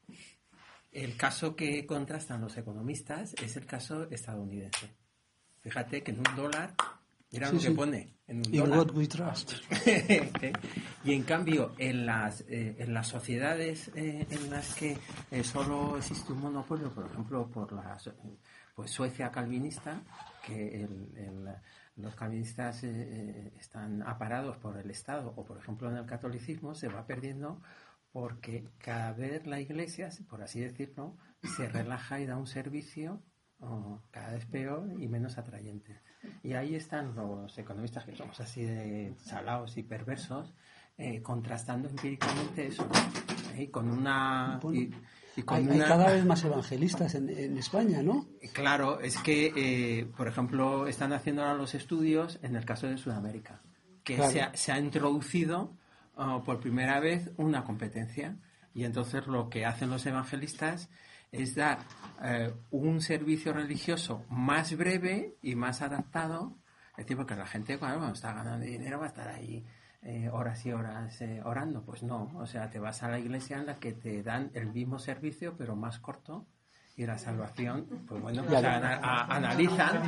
El caso que contrastan los economistas es el caso estadounidense. Fíjate que en un dólar, mira sí, lo que sí. pone, en un In dólar. what we trust. Y en cambio, en las, eh, en las sociedades eh, en las que eh, solo existe un monopolio, por ejemplo, por las, pues Suecia calvinista, que el, el, los calvinistas eh, están aparados por el Estado, o por ejemplo en el catolicismo, se va perdiendo porque cada vez la Iglesia, por así decirlo, se relaja y da un servicio oh, cada vez peor y menos atrayente. Y ahí están los economistas que somos así de salados y perversos, eh, contrastando empíricamente eso, ¿eh? con una... Y, y con hay, una... hay cada vez más evangelistas en, en España, ¿no? Claro, es que, eh, por ejemplo, están haciendo ahora los estudios en el caso de Sudamérica, que claro. se, ha, se ha introducido uh, por primera vez una competencia, y entonces lo que hacen los evangelistas es dar eh, un servicio religioso más breve y más adaptado, es decir, porque la gente cuando, cuando está ganando dinero va a estar ahí eh, horas y horas eh, orando, pues no, o sea, te vas a la iglesia en la que te dan el mismo servicio pero más corto, y la salvación, pues bueno, pues a, a, analizan,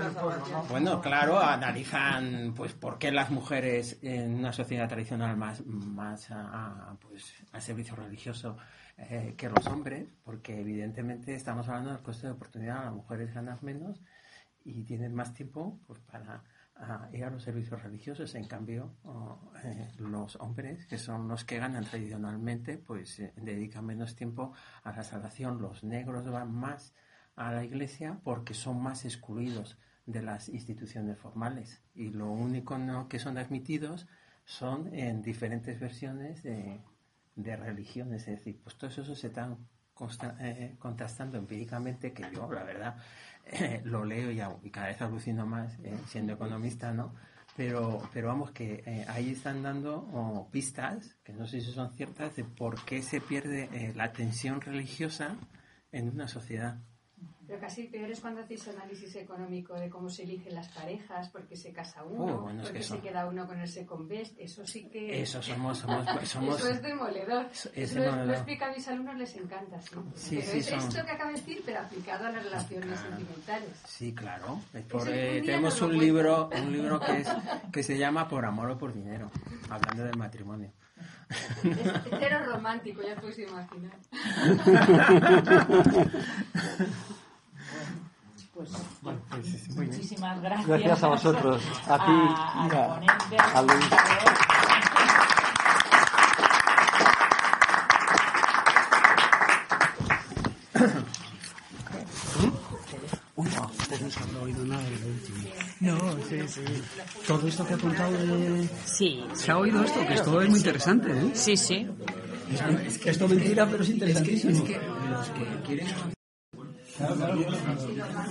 bueno, claro, analizan pues por qué las mujeres en una sociedad tradicional más, más a, a, pues, al servicio religioso eh, que los hombres, porque evidentemente estamos hablando del coste de oportunidad, las mujeres ganan menos y tienen más tiempo pues para a ir a los servicios religiosos. En cambio, oh, eh, los hombres, que son los que ganan tradicionalmente, pues eh, dedican menos tiempo a la salvación. Los negros van más a la iglesia porque son más excluidos de las instituciones formales, y lo único no, que son admitidos son en diferentes versiones de, de religiones. Es decir, pues todo eso se están consta- eh, contrastando empíricamente, que yo, la verdad, Eh, lo leo y, y cada vez alucino más eh, siendo economista, ¿no? Pero, pero vamos, que eh, ahí están dando oh, pistas, que no sé si son ciertas, de por qué se pierde eh, la tensión religiosa en una sociedad. Pero casi peor es cuando hacéis análisis económico de cómo se eligen las parejas, porque se casa uno, oh, bueno, porque es que se son... queda uno con el second best. Eso sí que... Eso somos... somos, somos... Eso es demoledor. Es Eso demoledor. lo explica a mis alumnos, les encanta. Sí, sí, pero sí, es son... esto que acaba de decir, pero aplicado a las relaciones claro. sentimentales. Sí, claro. Es por, eh, tenemos un libro, un libro que, es, que se llama Por amor o por dinero, hablando del matrimonio. Es cero romántico, ya puedes imaginar. Pues, bueno, pues sí, muy muchísimas bien. gracias. Gracias a vosotros. A ti, a, mira, al ponente, a Luis. Uy, no, pues no se habrá oído nada de lo último. No, sí, sí. Todo esto que ha contado de... Sí. ¿Se ha oído esto? Que esto es muy interesante, ¿eh? Sí, sí. Es que esto es mentira, pero es interesantísimo. Es que los que quieren...